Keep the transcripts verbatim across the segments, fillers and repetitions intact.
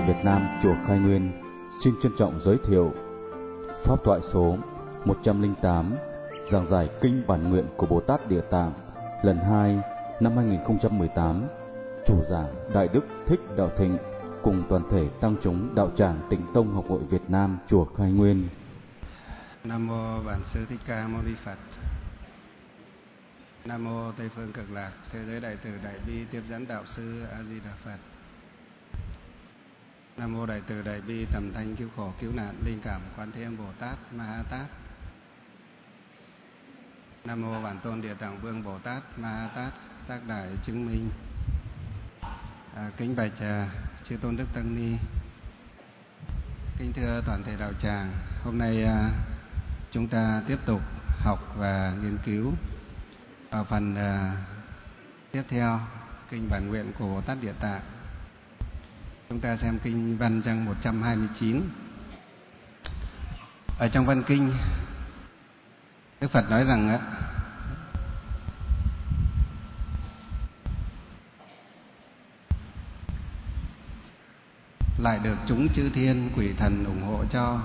Việt Nam chùa Khai Nguyên xin trân trọng giới thiệu pháp thoại số một trăm lẻ tám, giảng giải kinh bản nguyện của Bồ Tát Địa Tạng lần hai năm hai nghìn không trăm mười tám. Chủ giảng Đại Đức Thích Đạo Thịnh cùng toàn thể tăng chúng Đạo Tràng Tịnh Tông Học hội Việt Nam chùa Khai Nguyên. Nam mô Bản Sư Thích Ca Mâu Ni Phật. Nam mô Tây Phương Cực Lạc Thế Giới Đại Từ Đại Bi Tiếp Dẫn Đạo Sư A Di Đà Phật. Nam mô Đại Từ Đại Bi Tầm Thanh Cứu Khổ Cứu Nạn Linh Cảm Quán Thế Âm Bồ Tát Ma Ha Tát. Nam mô Bản Tôn Địa Tạng Vương Bồ Tát Ma Ha Tát Tác Đại Chứng Minh. À, kính bạch à, chư Tôn Đức Tăng Ni, kính thưa toàn thể đạo tràng, hôm nay à, chúng ta tiếp tục học và nghiên cứu ở phần à, tiếp theo kinh bản nguyện của Bồ Tát Địa Tạng. Chúng ta xem kinh văn trang một trăm hai mươi chín. Ở trong văn kinh, Đức Phật nói rằng á, lại được chúng chư thiên quỷ thần ủng hộ cho.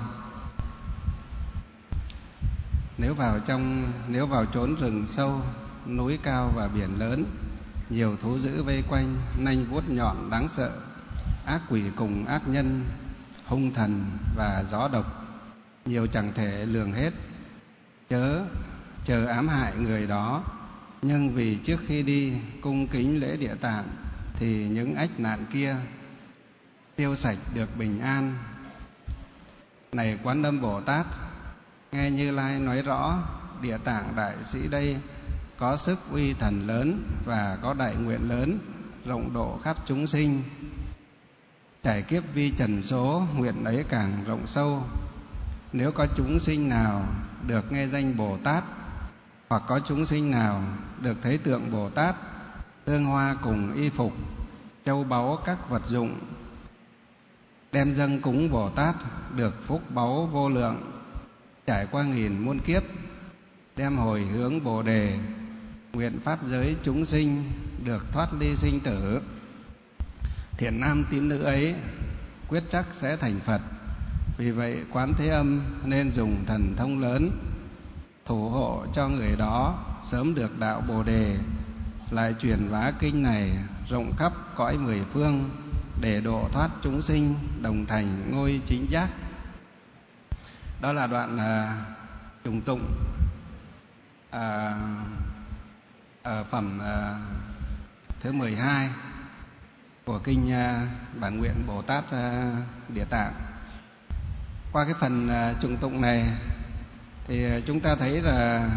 Nếu vào trong nếu vào chốn rừng sâu, núi cao và biển lớn, nhiều thú dữ vây quanh, nanh vuốt nhọn đáng sợ, ác quỷ cùng ác nhân, hung thần và gió độc, nhiều chẳng thể lường hết, chớ chờ ám hại người đó. Nhưng vì trước khi đi cung kính lễ Địa Tạng, thì những ách nạn kia tiêu sạch được bình an. Này Quán Âm Bồ Tát, nghe Như Lai nói rõ, Địa Tạng Đại Sĩ đây có sức uy thần lớn và có đại nguyện lớn, rộng độ khắp chúng sinh. Trải kiếp vi trần số, nguyện ấy càng rộng sâu. Nếu có chúng sinh nào được nghe danh Bồ Tát, hoặc có chúng sinh nào được thấy tượng Bồ Tát, hương hoa cùng y phục, châu báu các vật dụng, đem dâng cúng Bồ Tát, được phúc báu vô lượng, trải qua nghìn muôn kiếp, đem hồi hướng Bồ Đề, nguyện pháp giới chúng sinh được thoát ly sinh tử. Thiện nam tín nữ ấy quyết chắc sẽ thành Phật. Vì vậy Quán Thế Âm nên dùng thần thông lớn, thủ hộ cho người đó sớm được đạo Bồ Đề, lại truyền bá kinh này rộng khắp cõi mười phương, để độ thoát chúng sinh đồng thành ngôi chính giác. Đó là đoạn à, trùng tụng à, ở phẩm à, thứ mười hai của kinh à, bản nguyện Bồ Tát à, Địa Tạng. Qua cái phần à, trùng tụng này thì chúng ta thấy là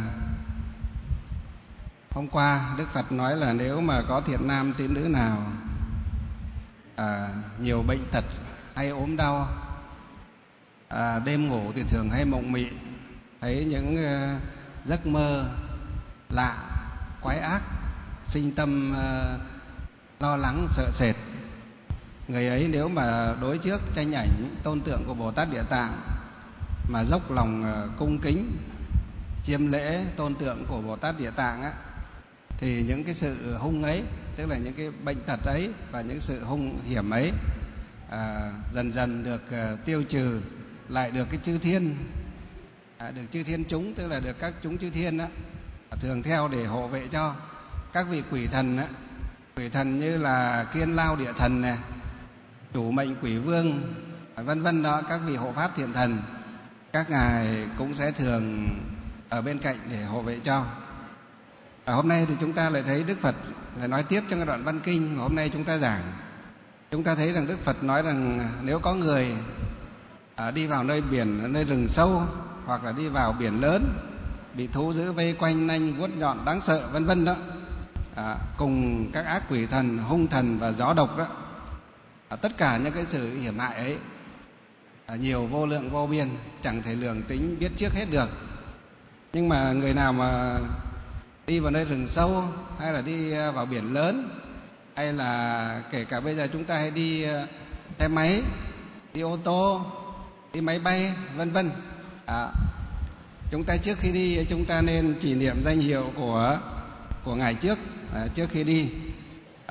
hôm qua Đức Phật nói là nếu mà có thiện nam tín nữ nào à, nhiều bệnh tật hay ốm đau, à, đêm ngủ thì thường hay mộng mị, thấy những uh, giấc mơ lạ quái ác, sinh tâm uh, lo lắng sợ sệt, người ấy nếu mà đối trước tranh ảnh tôn tượng của Bồ Tát Địa Tạng mà dốc lòng uh, cung kính chiêm lễ tôn tượng của Bồ Tát Địa Tạng á, thì những cái sự hung ấy, tức là những cái bệnh tật ấy và những sự hung hiểm ấy à, dần dần được à, tiêu trừ, lại được cái chư thiên à, được chư thiên chúng, tức là được các chúng chư thiên á, thường theo để hộ vệ cho. Các vị quỷ thần á, quỷ thần như là Kiên Lao Địa Thần này, Chủ Mệnh Quỷ Vương vân vân đó, các vị hộ pháp thiện thần, các ngài cũng sẽ thường ở bên cạnh để hộ vệ cho. À, hôm nay thì chúng ta lại thấy Đức Phật lại nói tiếp trong cái đoạn văn kinh mà hôm nay chúng ta giảng. Chúng ta thấy rằng Đức Phật nói rằng nếu có người à, đi vào nơi biển, nơi rừng sâu, hoặc là đi vào biển lớn, bị thú dữ vây quanh, nanh vuốt nhọn đáng sợ vân vân đó, à, cùng các ác quỷ thần, hung thần và gió độc đó, à, tất cả những cái sự hiểm hại ấy à, nhiều vô lượng vô biên, chẳng thể lường tính biết trước hết được. Nhưng mà người nào mà đi vào nơi rừng sâu, hay là đi vào biển lớn, hay là kể cả bây giờ chúng ta hay đi xe máy, đi ô tô, đi máy bay vân vân, à, chúng ta trước khi đi chúng ta nên chỉ niệm danh hiệu của của ngài trước, à, trước khi đi.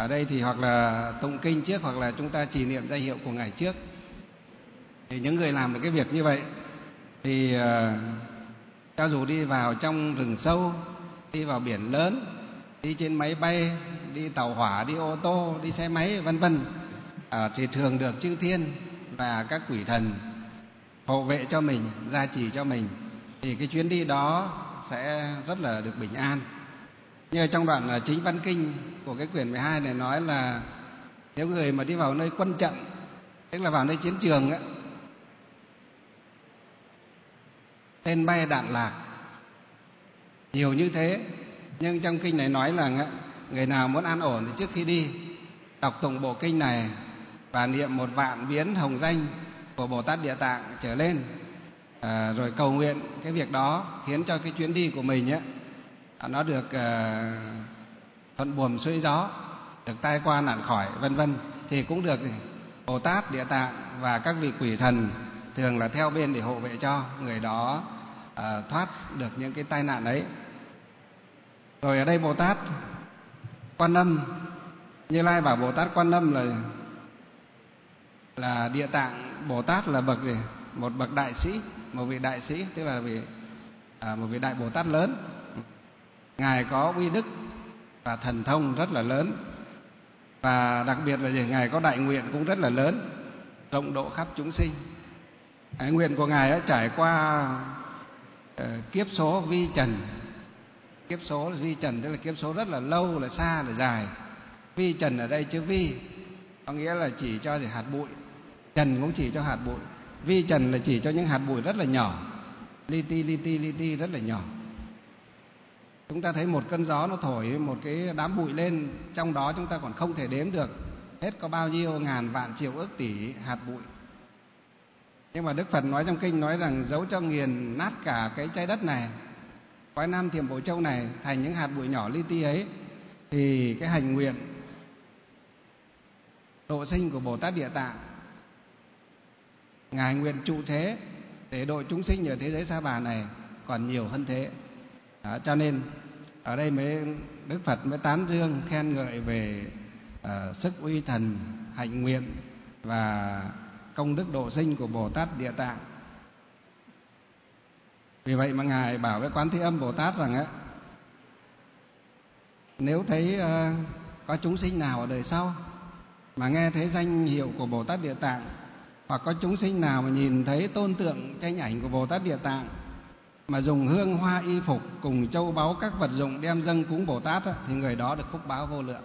Ở đây thì hoặc là tụng kinh trước, hoặc là chúng ta trì niệm danh hiệu của Ngài trước. Thì những người làm được cái việc như vậy thì uh, cho dù đi vào trong rừng sâu, đi vào biển lớn, đi trên máy bay, đi tàu hỏa, đi ô tô, đi xe máy vân vân, à, thì thường được chư thiên và các quỷ thần hộ vệ cho mình, gia trì cho mình, thì cái chuyến đi đó sẽ rất là được bình an. Như trong đoạn Chính Văn Kinh của cái quyển mười hai này nói là nếu người mà đi vào nơi quân trận, tức là vào nơi chiến trường á, tên bay đạn lạc nhiều như thế, nhưng trong kinh này nói là người nào muốn an ổn thì trước khi đi đọc tụng bộ kinh này và niệm một vạn biến hồng danh của Bồ Tát Địa Tạng trở lên, à, rồi cầu nguyện cái việc đó khiến cho cái chuyến đi của mình ấy, nó được à, thuận buồm xuôi gió, được tai qua nạn khỏi vân vân, thì cũng được Bồ Tát Địa Tạng và các vị quỷ thần thường là theo bên để hộ vệ cho người đó à, thoát được những cái tai nạn ấy. Rồi ở đây Bồ Tát Quan Âm, Như Lai bảo Bồ Tát Quan Âm là là Địa Tạng Bồ Tát là bậc gì? Một bậc đại sĩ, một vị đại sĩ, tức là vị à, một vị đại Bồ Tát lớn. Ngài có uy đức và thần thông rất là lớn, và đặc biệt là gì? Ngài có đại nguyện cũng rất là lớn, rộng độ khắp chúng sinh. Cái nguyện của Ngài đã trải qua uh, kiếp số vi trần. Kiếp số là vi trần, tức là kiếp số rất là lâu, là xa, là dài. Vi trần ở đây chữ vi có nghĩa là chỉ cho hạt bụi, trần cũng chỉ cho hạt bụi. Vi trần là chỉ cho những hạt bụi rất là nhỏ, li ti li ti li ti rất là nhỏ. Chúng ta thấy một cơn gió nó thổi một cái đám bụi lên, trong đó chúng ta còn không thể đếm được hết có bao nhiêu ngàn vạn triệu ức tỷ hạt bụi. Nhưng mà Đức Phật nói trong kinh nói rằng dẫu cho nghiền nát cả cái trái đất này, cõi Nam Thiểm Bộ Châu này thành những hạt bụi nhỏ li ti ấy, thì cái hành nguyện độ sinh của Bồ Tát Địa Tạng, Ngài nguyện trụ thế để độ chúng sinh ở thế giới sa bà này còn nhiều hơn thế. Đó, cho nên ở đây mới Đức Phật mới tán dương khen ngợi về uh, sức uy thần, hạnh nguyện và công đức độ sinh của Bồ Tát Địa Tạng. Vì vậy mà Ngài bảo với Quán Thế Âm Bồ Tát rằng á, nếu thấy uh, có chúng sinh nào ở đời sau mà nghe thấy danh hiệu của Bồ Tát Địa Tạng, hoặc có chúng sinh nào mà nhìn thấy tôn tượng tranh ảnh của Bồ Tát Địa Tạng mà dùng hương hoa y phục cùng châu báu các vật dụng đem dâng cúng Bồ Tát á, thì người đó được phúc báo vô lượng.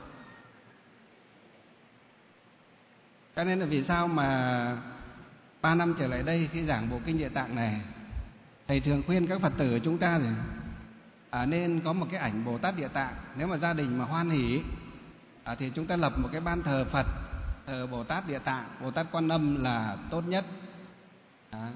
Cho nên là vì sao mà ba năm trở lại đây khi giảng bộ kinh Địa Tạng này, thầy thường khuyên các Phật tử của chúng ta thì à, nên có một cái ảnh Bồ Tát Địa Tạng. Nếu mà gia đình mà hoan hỷ à, thì chúng ta lập một cái ban thờ Phật, thờ Bồ Tát Địa Tạng, Bồ Tát Quan Âm là tốt nhất. À.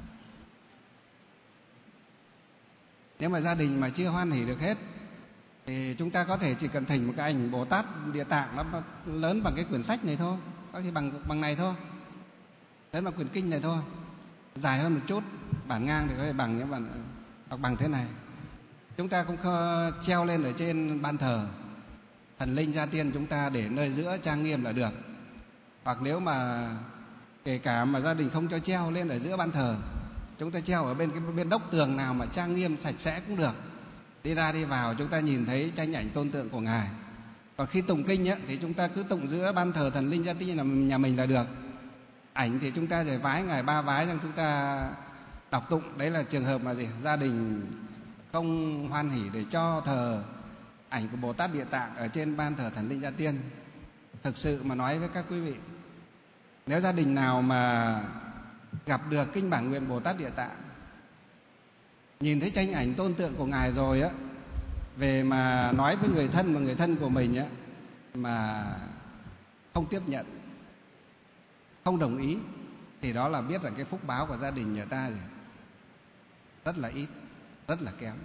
Nếu mà gia đình mà chưa hoan hỷ được hết thì chúng ta có thể chỉ cần thỉnh một cái ảnh Bồ Tát Địa Tạng nó lớn bằng cái quyển sách này thôi, có thể bằng bằng này thôi, lớn bằng quyển kinh này thôi, dài hơn một chút, bản ngang thì có thể bằng những bản hoặc bằng thế này. Chúng ta cũng treo lên ở trên ban thờ thần linh gia tiên chúng ta để nơi giữa trang nghiêm là được. Hoặc nếu mà kể cả mà gia đình không cho treo lên ở giữa ban thờ, chúng ta treo ở bên cái bên đốc tường nào mà trang nghiêm sạch sẽ cũng được. Đi ra đi vào chúng ta nhìn thấy tranh ảnh tôn tượng của Ngài. Còn khi tụng kinh ấy, thì chúng ta cứ tụng giữa ban thờ thần linh gia tiên nhà mình là được. Ảnh thì chúng ta phải vái Ngài ba vái xong chúng ta đọc tụng. Đấy là trường hợp mà gì? Gia đình không hoan hỷ để cho thờ ảnh của Bồ Tát Địa Tạng ở trên ban thờ thần linh gia tiên. Thực sự mà nói với các quý vị, nếu gia đình nào mà gặp được kinh bản nguyện Bồ Tát Địa Tạng, nhìn thấy tranh ảnh tôn tượng của Ngài rồi á, về mà nói với người thân và người thân của mình á mà không tiếp nhận, không đồng ý, thì đó là biết rằng cái phúc báo của gia đình nhà ta thì rất là ít, rất là kém.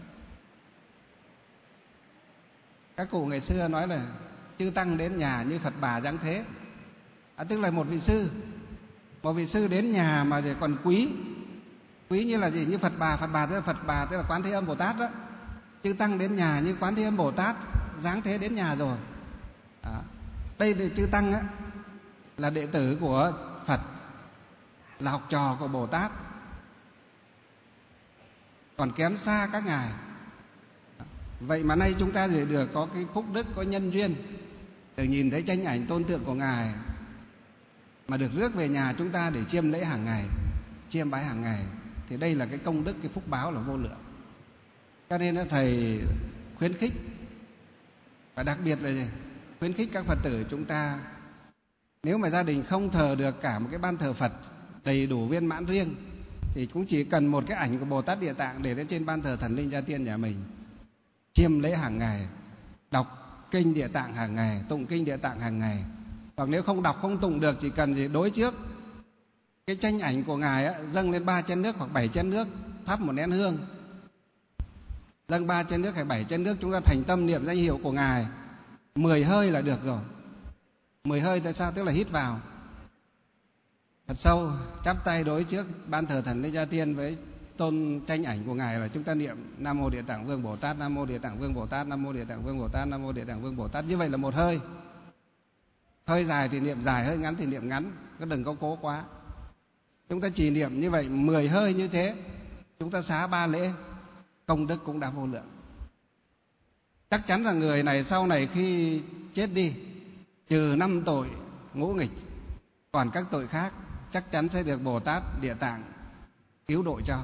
Các cụ ngày xưa nói là chư tăng đến nhà như Phật bà giáng thế. À, tức là một vị sư, một vị sư đến nhà mà còn quý, quý như là gì? Như Phật bà, Phật bà tức là Phật bà tức là Quán Thế Âm Bồ Tát đó. Chư tăng đến nhà như Quán Thế Âm Bồ Tát giáng thế đến nhà rồi. Đó. Đây là chư tăng á, là đệ tử của Phật, là học trò của Bồ Tát, còn kém xa các ngài. Vậy mà nay chúng ta thì được có cái phúc đức, có nhân duyên được nhìn thấy tranh ảnh tôn tượng của ngài, mà được rước về nhà chúng ta để chiêm lễ hàng ngày, chiêm bái hàng ngày, thì đây là cái công đức, cái phúc báo là vô lượng. Cho nên thầy khuyến khích, và đặc biệt là gì? Khuyến khích các Phật tử chúng ta, nếu mà gia đình không thờ được cả một cái ban thờ Phật đầy đủ viên mãn riêng, thì cũng chỉ cần một cái ảnh của Bồ Tát Địa Tạng để lên trên ban thờ Thần Linh Gia Tiên nhà mình, chiêm lễ hàng ngày, đọc kinh Địa Tạng hàng ngày, tụng kinh Địa Tạng hàng ngày. Hoặc nếu không đọc không tụng được, chỉ cần gì đối trước cái tranh ảnh của ngài á, dâng lên ba chén nước hoặc bảy chén nước, thắp một nén hương, dâng ba chén nước hay bảy chén nước, chúng ta thành tâm niệm danh hiệu của ngài mười hơi là được rồi. Mười hơi tại sao? Tức là hít vào thật sâu, chắp tay đối trước ban thờ Thần Linh Gia Tiên với tôn tranh ảnh của ngài, là chúng ta niệm Nam Mô Địa Tạng Vương Bồ Tát, Nam Mô Địa Tạng Vương Bồ Tát, Nam Mô Địa Tạng Vương Bồ Tát, Nam Mô Địa Tạng Vương Bồ Tát. Như vậy là một hơi. Hơi dài thì niệm dài, hơi ngắn thì niệm ngắn, cứ đừng có cố quá. Chúng ta chỉ niệm như vậy mười hơi như thế, chúng ta xá ba lễ, công đức cũng đã vô lượng. Chắc chắn là người này sau này khi chết đi, trừ năm tội ngũ nghịch, còn các tội khác chắc chắn sẽ được Bồ Tát Địa Tạng cứu độ cho.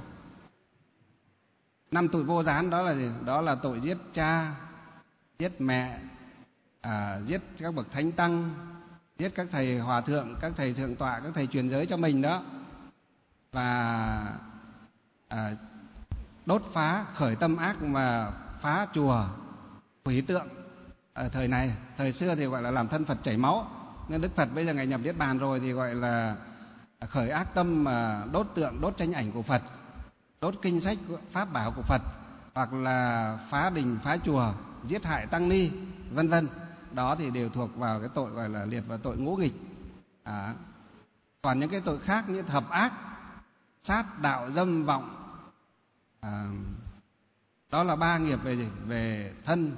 Năm tội vô gián đó là gì? Đó là tội giết cha, giết mẹ, à, giết các bậc thánh tăng, giết các thầy hòa thượng, các thầy thượng tọa, các thầy truyền giới cho mình đó, và à, đốt phá, khởi tâm ác mà phá chùa, hủy tượng. Ở thời này, thời xưa thì gọi là làm thân Phật chảy máu, nên Đức Phật bây giờ ngài nhập niết bàn rồi thì gọi là khởi ác tâm mà đốt tượng, đốt tranh ảnh của Phật, đốt kinh sách pháp bảo của Phật, hoặc là phá đình, phá chùa, giết hại tăng ni, vân vân. Đó thì đều thuộc vào cái tội gọi là liệt vào tội ngũ nghịch. À, còn những cái tội khác như thập ác, sát, đạo, dâm, vọng, à, đó là ba nghiệp về gì? Về thân.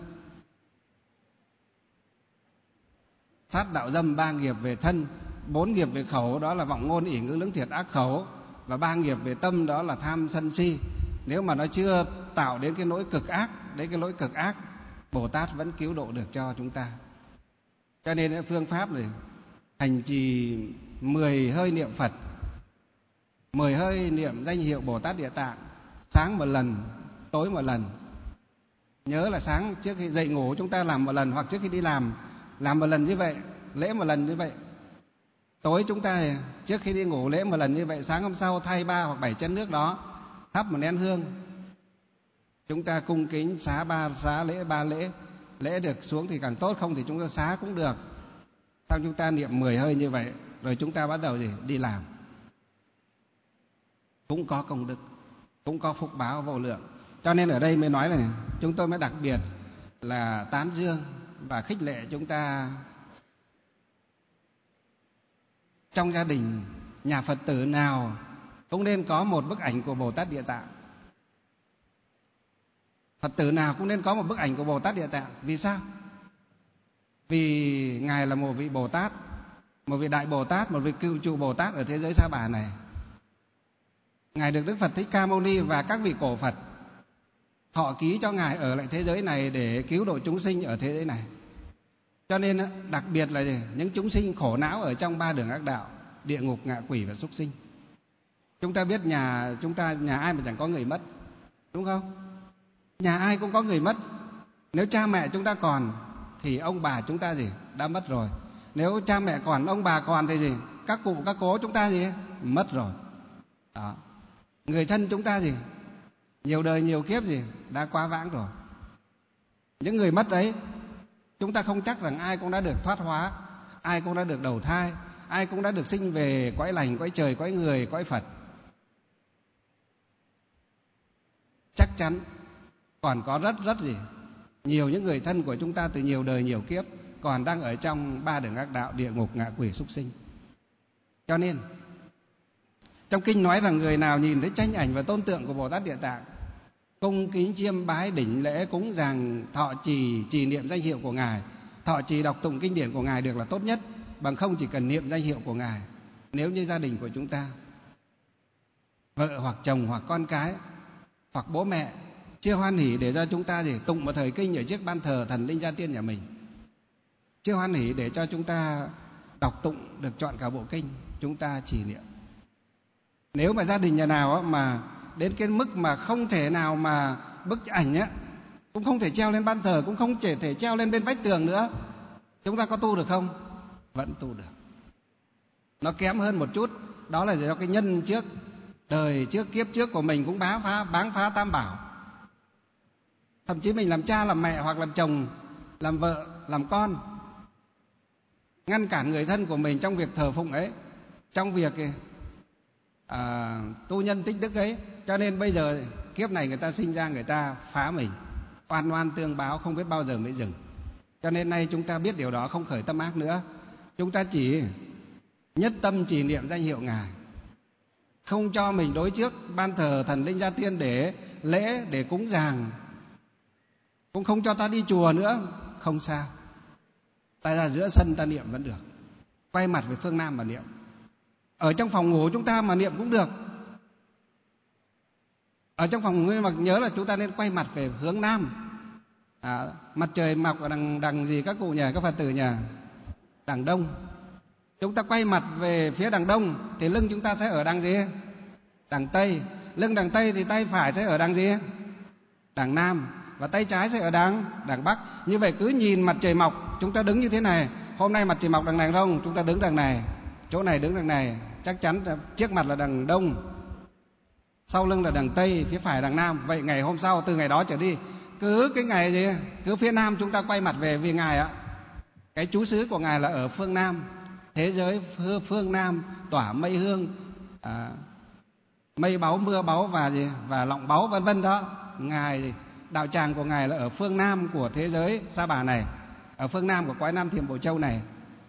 Sát, đạo, dâm, ba nghiệp về thân. Bốn nghiệp về khẩu, đó là vọng, ngôn, ỷ, ngữ, lưỡng, thiệt, ác khẩu. Và ba nghiệp về tâm, đó là tham, sân, si. Nếu mà nó chưa tạo đến cái lỗi cực ác, đến cái lỗi cực ác, Bồ Tát vẫn cứu độ được cho chúng ta. Cho nên phương pháp này hành trì mười hơi niệm Phật, mười hơi niệm danh hiệu Bồ Tát Địa Tạng, sáng một lần, tối một lần. Nhớ là sáng trước khi dậy ngủ chúng ta làm một lần, hoặc trước khi đi làm làm một lần như vậy, lễ một lần như vậy. Tối chúng ta trước khi đi ngủ lễ một lần như vậy, sáng hôm sau thay ba hoặc bảy chén nước đó, thắp một nén hương. Chúng ta cung kính xá ba xá lễ ba lễ, lễ được xuống thì càng tốt, không thì chúng ta xá cũng được. Sau chúng ta niệm mười hơi như vậy, rồi chúng ta bắt đầu gì? Đi làm. Cũng có công đức, cũng có phúc báo vô lượng. Cho nên ở đây mới nói là chúng tôi mới đặc biệt là tán dương và khích lệ chúng ta trong gia đình, nhà Phật tử nào cũng nên có một bức ảnh của Bồ Tát Địa Tạng. Phật tử nào cũng nên có một bức ảnh của Bồ Tát Địa Tạng. Vì sao? Vì ngài là một vị Bồ Tát, một vị đại Bồ Tát, một vị cựu trụ Bồ Tát ở thế giới Sa Bà này. Ngài được Đức Phật Thích Ca Mâu Ni và các vị cổ Phật thọ ký cho ngài ở lại thế giới này để cứu độ chúng sinh ở thế giới này. Cho nên đặc biệt là gì? Những chúng sinh khổ não ở trong ba đường ác đạo, địa ngục, ngạ quỷ và súc sinh. Chúng ta biết nhà chúng ta, nhà ai mà chẳng có người mất, đúng không? Nhà ai cũng có người mất. Nếu cha mẹ chúng ta còn thì ông bà chúng ta gì? Đã mất rồi. Nếu cha mẹ còn, ông bà còn thì gì? Các cụ các cố chúng ta gì? Mất rồi. Đó. Người thân chúng ta gì? Nhiều đời nhiều kiếp gì? Đã quá vãng rồi. Những người mất đấy, chúng ta không chắc rằng ai cũng đã được thoát hóa, ai cũng đã được đầu thai, ai cũng đã được sinh về cõi lành, cõi trời, cõi người, cõi Phật. Chắc chắn còn có rất rất gì nhiều những người thân của chúng ta từ nhiều đời nhiều kiếp còn đang ở trong ba đường ác đạo, địa ngục, ngạ quỷ, súc sinh. Cho nên trong kinh nói rằng người nào nhìn thấy tranh ảnh và tôn tượng của Bồ Tát Địa Tạng, cung kính chiêm bái đỉnh lễ cúng dường thọ trì trì niệm danh hiệu của ngài, thọ trì đọc tụng kinh điển của Ngài được là tốt nhất, bằng không chỉ cần niệm danh hiệu của Ngài. Nếu như gia đình của chúng ta, vợ hoặc chồng hoặc con cái hoặc bố mẹ chưa hoan hỉ để cho chúng ta gì tụng một thời kinh ở trước ban thờ thần linh gia tiên nhà mình, chưa hoan hỉ để cho chúng ta đọc tụng được trọn cả bộ kinh, chúng ta trì niệm. Nếu mà gia đình nhà nào mà đến cái mức mà không thể nào mà bức ảnh á, cũng không thể treo lên ban thờ, cũng không thể thể treo lên bên vách tường nữa, chúng ta có tu được không? Vẫn tu được. Nó kém hơn một chút, đó là do cái nhân trước, đời trước, kiếp trước của mình cũng bá phá, báng phá tam bảo. Thậm chí mình làm cha, làm mẹ hoặc làm chồng, làm vợ, làm con, ngăn cản người thân của mình trong việc thờ phụng ấy, trong việc à, tu nhân tích đức ấy. Cho nên bây giờ kiếp này người ta sinh ra, người ta phá mình, oan oan tương báo, không biết bao giờ mới dừng. Cho nên nay chúng ta biết điều đó, không khởi tâm ác nữa. Chúng ta chỉ nhất tâm trì niệm danh hiệu Ngài, không cho mình đối trước ban thờ thần linh gia tiên để lễ, để cúng dường, cũng không cho ta đi chùa nữa, không sao. Ta ra giữa sân ta niệm vẫn được, quay mặt về phương Nam mà niệm. Ở trong phòng ngủ chúng ta mà niệm cũng được. Ở trong phòng ngủ mà nhớ là chúng ta nên quay mặt về hướng Nam. À, mặt trời mọc ở đằng, đằng gì các cụ nhà, các Phật tử nhà? Đằng Đông. Chúng ta quay mặt về phía đằng Đông thì lưng chúng ta sẽ ở đằng gì? Đằng Tây. Lưng đằng Tây thì tay phải sẽ ở đằng gì? Đằng Nam. Và tay trái sẽ ở đằng đằng Bắc. Như vậy cứ nhìn mặt trời mọc, chúng ta đứng như thế này. Hôm nay mặt trời mọc đằng này Đông, chúng ta đứng đằng này. Chỗ này đứng đằng này, chắc chắn trước mặt là đằng Đông, sau lưng là đằng Tây, phía phải đằng Nam. Vậy ngày hôm sau, từ ngày đó trở đi, cứ cái ngày gì, cứ phía Nam chúng ta quay mặt về, vì Ngài ạ, cái trú xứ của Ngài là ở phương Nam. Thế giới phương Nam tỏa mây hương, à, mây báu, mưa báu và gì và lọng báu vân vân đó. Ngài, đạo tràng của Ngài là ở phương Nam của thế giới Sa Bà này, ở phương Nam của cõi Nam Thiểm Bộ Châu này.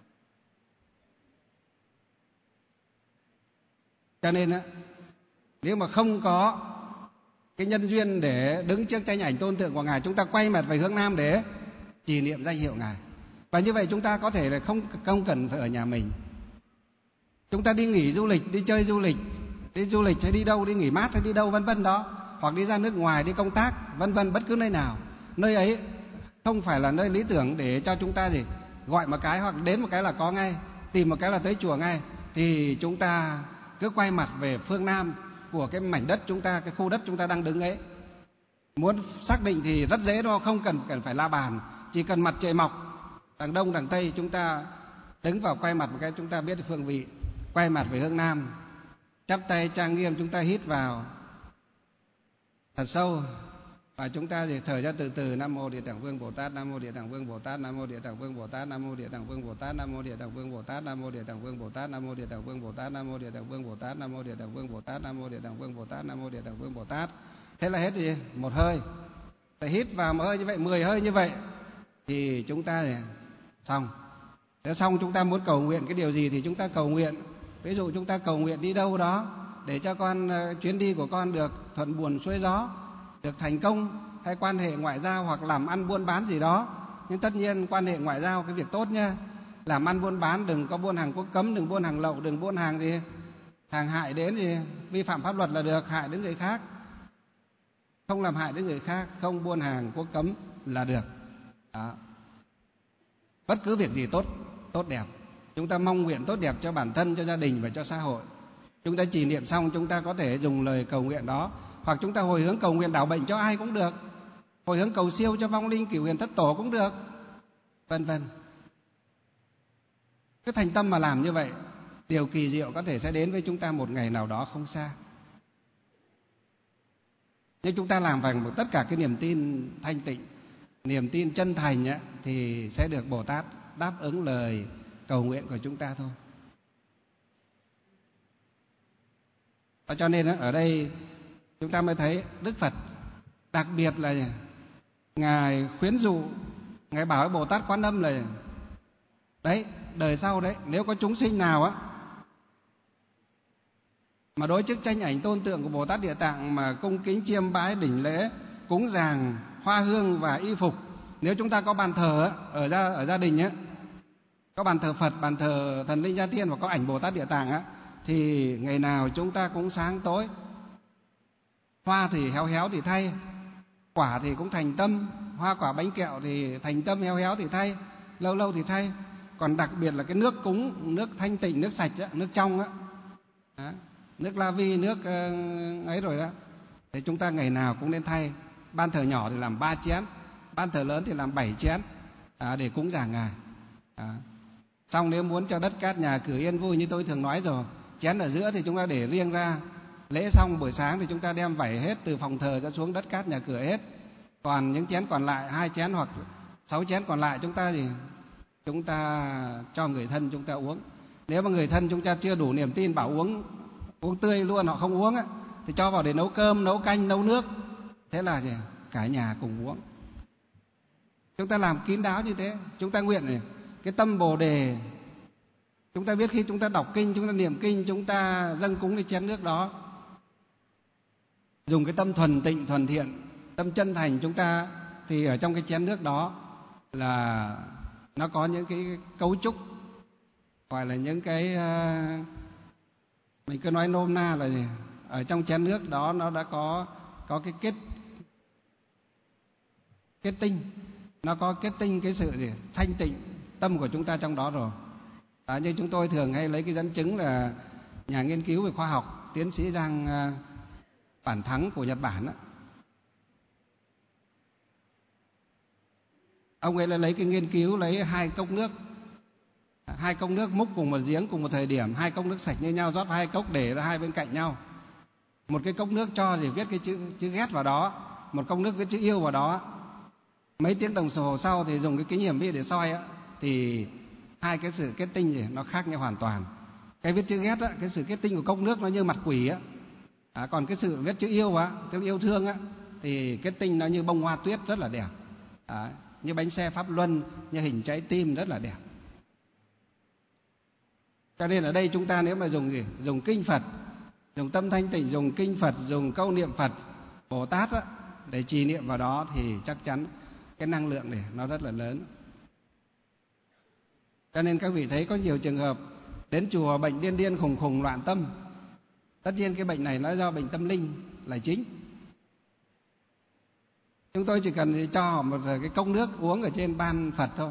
Cho nên á, nếu mà không có cái nhân duyên để đứng trước tranh ảnh tôn tượng của Ngài, chúng ta quay mặt về hướng Nam để trì niệm danh hiệu Ngài. Và như vậy chúng ta có thể là không không cần phải ở nhà mình. Chúng ta đi nghỉ du lịch, đi chơi du lịch, đi du lịch hay đi đâu, đi nghỉ mát hay đi đâu vân vân đó, hoặc đi ra nước ngoài đi công tác vân vân, bất cứ nơi nào, nơi ấy không phải là nơi lý tưởng để cho chúng ta gì gọi một cái hoặc đến một cái là có ngay, tìm một cái là tới chùa ngay. Thì chúng ta cứ quay mặt về phương Nam của cái mảnh đất chúng ta, cái khu đất chúng ta đang đứng ấy. Muốn xác định thì rất dễ đâu, không cần cần phải la bàn, chỉ cần mặt trời mọc đằng Đông đằng Tây, chúng ta đứng vào quay mặt một cái, chúng ta biết phương vị, quay mặt về hướng Nam, chắp tay trang nghiêm, chúng ta hít vào thật sâu và chúng ta thì thở ra từ từ. Nam mô Địa Tạng Vương Bồ Tát, Nam mô Địa Tạng Vương Bồ Tát, Nam mô Địa Tạng Vương Bồ Tát, Nam mô Địa Tạng Vương Bồ Tát, Nam mô Địa Tạng Vương Bồ Tát, Nam mô Địa Tạng Vương Bồ Tát, Nam mô Địa Tạng Vương Bồ Tát, Nam mô Địa Tạng Vương Bồ Tát, Nam mô Địa Tạng Vương Bồ Tát, Nam mô Địa Tạng Vương Bồ Tát, Nam mô Địa Tạng Vương Bồ Tát. Thế là hết gì? Một hơi. Phải hít vào một hơi như vậy, mười hơi như vậy thì chúng ta thì xong. Thế xong chúng ta muốn cầu nguyện cái điều gì thì chúng ta cầu nguyện. Ví dụ chúng ta cầu nguyện đi đâu đó để cho con chuyến đi của con được thuận buồm xuôi gió, được thành công, hay quan hệ ngoại giao hoặc làm ăn buôn bán gì đó. Nhưng tất nhiên quan hệ ngoại giao cái việc tốt nha, làm ăn buôn bán đừng có buôn hàng quốc cấm, đừng buôn hàng lậu, đừng buôn hàng gì hàng hại đến gì vi phạm pháp luật là được, hại đến người khác. Không làm hại đến người khác, không buôn hàng quốc cấm là được. Đó. Bất cứ việc gì tốt, tốt đẹp, chúng ta mong nguyện tốt đẹp cho bản thân, cho gia đình và cho xã hội. Chúng ta trì niệm xong, chúng ta có thể dùng lời cầu nguyện đó, hoặc chúng ta hồi hướng cầu nguyện đảo bệnh cho ai cũng được, hồi hướng cầu siêu cho vong linh cửu huyền thất tổ cũng được, vân vân. Cứ thành tâm mà làm như vậy, điều kỳ diệu có thể sẽ đến với chúng ta một ngày nào đó không xa. Nhưng chúng ta làm bằng tất cả cái niềm tin thanh tịnh, niềm tin chân thành ấy, thì sẽ được Bồ Tát đáp ứng lời cầu nguyện của chúng ta thôi. Và cho nên ở đây chúng ta mới thấy Đức Phật đặc biệt là Ngài khuyến dụ, Ngài bảo với Bồ Tát Quan Âm là đấy, đời sau đấy, nếu có chúng sinh nào á mà đối trước tranh ảnh tôn tượng của Bồ Tát Địa Tạng mà cung kính chiêm bái đỉnh lễ, cúng dường hoa hương và y phục, Nếu chúng ta có bàn thờ ở gia ở gia đình á, có bàn thờ Phật, bàn thờ thần linh gia tiên và có ảnh Bồ Tát Địa Tạng á, thì ngày nào chúng ta cũng sáng tối. Hoa thì héo héo thì thay, quả thì cũng thành tâm, hoa quả bánh kẹo thì thành tâm, héo héo thì thay, lâu lâu thì thay. Còn đặc biệt là cái nước cúng, nước thanh tịnh, nước sạch á, nước trong á, đó, nước la vi, nước uh, ấy rồi đó, thì chúng ta ngày nào cũng nên thay. Ban thờ nhỏ thì làm ba chén, ban thờ lớn thì làm bảy chén, à, để cúng dường Ngài. À. Xong nếu muốn cho đất cát nhà cửa yên vui như tôi thường nói rồi, chén ở giữa thì chúng ta để riêng ra. Lễ xong buổi sáng thì chúng ta đem vẩy hết từ phòng thờ cho xuống đất cát nhà cửa hết. Còn những chén còn lại, hai chén hoặc sáu chén còn lại chúng ta thì chúng ta cho người thân chúng ta uống. Nếu mà người thân chúng ta chưa đủ niềm tin bảo uống uống tươi luôn, họ không uống á, thì cho vào để nấu cơm, nấu canh, nấu nước. Thế là gì? Cả nhà cùng uống. Chúng ta làm kín đáo như thế. Chúng ta nguyện này, cái tâm Bồ đề, chúng ta biết khi chúng ta đọc kinh, chúng ta niệm kinh, chúng ta dâng cúng cái chén nước đó, dùng cái tâm thuần tịnh, thuần thiện, tâm chân thành chúng ta, thì ở trong cái chén nước đó là nó có những cái cấu trúc, gọi là những cái, mình cứ nói nôm na là gì? Ở trong chén nước đó nó đã có có cái kết kết tinh, nó có kết tinh cái sự gì? Thanh tịnh tâm của chúng ta trong đó rồi. À, như chúng tôi thường hay lấy cái dẫn chứng là nhà nghiên cứu về khoa học, tiến sĩ Giang Bản Thắng của Nhật Bản đó. Ông ấy là lấy cái nghiên cứu, lấy hai cốc nước, hai cốc nước múc cùng một giếng cùng một thời điểm, hai cốc nước sạch như nhau, rót hai cốc để ra hai bên cạnh nhau. Một cái cốc nước cho thì viết cái chữ chữ ghét vào đó, một cốc nước viết chữ yêu vào đó. Mấy tiếng đồng hồ sau thì dùng cái kính hiển vi để soi á, thì hai cái sự kết tinh thì nó khác nhau hoàn toàn. Cái viết chữ ghét á, cái sự kết tinh của cốc nước nó như mặt quỷ á. À, còn cái sự viết chữ yêu á, cái yêu thương á, thì kết tinh nó như bông hoa tuyết rất là đẹp. À, như bánh xe pháp luân, như hình trái tim rất là đẹp. Cho nên ở đây chúng ta nếu mà dùng gì? Dùng kinh Phật, dùng tâm thanh tịnh, dùng kinh Phật, dùng câu niệm Phật, Bồ Tát á, để trì niệm vào đó thì chắc chắn cái năng lượng này nó rất là lớn. Cho nên các vị thấy có nhiều trường hợp đến chùa bệnh điên điên khùng khùng loạn tâm. Tất nhiên cái bệnh này nó do bệnh tâm linh là chính. Chúng tôi chỉ cần cho họ một cái cốc nước uống ở trên ban Phật thôi.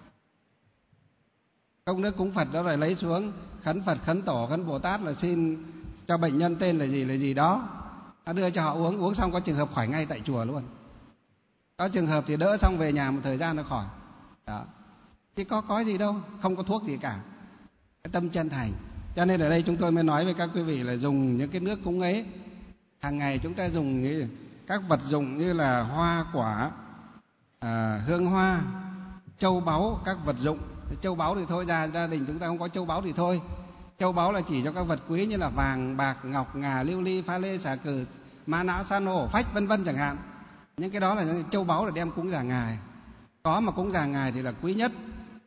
Cốc nước cúng Phật đó rồi lấy xuống, khấn Phật, khấn Tổ, khấn Bồ Tát là xin cho bệnh nhân tên là gì là gì đó. Nó đưa cho họ uống, uống xong có trường hợp khỏi ngay tại chùa luôn. Có trường hợp thì đỡ xong về nhà một thời gian nó khỏi. Đó. Chứ có có gì đâu, không có thuốc gì cả. Cái tâm chân thành. Cho nên ở đây chúng tôi mới nói với các quý vị là dùng những cái nước cúng ấy. Hàng ngày chúng ta dùng các vật dụng như là hoa quả, à, hương hoa, châu báu, các vật dụng. Châu báu thì thôi, gia, gia đình chúng ta không có châu báu thì thôi. Châu báu là chỉ cho các vật quý như là vàng, bạc, ngọc, ngà, lưu ly, pha lê, xà cừ, mã não, san hô, phách vân vân chẳng hạn. Những cái đó là những châu báu để đem cúng dường Ngài. Có mà cúng dường Ngài thì là quý nhất.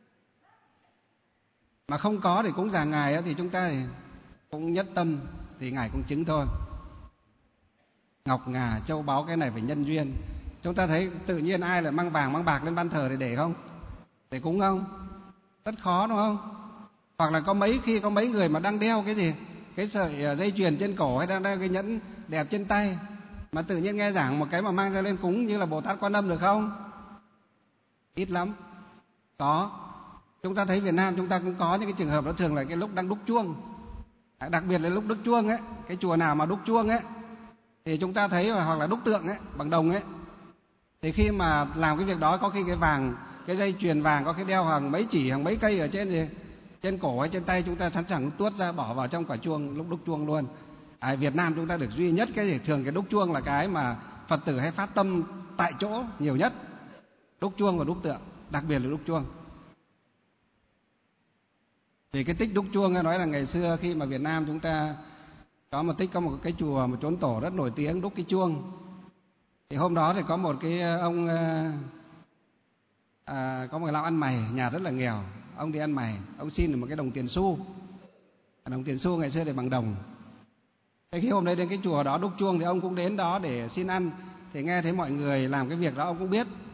Mà không có thì cúng dường Ngài thì chúng ta thì cũng nhất tâm thì Ngài cũng chứng thôi. Ngọc ngà, châu báu cái này phải nhân duyên. Chúng ta thấy tự nhiên ai lại mang vàng mang bạc lên ban thờ để để không? Để cúng không? Rất khó đúng không? Hoặc là có mấy khi có mấy người mà đang đeo cái gì? Cái sợi dây chuyền trên cổ hay đang đeo cái nhẫn đẹp trên tay, mà tự nhiên nghe giảng một cái mà mang ra lên cúng như là Bồ Tát Quan Âm được không? Ít lắm. Có. Chúng ta thấy Việt Nam chúng ta cũng có những cái trường hợp đó, thường là cái lúc đang đúc chuông. Đặc biệt là lúc đúc chuông ấy, cái chùa nào mà đúc chuông ấy thì chúng ta thấy, hoặc là đúc tượng ấy, bằng đồng ấy, thì khi mà làm cái việc đó có khi cái vàng, cái dây chuyền vàng có khi đeo hàng mấy chỉ, hàng mấy cây ở trên gì, trên cổ hay trên tay, chúng ta sẵn sàng tuốt ra bỏ vào trong quả chuông lúc đúc chuông luôn. À, Việt Nam chúng ta được duy nhất cái gì, thường cái đúc chuông là cái mà Phật tử hay phát tâm tại chỗ nhiều nhất. Đúc chuông và đúc tượng, đặc biệt là đúc chuông. Thì cái tích đúc chuông nói là ngày xưa khi mà Việt Nam chúng ta có một tích, có một cái chùa, một chốn tổ rất nổi tiếng đúc cái chuông. Thì hôm đó thì có một cái ông, à, có một cái lão ăn mày, nhà rất là nghèo. Ông đi ăn mày, ông xin được một cái đồng tiền xu. Đồng tiền xu ngày xưa thì bằng đồng. Thế khi hôm nay đến cái chùa đó đúc chuông thì ông cũng đến đó để xin ăn. Thì nghe thấy mọi người làm cái việc đó ông cũng biết.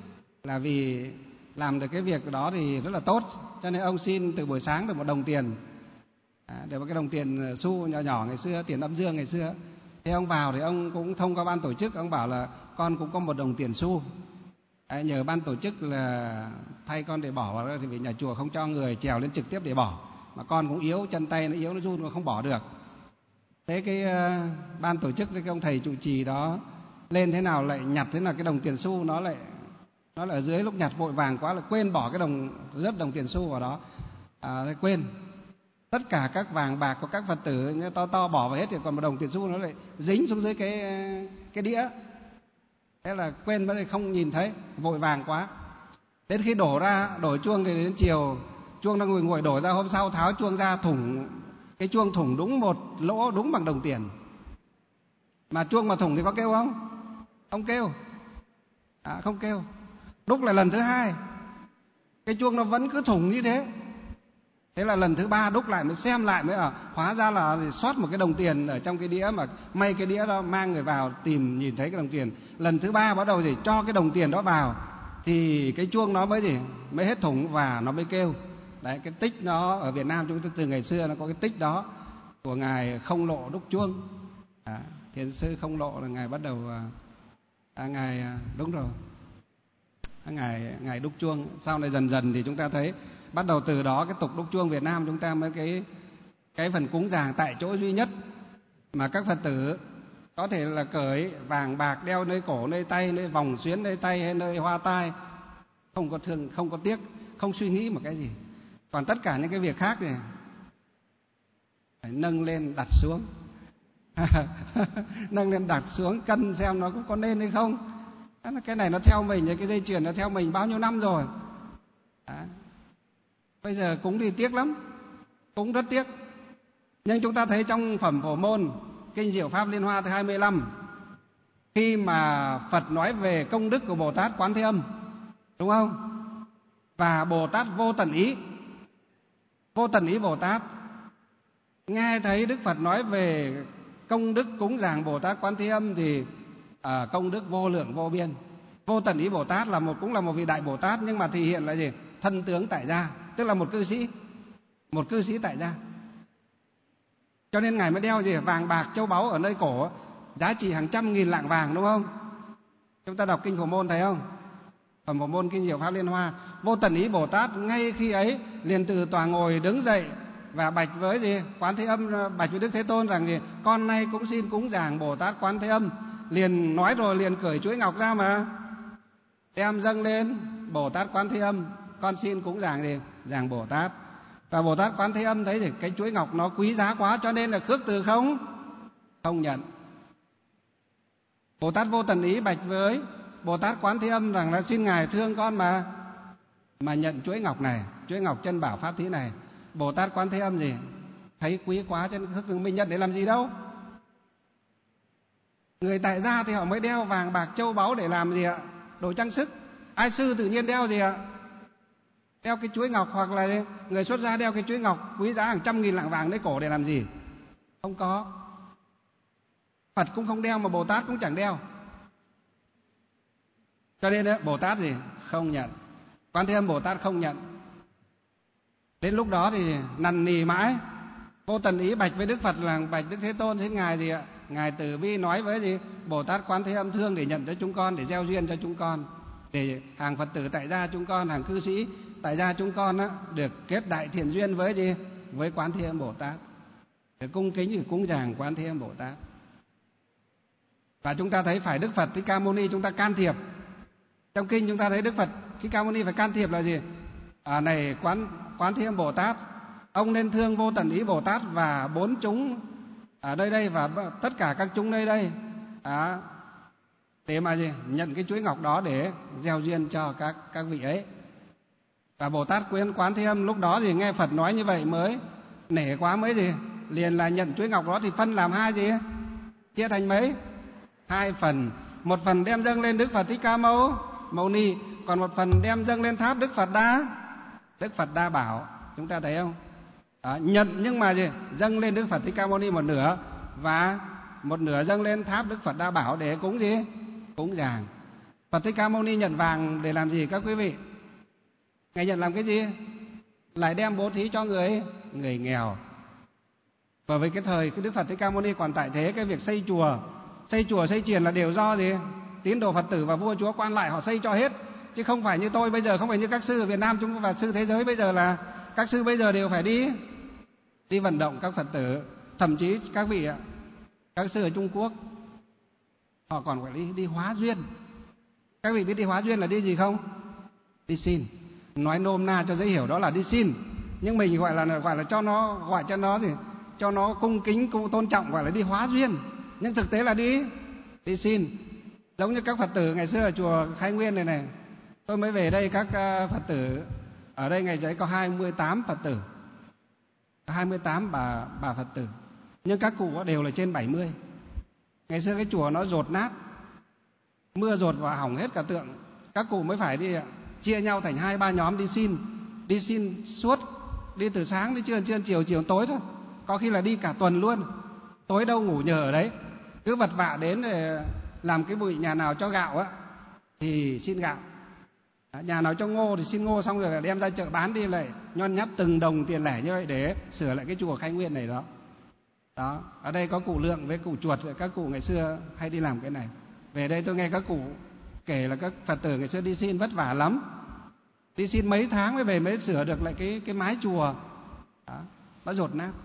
là vì làm được cái việc đó thì rất là tốt, cho nên ông xin từ buổi sáng được một đồng tiền, à, được một cái đồng tiền xu nhỏ nhỏ ngày xưa, tiền âm dương ngày xưa. Thế ông vào thì ông cũng thông qua ban tổ chức, ông bảo là con cũng có một đồng tiền xu. À, nhờ ban tổ chức là thay con để bỏ vào, thì vì nhà chùa không cho người trèo lên trực tiếp để bỏ, mà con cũng yếu, chân tay nó yếu, nó run, nó không bỏ được. Thế cái uh, ban tổ chức với cái ông thầy trụ trì đó lên thế nào lại nhặt thế nào cái đồng tiền xu nó lại nó lại ở dưới, lúc nhặt vội vàng quá là quên bỏ cái đồng, rớt đồng tiền xu vào đó, à, quên. Tất cả các vàng bạc của các Phật tử như to to bỏ vào hết, thì còn một đồng tiền xu nó lại dính xuống dưới cái cái đĩa. Thế là quên mất, không nhìn thấy, vội vàng quá. Đến khi đổ ra, đổ chuông thì đến chiều, chuông đang ngồi ngồi đổ ra, hôm sau tháo chuông ra, thủng cái chuông thủng đúng một lỗ, đúng bằng đồng tiền. Mà chuông mà thủng thì có kêu không? Không kêu, à, không kêu. Đúc là lần thứ hai, cái chuông nó vẫn cứ thủng như thế. Thế là lần thứ ba đúc lại mới xem lại mới ở, hóa ra là sót một cái đồng tiền ở trong cái đĩa, mà may cái đĩa đó mang người vào tìm nhìn thấy cái đồng tiền. Lần thứ ba bắt đầu gì cho cái đồng tiền đó vào thì cái chuông nó mới gì mới hết thủng và nó mới kêu. Đấy, cái tích nó ở Việt Nam chúng ta từ ngày xưa nó có cái tích đó của ngài Không Lộ đúc chuông. À, Thiền sư Không Lộ là ngài bắt đầu à, ngài đúng rồi, ngài ngài đúc chuông. Sau này dần dần thì chúng ta thấy bắt đầu từ đó cái tục đúc chuông Việt Nam chúng ta mới cái cái phần cúng dường tại chỗ duy nhất mà các Phật tử có thể là cởi vàng bạc đeo nơi cổ, nơi tay, nơi vòng xuyến nơi tay hay nơi hoa tai, không có thương, không có tiếc, không suy nghĩ một cái gì. Còn tất cả những cái việc khác thì phải nâng lên đặt xuống nâng lên đặt xuống cân xem nó có nên hay không. Cái này nó theo mình, cái dây chuyền nó theo mình bao nhiêu năm rồi. Đó. Bây giờ cúng thì tiếc lắm, cúng rất tiếc. Nhưng chúng ta thấy trong phẩm Phổ Môn, Kinh Diệu Pháp Liên Hoa thứ hai mươi lăm, khi mà Phật nói về công đức của Bồ Tát Quán Thế Âm, đúng không? Và Bồ Tát Vô Tận Ý, Vô Tận Ý Bồ Tát, nghe thấy Đức Phật nói về công đức cúng dường Bồ Tát Quán Thế Âm thì à, công đức vô lượng vô biên. Vô Tận Ý Bồ Tát là một cũng là một vị đại Bồ Tát, nhưng mà thể hiện là gì? Thân tướng tại gia, tức là một cư sĩ, một cư sĩ tại gia. Cho nên ngài mới đeo gì? Vàng bạc châu báu ở nơi cổ, giá trị hàng trăm nghìn lạng vàng, đúng không? Chúng ta đọc Kinh Phổ Môn thấy không? Phẩm Phổ Môn Kinh Diệu Pháp Liên Hoa, Vô Tận Ý Bồ Tát ngay khi ấy liền từ tòa ngồi đứng dậy và bạch với gì? Quán Thế Âm, bạch với Đức Thế Tôn rằng gì? Con nay cũng xin cúng dường Bồ Tát Quán Thế Âm. Liền nói rồi liền cởi chuỗi ngọc ra mà đem dâng lên Bồ Tát Quán Thế Âm, con xin cúng dường gì? Dường Bồ Tát. Và Bồ Tát Quán Thế Âm thấy thì cái chuỗi ngọc nó quý giá quá, cho nên là khước từ không không nhận. Bồ Tát Vô Tận Ý bạch với Bồ Tát Quán Thế Âm rằng là xin ngài thương con mà mà nhận chuỗi ngọc này, chuỗi ngọc chân bảo pháp thí này. Bồ Tát Quán Thế Âm gì? Thấy quý quá cho nên khước từ, mình nhận để làm gì đâu. Người tại gia thì họ mới đeo vàng bạc châu báu để làm gì ạ? Đồ trang sức. Ai sư tự nhiên đeo gì ạ? Đeo cái chuỗi ngọc, hoặc là người xuất gia đeo cái chuỗi ngọc quý giá hàng trăm nghìn lạng vàng lấy cổ để làm gì? Không có. Phật cũng không đeo, mà Bồ Tát cũng chẳng đeo. Cho nên đó, Bồ Tát gì? Không nhận. Quán Thế Âm Bồ Tát không nhận. Đến lúc đó thì năn nỉ mãi. Vô Tận Ý bạch với Đức Phật là bạch Đức Thế Tôn, xin ngài gì ạ? Ngài Từ Bi nói với gì? Bồ Tát Quán Thế Âm thương để nhận cho chúng con, để gieo duyên cho chúng con, để hàng Phật tử tại gia chúng con, hàng cư sĩ tại gia chúng con á, được kết đại thiện duyên với gì? Với Quán Thế Âm Bồ Tát, để cung kính thì cúng dường Quán Thế Âm Bồ Tát. Và chúng ta thấy phải Đức Phật Thích Ca Mâu Ni chúng ta can thiệp. Trong kinh chúng ta thấy Đức Phật Thích Ca Mâu Ni phải can thiệp là gì? À, này Quán Quán Thế Âm Bồ Tát, ông nên thương Vô Tận Ý Bồ Tát và bốn chúng ở đây đây và tất cả các chúng nơi đây, à, để mà gì? Nhận cái chuỗi ngọc đó để gieo duyên cho các các vị ấy. Và Bồ Tát Quyến Quán Thế Âm lúc đó thì nghe Phật nói như vậy mới nể quá, mới gì? Liền là nhận chuỗi ngọc đó thì phân làm hai gì? Chia thành mấy? Hai phần. Một phần đem dâng lên Đức Phật Thích Ca Mâu Mâu Ni, còn một phần đem dâng lên tháp Đức Phật Đa Đức Phật Đa Bảo. Chúng ta thấy không? Đó, nhận nhưng mà gì? Dâng lên Đức Phật Thích Ca Mâu Ni một nửa, và một nửa dâng lên tháp Đức Phật Đa Bảo để cúng gì? Cúng dường. Phật Thích Ca Mâu Ni nhận vàng để làm gì các quý vị? Ngài nhận làm cái gì? Lại đem bố thí cho người người nghèo. Và với cái thời cái Đức Phật Thích Ca Mâu Ni còn tại thế, cái việc xây chùa, xây chùa xây chiền là đều do gì? Tín đồ Phật tử và vua chúa quan lại họ xây cho hết, chứ không phải như tôi bây giờ, không phải như các sư ở Việt Nam chúng và sư thế giới bây giờ là các sư bây giờ đều phải đi đi vận động các Phật tử. Thậm chí các vị ạ, các sư ở Trung Quốc họ còn phải đi đi hóa duyên. Các vị biết đi hóa duyên là đi gì không? Đi xin. Nói nôm na cho dễ hiểu đó là đi xin. Nhưng mình gọi là gọi là cho nó gọi cho nó gì? Cho nó cung kính, cung tôn trọng, gọi là đi hóa duyên. Nhưng thực tế là đi đi xin. Giống như các Phật tử ngày xưa ở chùa Khai Nguyên này này, tôi mới về đây, các Phật tử ở đây ngày đấy có hai mươi tám Phật tử, hai mươi tám bà bà Phật tử, nhưng các cụ đều là trên bảy mươi. Ngày xưa cái chùa nó dột nát, mưa dột vào hỏng hết cả tượng. Các cụ mới phải đi chia nhau thành hai ba nhóm đi xin, đi xin suốt, đi từ sáng đến trưa, trưa chiều, chiều tối thôi, có khi là đi cả tuần luôn, tối đâu ngủ nhờ ở đấy, cứ vật vã đến để làm cái bụi. Nhà nào cho gạo á thì xin gạo, nhà nào cho ngô thì xin ngô, xong rồi đem ra chợ bán đi, lại nhon nháp từng đồng tiền lẻ như vậy để sửa lại cái chùa Khai Nguyên này đó. Đó, ở đây có cụ Lượng với cụ Chuột, các cụ ngày xưa hay đi làm cái này. Về đây tôi nghe các cụ kể là các Phật tử ngày xưa đi xin vất vả lắm, đi xin mấy tháng mới về, mới sửa được lại cái cái mái chùa đó, nó dột nát.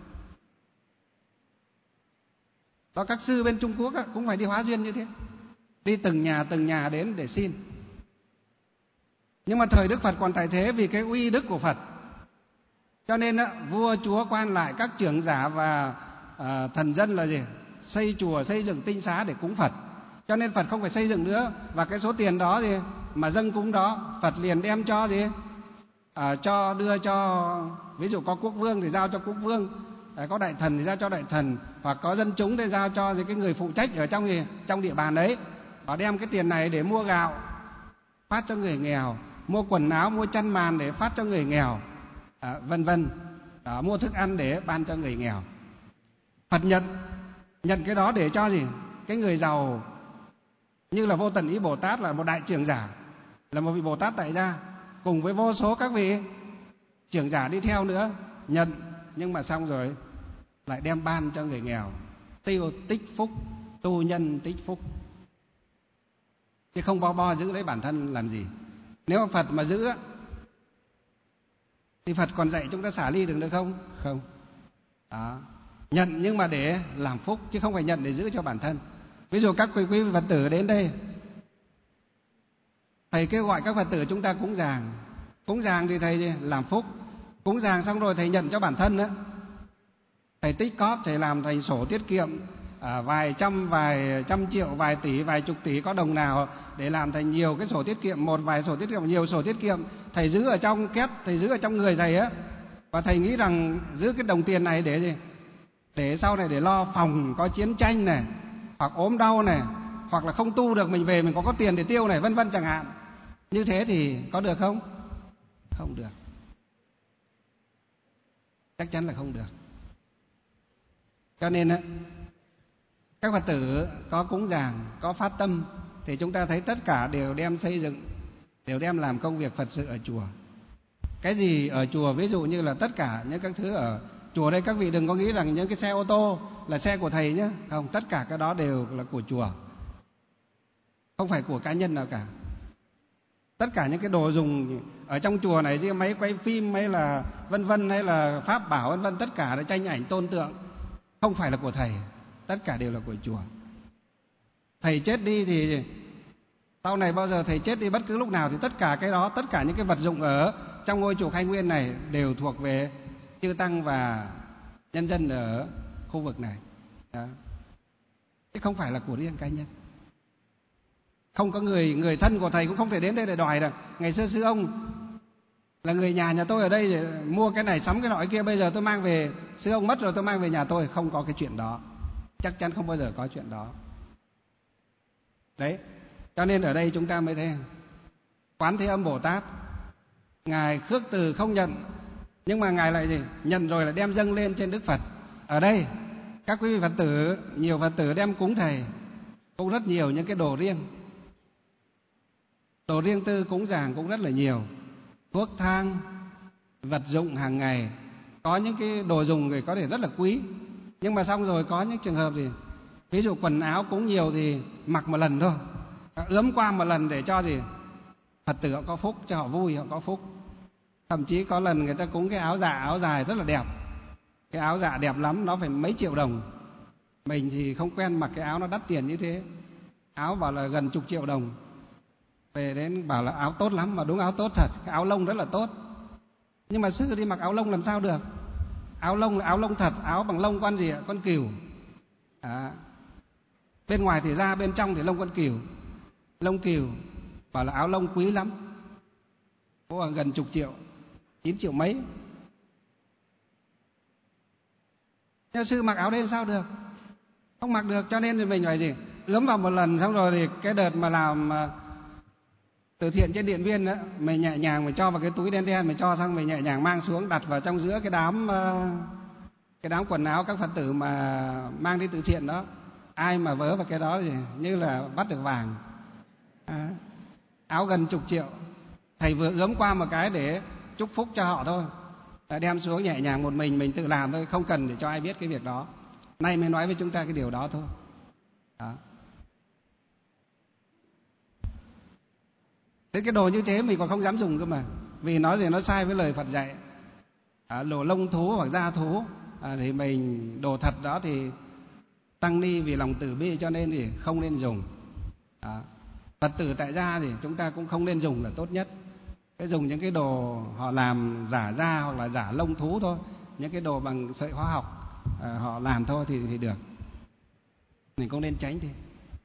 Đó, các sư bên Trung Quốc cũng phải đi hóa duyên như thế, đi từng nhà từng nhà đến để xin. Nhưng mà thời Đức Phật còn tại thế, vì cái uy đức của Phật, cho nên á, vua chúa quan lại, các trưởng giả và à, thần dân là gì? Xây chùa, xây dựng tinh xá để cúng Phật. Cho nên Phật không phải xây dựng nữa, và cái số tiền đó gì mà dâng cúng đó, Phật liền đem cho gì? À, cho đưa cho, ví dụ có quốc vương thì giao cho quốc vương, có đại thần thì giao cho đại thần, hoặc có dân chúng thì giao cho cái người phụ trách ở trong gì trong địa bàn đấy. Họ đem cái tiền này để mua gạo phát cho người nghèo, mua quần áo, mua chăn màn để phát cho người nghèo, à, vân vân. Đó, mua thức ăn để ban cho người nghèo. Phật nhận nhận cái đó để cho gì? Cái người giàu, như là Vô Tận Ý Bồ Tát là một đại trưởng giả, là một vị Bồ Tát tại gia, cùng với vô số các vị trưởng giả đi theo nữa, nhận, nhưng mà xong rồi lại đem ban cho người nghèo, tiêu tích phúc, tu nhân tích phúc, chứ không bo bo giữ lấy bản thân làm gì. Nếu mà Phật mà giữ thì Phật còn dạy chúng ta xả ly được nữa không? Không. Đó. Nhận nhưng mà để làm phúc, chứ không phải nhận để giữ cho bản thân. Ví dụ các quý quý Phật tử đến đây, thầy kêu gọi các Phật tử chúng ta cúng dường. Cúng dường thì thầy làm phúc, cúng dường xong rồi thầy nhận cho bản thân nữa. Thầy tích cóp, thầy làm thành sổ tiết kiệm, à, vài trăm, vài trăm triệu, vài tỷ, vài chục tỷ, có đồng nào để làm thành nhiều cái sổ tiết kiệm, một vài sổ tiết kiệm, nhiều sổ tiết kiệm. Thầy giữ ở trong két, thầy giữ ở trong người thầy á, và thầy nghĩ rằng giữ cái đồng tiền này để gì? Để sau này để lo phòng có chiến tranh này, hoặc ốm đau này, hoặc là không tu được mình về mình có có tiền để tiêu này, vân vân chẳng hạn. Như thế thì có được không? Không được. Chắc chắn là không được. Cho nên á, các Phật tử có cúng dường, có phát tâm thì chúng ta thấy tất cả đều đem xây dựng, đều đem làm công việc Phật sự ở chùa. Cái gì ở chùa, ví dụ như là tất cả những các thứ ở chùa đây, các vị đừng có nghĩ rằng những cái xe ô tô là xe của thầy nhé. Không, tất cả cái đó đều là của chùa, không phải của cá nhân nào cả. Tất cả những cái đồ dùng ở trong chùa này, như máy quay phim hay là vân vân, hay là pháp bảo vân vân, tất cả là tranh ảnh tôn tượng, không phải là của thầy, tất cả đều là của chùa. Thầy chết đi thì sau này bao giờ thầy chết đi, bất cứ lúc nào, thì tất cả cái đó, tất cả những cái vật dụng ở trong ngôi chùa Khai Nguyên này đều thuộc về chư tăng và nhân dân ở khu vực này. Đó. Chứ không phải là của riêng cá nhân. Không có người người thân của thầy cũng không thể đến đây để đòi được. Ngày xưa sư ông là người nhà nhà tôi ở đây để mua cái này sắm cái nọ cái kia, bây giờ tôi mang về, sư ông mất rồi tôi mang về nhà tôi, không có cái chuyện đó. Chắc chắn không bao giờ có chuyện đó. Đấy, cho nên ở đây chúng ta mới thấy Quán Thế Âm Bồ Tát, Ngài khước từ không nhận, nhưng mà Ngài lại gì? Nhận rồi là đem dâng lên trên Đức Phật. Ở đây các quý vị Phật tử, nhiều Phật tử đem cúng thầy, cũng rất nhiều những cái đồ riêng. Đồ riêng tư cúng dường cũng rất là nhiều. Thuốc thang, vật dụng hàng ngày. Có những cái đồ dùng thì có thể rất là quý. Nhưng mà xong rồi có những trường hợp thì ví dụ quần áo cúng nhiều thì mặc một lần thôi, ướm qua một lần để cho gì Phật tử họ có phúc, cho họ vui, họ có phúc. Thậm chí có lần người ta cúng cái áo dạ, áo dài rất là đẹp. Cái áo dạ đẹp lắm, nó phải mấy triệu đồng. Mình thì không quen mặc cái áo nó đắt tiền như thế. Áo bảo là gần chục triệu đồng. Về đến bảo là áo tốt lắm, mà đúng áo tốt thật, cái áo lông rất là tốt. Nhưng mà sư đi mặc áo lông làm sao được? Áo lông là áo lông thật, áo bằng lông con gì ạ? Con cừu. À, bên ngoài thì da, bên trong thì lông con cừu. Lông cừu, bảo là áo lông quý lắm. Có gần chục triệu, chín triệu mấy. Nhưng sư mặc áo đấy sao được? Không mặc được, cho nên thì mình phải gì? Ướm vào một lần, xong rồi thì cái đợt mà làm từ thiện trên Điện Biên đó, mình nhẹ nhàng mình cho vào cái túi đen đen, mình cho xong mình nhẹ nhàng mang xuống đặt vào trong giữa cái đám cái đám quần áo các Phật tử mà mang đi từ thiện đó. Ai mà vớ vào cái đó thì như là bắt được vàng. À, áo gần chục triệu, thầy vừa ướm qua một cái để chúc phúc cho họ thôi, đem xuống nhẹ nhàng một mình mình tự làm thôi, không cần để cho ai biết cái việc đó. Nay mới nói với chúng ta cái điều đó thôi. Đó. Thế cái đồ như thế mình còn không dám dùng cơ mà, vì nói gì nó sai với lời Phật dạy. À, đồ lông thú hoặc da thú à, thì mình đồ thật đó thì tăng ni vì lòng từ bi cho nên thì không nên dùng. À, Phật tử tại gia thì chúng ta cũng không nên dùng là tốt nhất. Cái dùng những cái đồ họ làm giả da hoặc là giả lông thú thôi, những cái đồ bằng sợi hóa học à, họ làm thôi thì thì được. Mình cũng nên tránh đi.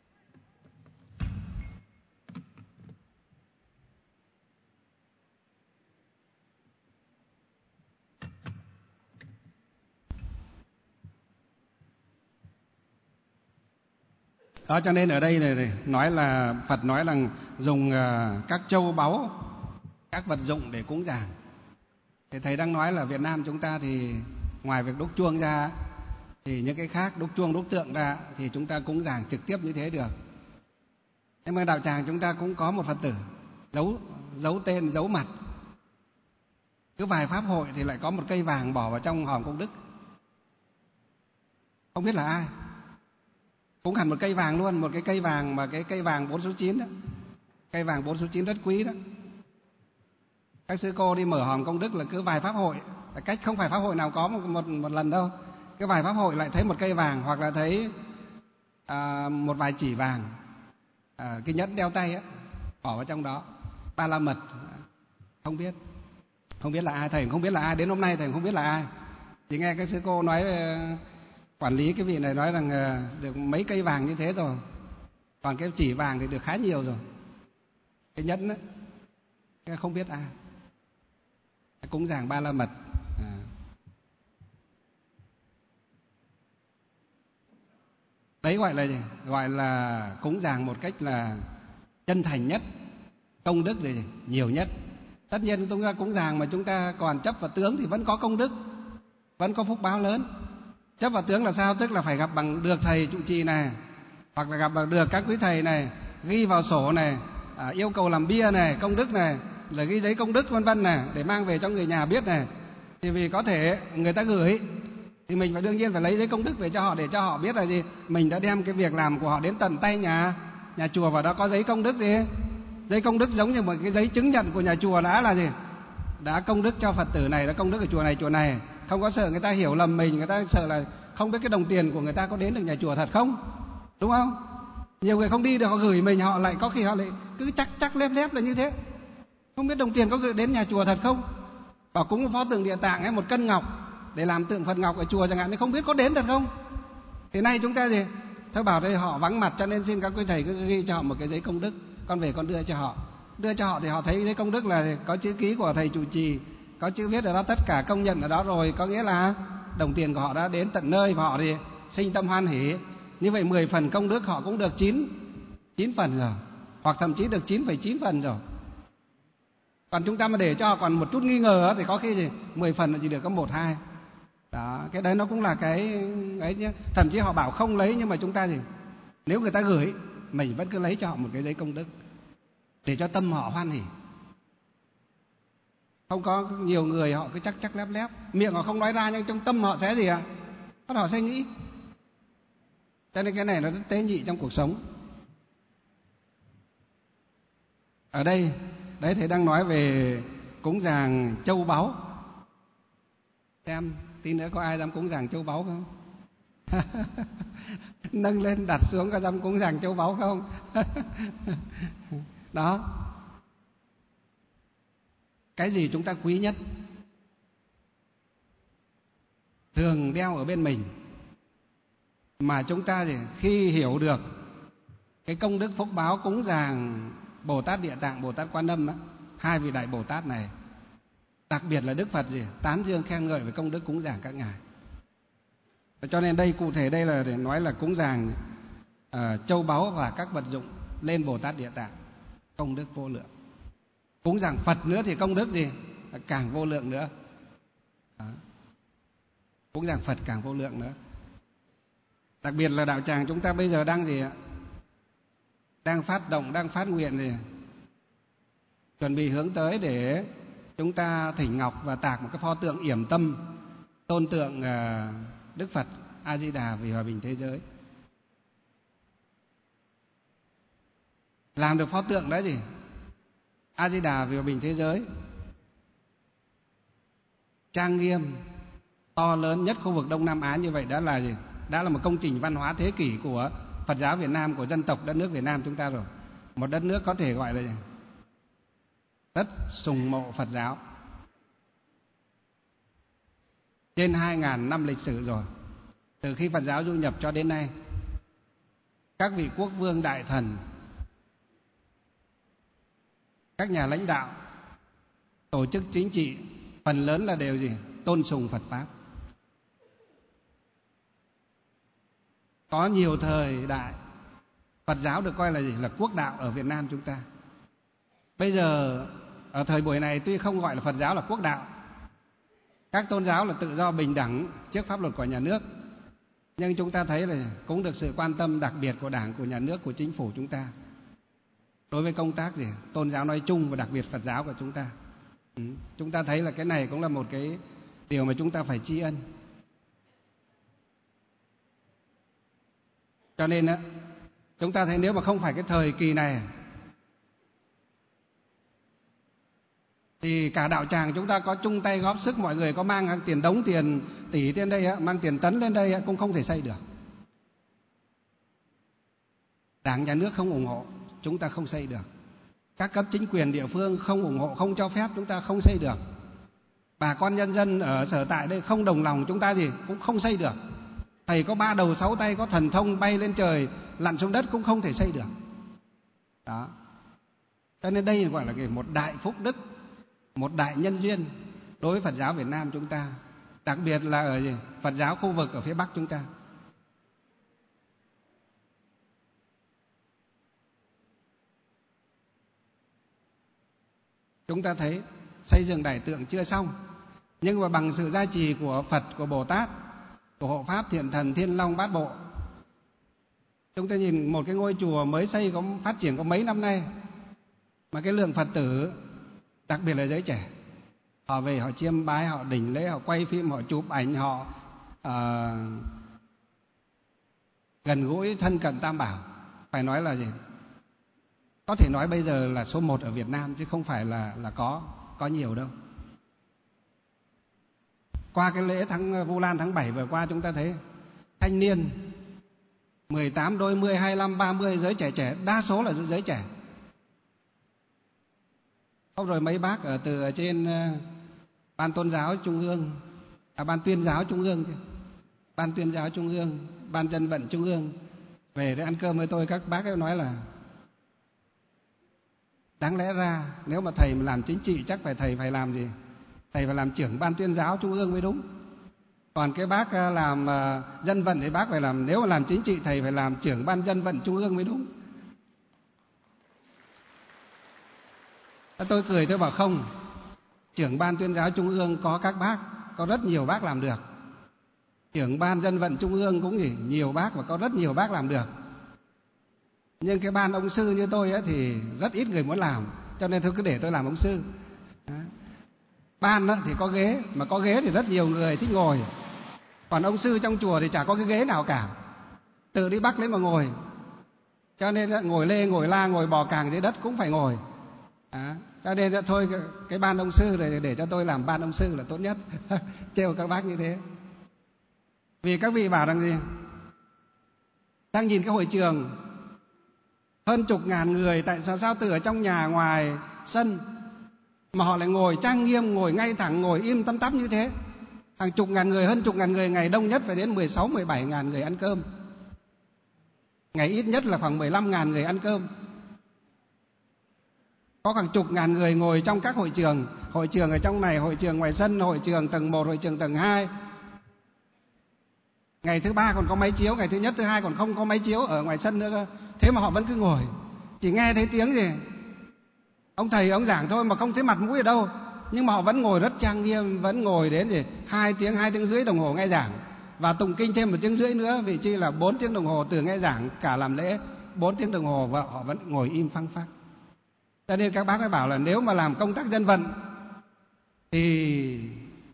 Đó, cho nên ở đây này, nói là Phật nói là dùng các châu báu, các vật dụng để cúng dường. Thì thầy đang nói là Việt Nam chúng ta thì ngoài việc đúc chuông ra thì những cái khác, đúc chuông đúc tượng ra thì chúng ta cúng dường trực tiếp như thế được. Nhưng mà đạo tràng chúng ta cũng có một Phật tử giấu giấu tên, giấu mặt. Cứ vài pháp hội thì lại có một cây vàng bỏ vào trong hòm công đức. Không biết là ai. Cũng hẳn một cây vàng luôn, một cái cây vàng mà cái cây vàng bốn số chín đó. Cây vàng bốn số chín rất quý đó. Các sư cô đi mở hòm công đức là cứ vài pháp hội, cách không phải pháp hội nào có một, một, một lần đâu. Cứ vài pháp hội lại thấy một cây vàng, hoặc là thấy à, một vài chỉ vàng, à, cái nhẫn đeo tay á, bỏ vào trong đó. Ba la mật, không biết. Không biết là ai, thầy không biết là ai, đến hôm nay thầy không biết là ai. Chỉ nghe các sư cô nói, quản lý cái vị này nói rằng được mấy cây vàng như thế rồi, còn cái chỉ vàng thì được khá nhiều rồi. Cái nhẫn đó, không biết ai. Cúng dường ba la mật. À. Đấy gọi là gì? Gọi là cúng dường một cách là chân thành nhất, công đức thì nhiều nhất. Tất nhiên chúng ta cúng dường mà chúng ta còn chấp vào tướng thì vẫn có công đức, vẫn có phúc báo lớn. Chấp vào tướng là sao? Tức là phải gặp bằng được thầy trụ trì này, hoặc là gặp bằng được các quý thầy này, ghi vào sổ này, à, yêu cầu làm bia này, công đức này, là ghi giấy công đức vân vân này, để mang về cho người nhà biết này. Thì vì có thể người ta gửi thì mình phải đương nhiên phải lấy giấy công đức về cho họ, để cho họ biết là gì, mình đã đem cái việc làm của họ đến tận tay nhà nhà chùa, và đó có giấy công đức gì. Giấy công đức giống như một cái giấy chứng nhận của nhà chùa đã là gì, đã công đức cho Phật tử này, đã công đức ở chùa này chùa này. Không có sợ người ta hiểu lầm mình, người ta sợ là không biết cái đồng tiền của người ta có đến được nhà chùa thật không, đúng không? Nhiều người không đi được, họ gửi mình, họ lại có khi họ lại cứ chắc chắc lép lép là như thế, không biết đồng tiền có gửi đến nhà chùa thật không. Bảo cúng một pho tượng Địa Tạng hay một cân ngọc để làm tượng Phật ngọc ở chùa chẳng hạn, thì không biết có đến thật không. Thì nay chúng ta gì, thôi bảo đây họ vắng mặt, cho nên xin các quý thầy cứ ghi cho họ một cái giấy công đức, con về con đưa cho họ. Đưa cho họ thì họ thấy giấy công đức là có chữ ký của thầy trụ trì, có chữ viết ở đó, tất cả công nhận ở đó rồi, có nghĩa là đồng tiền của họ đã đến tận nơi và họ thì sinh tâm hoan hỷ. Như vậy mười phần công đức họ cũng được chín chín phần rồi, hoặc thậm chí được chín phẩy chín phần rồi. Còn chúng ta mà để cho họ còn một chút nghi ngờ thì có khi gì mười phần là chỉ được có một hai. Đó, cái đấy nó cũng là cái ấy nhé. Thậm chí họ bảo không lấy, nhưng mà chúng ta gì, nếu người ta gửi mình vẫn cứ lấy cho họ một cái giấy công đức. để cho tâm họ hoan hỉ. Không có nhiều người họ cứ chắc chắc lép lép, miệng họ không nói ra nhưng trong tâm họ sẽ gì ạ? À? Họ sẽ nghĩ. Cho nên cái này nó rất tế nhị trong cuộc sống. Ở đây, đấy thầy đang nói về cúng dường châu báu. Xem, tí nữa có ai dám cúng dường châu báu không? Nâng lên đặt xuống có dám cúng dường châu báu không? Đó. Cái gì chúng ta quý nhất thường đeo ở bên mình, mà chúng ta thì khi hiểu được cái công đức phúc báo cúng dường Bồ Tát Địa Tạng, Bồ Tát Quan Âm á, hai vị đại Bồ Tát này, đặc biệt là Đức Phật gì tán dương khen ngợi về công đức cúng dường các ngài. Cho nên đây cụ thể đây là để nói là cúng dường uh, châu báu và các vật dụng lên Bồ Tát Địa Tạng, công đức vô lượng. Cúng dường Phật nữa thì công đức gì càng vô lượng nữa. Đó. Cúng dường Phật càng vô lượng nữa. Đặc biệt là đạo tràng chúng ta bây giờ đang gì ạ? Đang phát động, đang phát nguyện gì? Chuẩn bị hướng tới để chúng ta thỉnh ngọc và tạc một cái pho tượng yểm tâm tôn tượng Đức Phật A Di Đà vì hòa bình thế giới. Làm được pho tượng đấy gì? A Di Đà vì hòa bình thế giới, trang nghiêm, to lớn nhất khu vực Đông Nam Á như vậy đã là gì? Đã là một công trình văn hóa thế kỷ của Phật giáo Việt Nam, của dân tộc đất nước Việt Nam chúng ta rồi. Một đất nước có thể gọi là gì? Đất sùng mộ Phật giáo. Trên hai ngàn năm lịch sử rồi. Từ khi Phật giáo du nhập cho đến nay, các vị quốc vương đại thần, các nhà lãnh đạo, tổ chức chính trị phần lớn là đều gì? Tôn sùng Phật Pháp. Có nhiều thời đại Phật giáo được coi là gì? Là quốc đạo ở Việt Nam chúng ta. Bây giờ ở thời buổi này tuy không gọi là Phật giáo là quốc đạo, các tôn giáo là tự do bình đẳng trước pháp luật của nhà nước, nhưng chúng ta thấy là cũng được sự quan tâm đặc biệt của Đảng, của nhà nước, của chính phủ chúng ta đối với công tác gì? Tôn giáo nói chung và đặc biệt Phật giáo của chúng ta. Ừ. Chúng ta thấy là cái này cũng là một cái điều mà chúng ta phải tri ân. Cho nên á, chúng ta thấy nếu mà không phải cái thời kỳ này thì cả đạo tràng chúng ta có chung tay góp sức, mọi người có mang tiền đống, tiền tỷ lên đây á, mang tiền tấn lên đây á, cũng không thể xây được. Đảng nhà nước không ủng hộ, chúng ta không xây được. Các cấp chính quyền địa phương không ủng hộ, không cho phép, chúng ta không xây được. Bà con nhân dân ở sở tại đây không đồng lòng, chúng ta gì cũng không xây được. Thầy có ba đầu sáu tay, có thần thông bay lên trời, lặn xuống đất cũng không thể xây được. Đó. Cho nên đây gọi là một đại phúc đức, một đại nhân duyên đối với Phật giáo Việt Nam chúng ta, đặc biệt là ở gì? Phật giáo khu vực ở phía Bắc chúng ta. Chúng ta thấy xây dựng đại tượng chưa xong, nhưng mà bằng sự gia trì của Phật, của Bồ Tát, của hộ Pháp, Thiện Thần, Thiên Long, Bát Bộ, chúng ta nhìn một cái ngôi chùa mới xây có phát triển có mấy năm nay, mà cái lượng Phật tử, đặc biệt là giới trẻ, họ về họ chiêm bái, họ đỉnh lễ, họ quay phim, họ chụp ảnh, họ à, gần gũi thân cận Tam Bảo. Phải nói là gì? Có thể nói bây giờ là số một ở Việt Nam, chứ không phải là là có có nhiều đâu. Qua cái lễ tháng Vu Lan tháng bảy vừa qua, chúng ta thấy thanh niên mười tám, đôi mươi, hai mươi lăm, ba mươi, giới trẻ trẻ, đa số là giới trẻ. Hôm rồi mấy bác ở từ ở trên Ban Tôn giáo Trung ương, à, Ban Tuyên giáo Trung ương, Ban Tuyên giáo Trung ương, Ban Dân vận Trung ương về để ăn cơm với tôi, các bác ấy nói là đáng lẽ ra nếu mà thầy mà làm chính trị chắc phải thầy phải làm gì? Thầy phải làm trưởng Ban Tuyên giáo Trung ương mới đúng. Còn cái bác làm dân vận thì bác phải làm, nếu mà làm chính trị thầy phải làm trưởng Ban Dân vận Trung ương mới đúng. Tôi cười, tôi bảo không, trưởng Ban Tuyên giáo Trung ương có các bác, có rất nhiều bác làm được. Trưởng Ban Dân vận Trung ương cũng gì, nhiều bác và có rất nhiều bác làm được. Nhưng cái ban ông sư như tôi ấy thì rất ít người muốn làm, cho nên tôi cứ để tôi làm ông sư. Đó. Ban thì có ghế, mà có ghế thì rất nhiều người thích ngồi. Còn ông sư trong chùa thì chả có cái ghế nào cả, tự đi bắt lấy mà ngồi. Cho nên ngồi lê, ngồi la, ngồi bò càng dưới đất cũng phải ngồi. Đó. Cho nên thôi cái ban ông sư này để cho tôi làm ban ông sư là tốt nhất. Trêu các bác như thế. Vì các vị bảo rằng gì? Đang nhìn cái hội trường hơn chục ngàn người, tại sao sao từ ở trong nhà ngoài sân mà họ lại ngồi trang nghiêm, ngồi ngay thẳng, ngồi im tăm tắp như thế? Hàng chục ngàn người, hơn chục ngàn người, ngày đông nhất phải đến mười sáu, mười bảy ngàn người ăn cơm. Ngày ít nhất là khoảng mười lăm ngàn người ăn cơm. Có khoảng chục ngàn người ngồi trong các hội trường, hội trường ở trong này, hội trường ngoài sân, hội trường tầng một, hội trường tầng hai. Ngày thứ ba còn có máy chiếu, ngày thứ nhất, thứ hai còn không có máy chiếu ở ngoài sân nữa cơ. Thế mà họ vẫn cứ ngồi, chỉ nghe thấy tiếng gì ông thầy ông giảng thôi mà không thấy mặt mũi ở đâu. Nhưng mà họ vẫn ngồi rất trang nghiêm, vẫn ngồi đến gì hai tiếng, hai tiếng rưỡi đồng hồ nghe giảng, và tụng kinh thêm một tiếng rưỡi nữa, vì chi là bốn tiếng đồng hồ từ nghe giảng cả làm lễ, bốn tiếng đồng hồ, và họ vẫn ngồi im phăng phắc. Cho nên các bác mới bảo là nếu mà làm công tác dân vận thì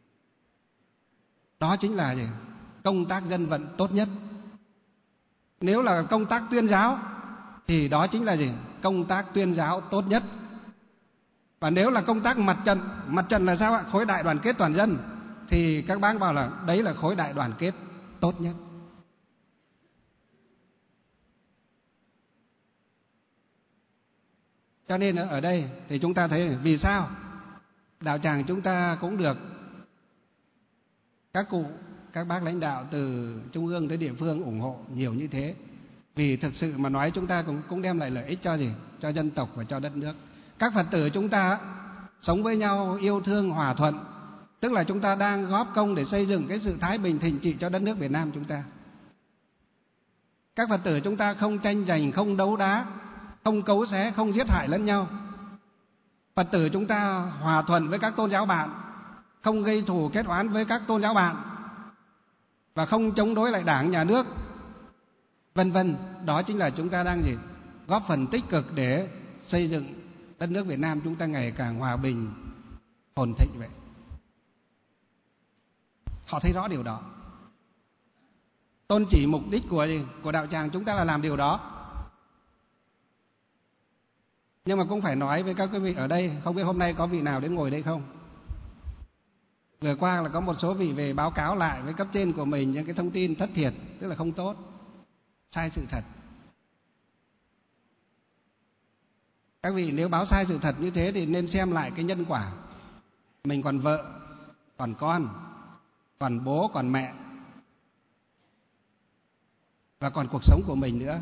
đó chính là gì? Công tác dân vận tốt nhất. Nếu là công tác tuyên giáo thì đó chính là gì? Công tác tuyên giáo tốt nhất. Và nếu là công tác mặt trận, mặt trận là sao ạ? Khối đại đoàn kết toàn dân, thì các bác bảo là đấy là khối đại đoàn kết tốt nhất. Cho nên ở đây thì chúng ta thấy vì sao đạo tràng chúng ta cũng được các cụ, các bác lãnh đạo từ trung ương tới địa phương ủng hộ nhiều như thế. Vì thực sự mà nói chúng ta cũng, cũng đem lại lợi ích cho gì? Cho dân tộc và cho đất nước. Các Phật tử chúng ta sống với nhau yêu thương hòa thuận, tức là chúng ta đang góp công để xây dựng cái sự thái bình thịnh trị cho đất nước Việt Nam chúng ta. Các Phật tử chúng ta không tranh giành, không đấu đá, không cấu xé, không giết hại lẫn nhau. Phật tử chúng ta hòa thuận với các tôn giáo bạn, không gây thù kết oán với các tôn giáo bạn, và không chống đối lại Đảng, Nhà nước, vân vân. Đó chính là chúng ta đang gì? Góp phần tích cực để xây dựng đất nước Việt Nam chúng ta ngày càng hòa bình, phồn thịnh vậy. Họ thấy rõ điều đó. Tôn chỉ mục đích của gì? Của đạo tràng chúng ta là làm điều đó. Nhưng mà cũng phải nói với các quý vị ở đây, không biết hôm nay có vị nào đến ngồi đây không? Vừa qua là có một số vị về báo cáo lại với cấp trên của mình những cái thông tin thất thiệt, tức là không tốt, sai sự thật. Các vị nếu báo sai sự thật như thế thì nên xem lại cái nhân quả. Mình còn vợ, còn con, còn bố, còn mẹ, và còn cuộc sống của mình nữa.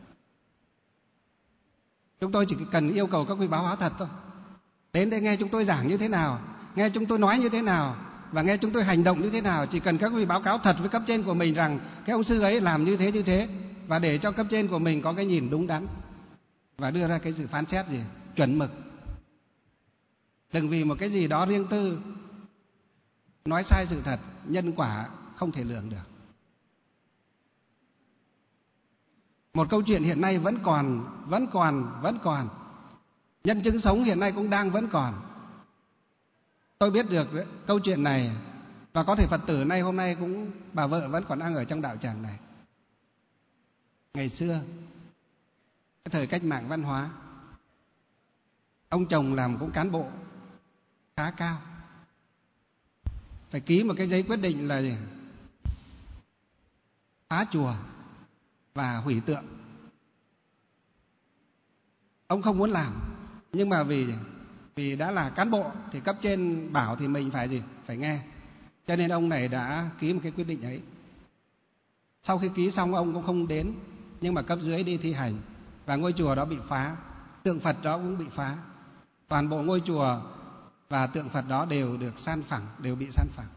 Chúng tôi chỉ cần yêu cầu các vị báo hóa thật thôi. Đến đây nghe chúng tôi giảng như thế nào, nghe chúng tôi nói như thế nào, và nghe chúng tôi hành động như thế nào. Chỉ cần các vị báo cáo thật với cấp trên của mình rằng cái ông sư ấy làm như thế như thế, và để cho cấp trên của mình có cái nhìn đúng đắn và đưa ra cái sự phán xét gì chuẩn mực. Đừng vì một cái gì đó riêng tư nói sai sự thật, nhân quả không thể lường được. Một câu chuyện hiện nay vẫn còn, vẫn còn, vẫn còn. Nhân chứng sống hiện nay cũng đang vẫn còn. Tôi biết được câu chuyện này, và có thể Phật tử nay hôm nay cũng, bà vợ vẫn còn đang ở trong đạo tràng này. Ngày xưa, cái thời cách mạng văn hóa, ông chồng làm cũng cán bộ khá cao, phải ký một cái giấy quyết định là gì? Phá chùa và hủy tượng. Ông không muốn làm, nhưng mà vì vì đã là cán bộ thì cấp trên bảo thì mình phải gì? Phải nghe. Cho nên ông này đã ký một cái quyết định ấy. Sau khi ký xong ông cũng không đến, nhưng mà cấp dưới đi thi hành, và ngôi chùa đó bị phá, tượng Phật đó cũng bị phá. Toàn bộ ngôi chùa và tượng Phật đó đều được san phẳng, đều bị san phẳng.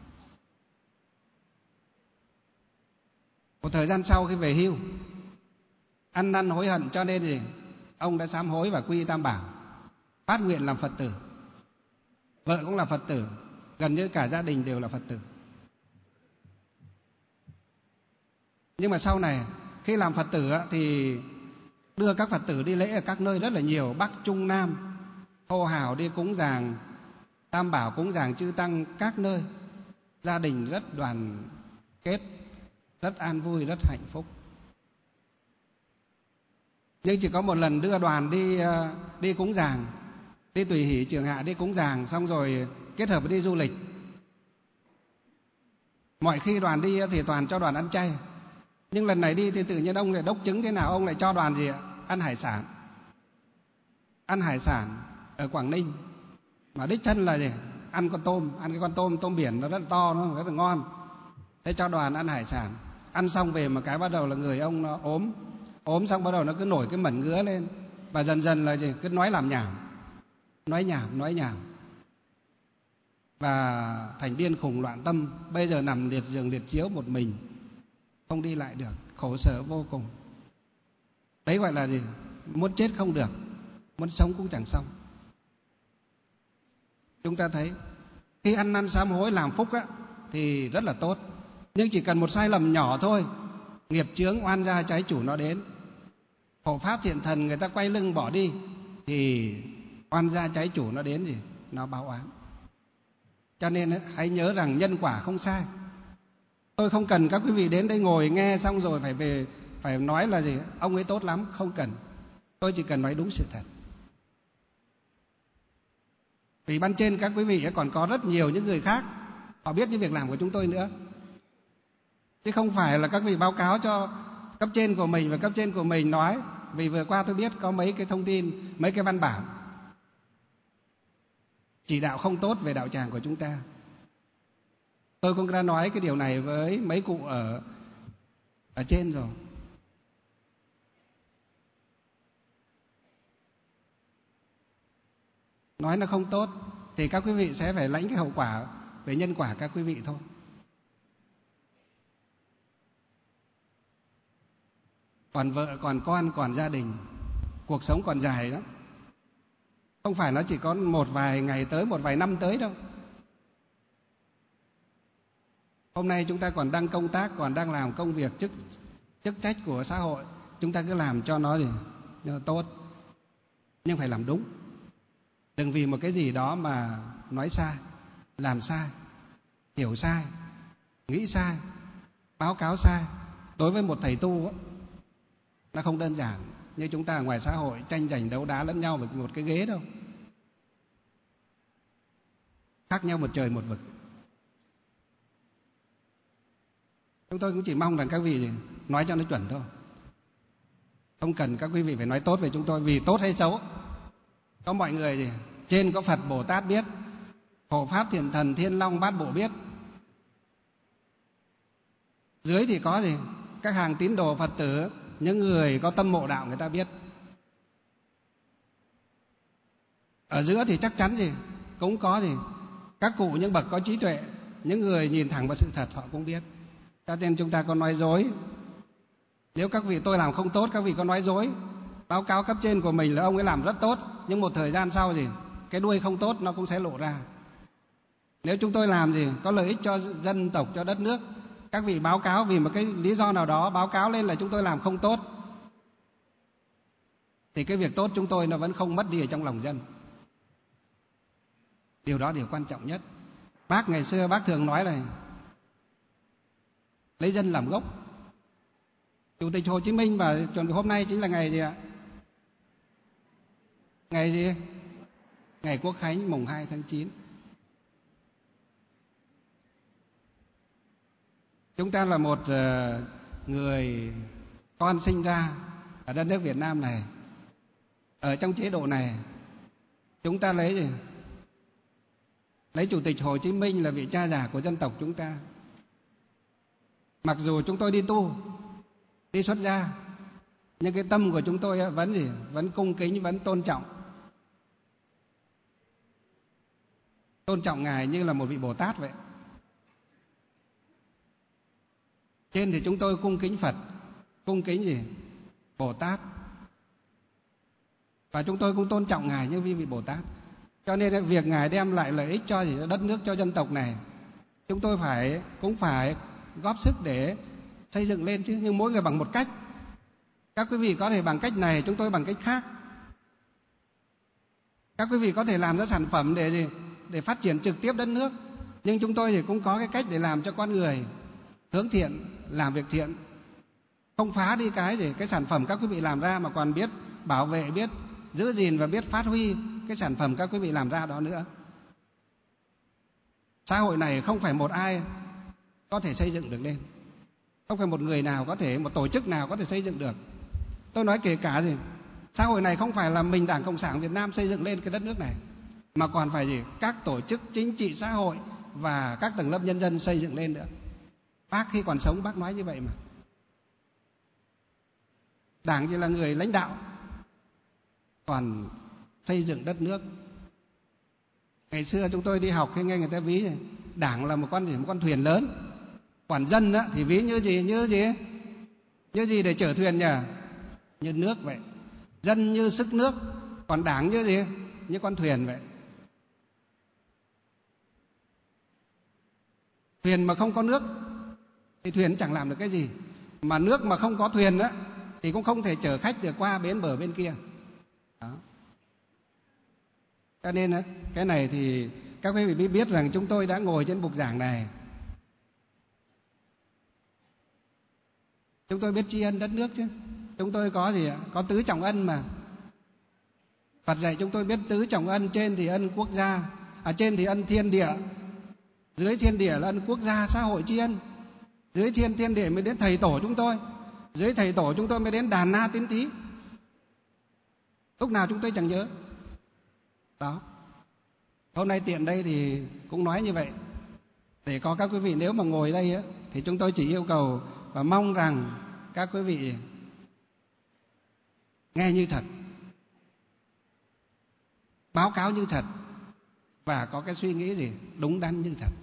Một thời gian sau khi về hưu, ăn năn hối hận, cho nên thì ông đã sám hối và quy y Tam Bảo, phát nguyện làm Phật tử. Vợ cũng là Phật tử, gần như cả gia đình đều là Phật tử. Nhưng mà sau này khi làm Phật tử thì đưa các Phật tử đi lễ ở các nơi rất là nhiều, Bắc Trung Nam, hô hào đi cúng dường Tam Bảo, cúng dường chư tăng các nơi. Gia đình rất đoàn kết, rất an vui, rất hạnh phúc. Nhưng chỉ có một lần đưa đoàn đi đi cúng dường, đi tùy hỷ trường hạ đi cúng dường, xong rồi kết hợp với đi du lịch. Mọi khi đoàn đi thì toàn cho đoàn ăn chay, nhưng lần này đi thì tự nhiên ông lại đốc chứng thế nào, ông lại cho đoàn gì ạ? Ăn hải sản. Ăn hải sản ở Quảng Ninh, mà đích thân là gì? Ăn con tôm, ăn cái con tôm tôm biển nó rất là to, nó rất là ngon. Thế cho đoàn ăn hải sản, ăn xong về mà cái bắt đầu là người ông nó ốm, ốm xong bắt đầu nó cứ nổi cái mẩn ngứa lên, và dần dần là gì? Cứ nói làm nhảm, nói nhảm, nói nhảm, và thành điên khùng loạn tâm. Bây giờ nằm liệt giường liệt chiếu một mình, không đi lại được, khổ sở vô cùng. Đấy gọi là gì? Muốn chết không được, muốn sống cũng chẳng xong. Chúng ta thấy khi ăn năn sám hối làm phúc á, thì rất là tốt. Nhưng chỉ cần một sai lầm nhỏ thôi, nghiệp chướng oan gia trái chủ nó đến. Hộ pháp thiện thần người ta quay lưng bỏ đi, thì oan gia trái chủ nó đến gì? Nó báo oán. Cho nên hãy nhớ rằng nhân quả không sai. Tôi không cần các quý vị đến đây ngồi nghe xong rồi phải về phải nói là gì? Ông ấy tốt lắm, không cần. Tôi chỉ cần nói đúng sự thật. Vì ban trên các quý vị còn có rất nhiều những người khác, họ biết những việc làm của chúng tôi nữa. Chứ không phải là các vị báo cáo cho cấp trên của mình và cấp trên của mình nói. Vì vừa qua tôi biết có mấy cái thông tin, mấy cái văn bản chỉ đạo không tốt về đạo tràng của chúng ta. Tôi cũng đã nói cái điều này với mấy cụ ở ở trên rồi. Nói nó không tốt thì các quý vị sẽ phải lãnh cái hậu quả về nhân quả các quý vị thôi. Còn vợ, còn con, còn gia đình, cuộc sống còn dài lắm. Không phải nó chỉ có một vài ngày tới, một vài năm tới đâu. Hôm nay chúng ta còn đang công tác, còn đang làm công việc chức chức trách của xã hội, chúng ta cứ làm cho nó gì cho nó tốt, nhưng phải làm đúng. Đừng vì một cái gì đó mà nói sai, làm sai, hiểu sai, nghĩ sai, báo cáo sai. Đối với một thầy tu nó không đơn giản như chúng ta ở ngoài xã hội tranh giành đấu đá lẫn nhau về một cái ghế đâu. Khác nhau một trời một vực. Chúng tôi cũng chỉ mong rằng các vị nói cho nó chuẩn thôi. Không cần các quý vị phải nói tốt về chúng tôi, vì tốt hay xấu có mọi người gì trên có Phật Bồ Tát biết, hộ pháp thiện thần Thiên Long Bát Bộ biết, dưới thì có gì các hàng tín đồ Phật tử, những người có tâm mộ đạo người ta biết. Ở giữa thì chắc chắn gì cũng có gì các cụ những bậc có trí tuệ, những người nhìn thẳng vào sự thật họ cũng biết. Cho nên chúng ta có nói dối, nếu các vị tôi làm không tốt, các vị có nói dối báo cáo cấp trên của mình là ông ấy làm rất tốt, nhưng một thời gian sau gì cái đuôi không tốt nó cũng sẽ lộ ra. Nếu chúng tôi làm gì có lợi ích cho dân tộc, cho đất nước, các vị báo cáo vì một cái lý do nào đó báo cáo lên là chúng tôi làm không tốt, thì cái việc tốt chúng tôi nó vẫn không mất đi ở trong lòng dân. Điều đó điều quan trọng nhất. Bác ngày xưa bác thường nói là lấy dân làm gốc. Chủ tịch Hồ Chí Minh và chuẩn bị hôm nay chính là ngày gì ạ? Ngày gì? Ngày Quốc khánh mùng hai tháng chín. Chúng ta là một người con sinh ra ở đất nước Việt Nam này, ở trong chế độ này. Chúng ta lấy gì? Lấy Chủ tịch Hồ Chí Minh là vị cha già của dân tộc chúng ta. Mặc dù chúng tôi đi tu, đi xuất gia, nhưng cái tâm của chúng tôi vẫn gì? Vẫn cung kính, vẫn tôn trọng. Tôn trọng Ngài như là một vị Bồ Tát vậy. Trên thì chúng tôi cung kính Phật, cung kính gì? Bồ Tát. Và chúng tôi cũng tôn trọng Ngài như vị Bồ Tát. Cho nên việc Ngài đem lại lợi ích cho gì? Cho đất nước, cho dân tộc này, chúng tôi phải cũng phải góp sức để xây dựng lên chứ. Nhưng mỗi người bằng một cách. Các quý vị có thể bằng cách này, chúng tôi bằng cách khác. Các quý vị có thể làm ra sản phẩm để gì? Để phát triển trực tiếp đất nước. Nhưng chúng tôi thì cũng có cái cách để làm cho con người hướng thiện, làm việc thiện. Không phá đi cái gì, cái sản phẩm các quý vị làm ra, mà còn biết bảo vệ, biết giữ gìn và biết phát huy cái sản phẩm các quý vị làm ra đó nữa. Xã hội này không phải một ai có thể xây dựng được lên. Không phải một người nào có thể, một tổ chức nào có thể xây dựng được. Tôi nói kể cả gì, xã hội này không phải là mình Đảng Cộng sản Việt Nam xây dựng lên cái đất nước này, mà còn phải gì? Các tổ chức chính trị xã hội và các tầng lớp nhân dân xây dựng lên nữa. Bác khi còn sống bác nói như vậy mà. Đảng chỉ là người lãnh đạo, còn xây dựng đất nước. Ngày xưa chúng tôi đi học khi nghe người ta ví Đảng là một con gì? Một con thuyền lớn. Còn dân á, thì ví như gì? Như gì? Như gì để chở thuyền nhỉ? Như nước vậy. Dân như sức nước, còn Đảng như gì? Như con thuyền vậy. Thuyền mà không có nước thì thuyền chẳng làm được cái gì. Mà nước mà không có thuyền á thì cũng không thể chở khách được qua bến bờ bên kia. Đó. Cho nên á, cái này thì các quý vị biết rằng chúng tôi đã ngồi trên bục giảng này. Chúng tôi biết tri ân đất nước chứ. Chúng tôi có gì ạ? Có tứ trọng ân mà. Phật dạy chúng tôi biết tứ trọng ân, trên thì ân quốc gia, à trên thì ân thiên địa, dưới thiên địa là ân quốc gia xã hội tri ân. Dưới thiên thiên địa mới đến thầy tổ chúng tôi, dưới thầy tổ chúng tôi mới đến đàn na tín tí. Lúc nào chúng tôi chẳng nhớ. Đó. Hôm nay tiện đây thì cũng nói như vậy, để có các quý vị nếu mà ngồi đây á, thì chúng tôi chỉ yêu cầu và mong rằng các quý vị nghe như thật, báo cáo như thật, và có cái suy nghĩ gì đúng đắn như thật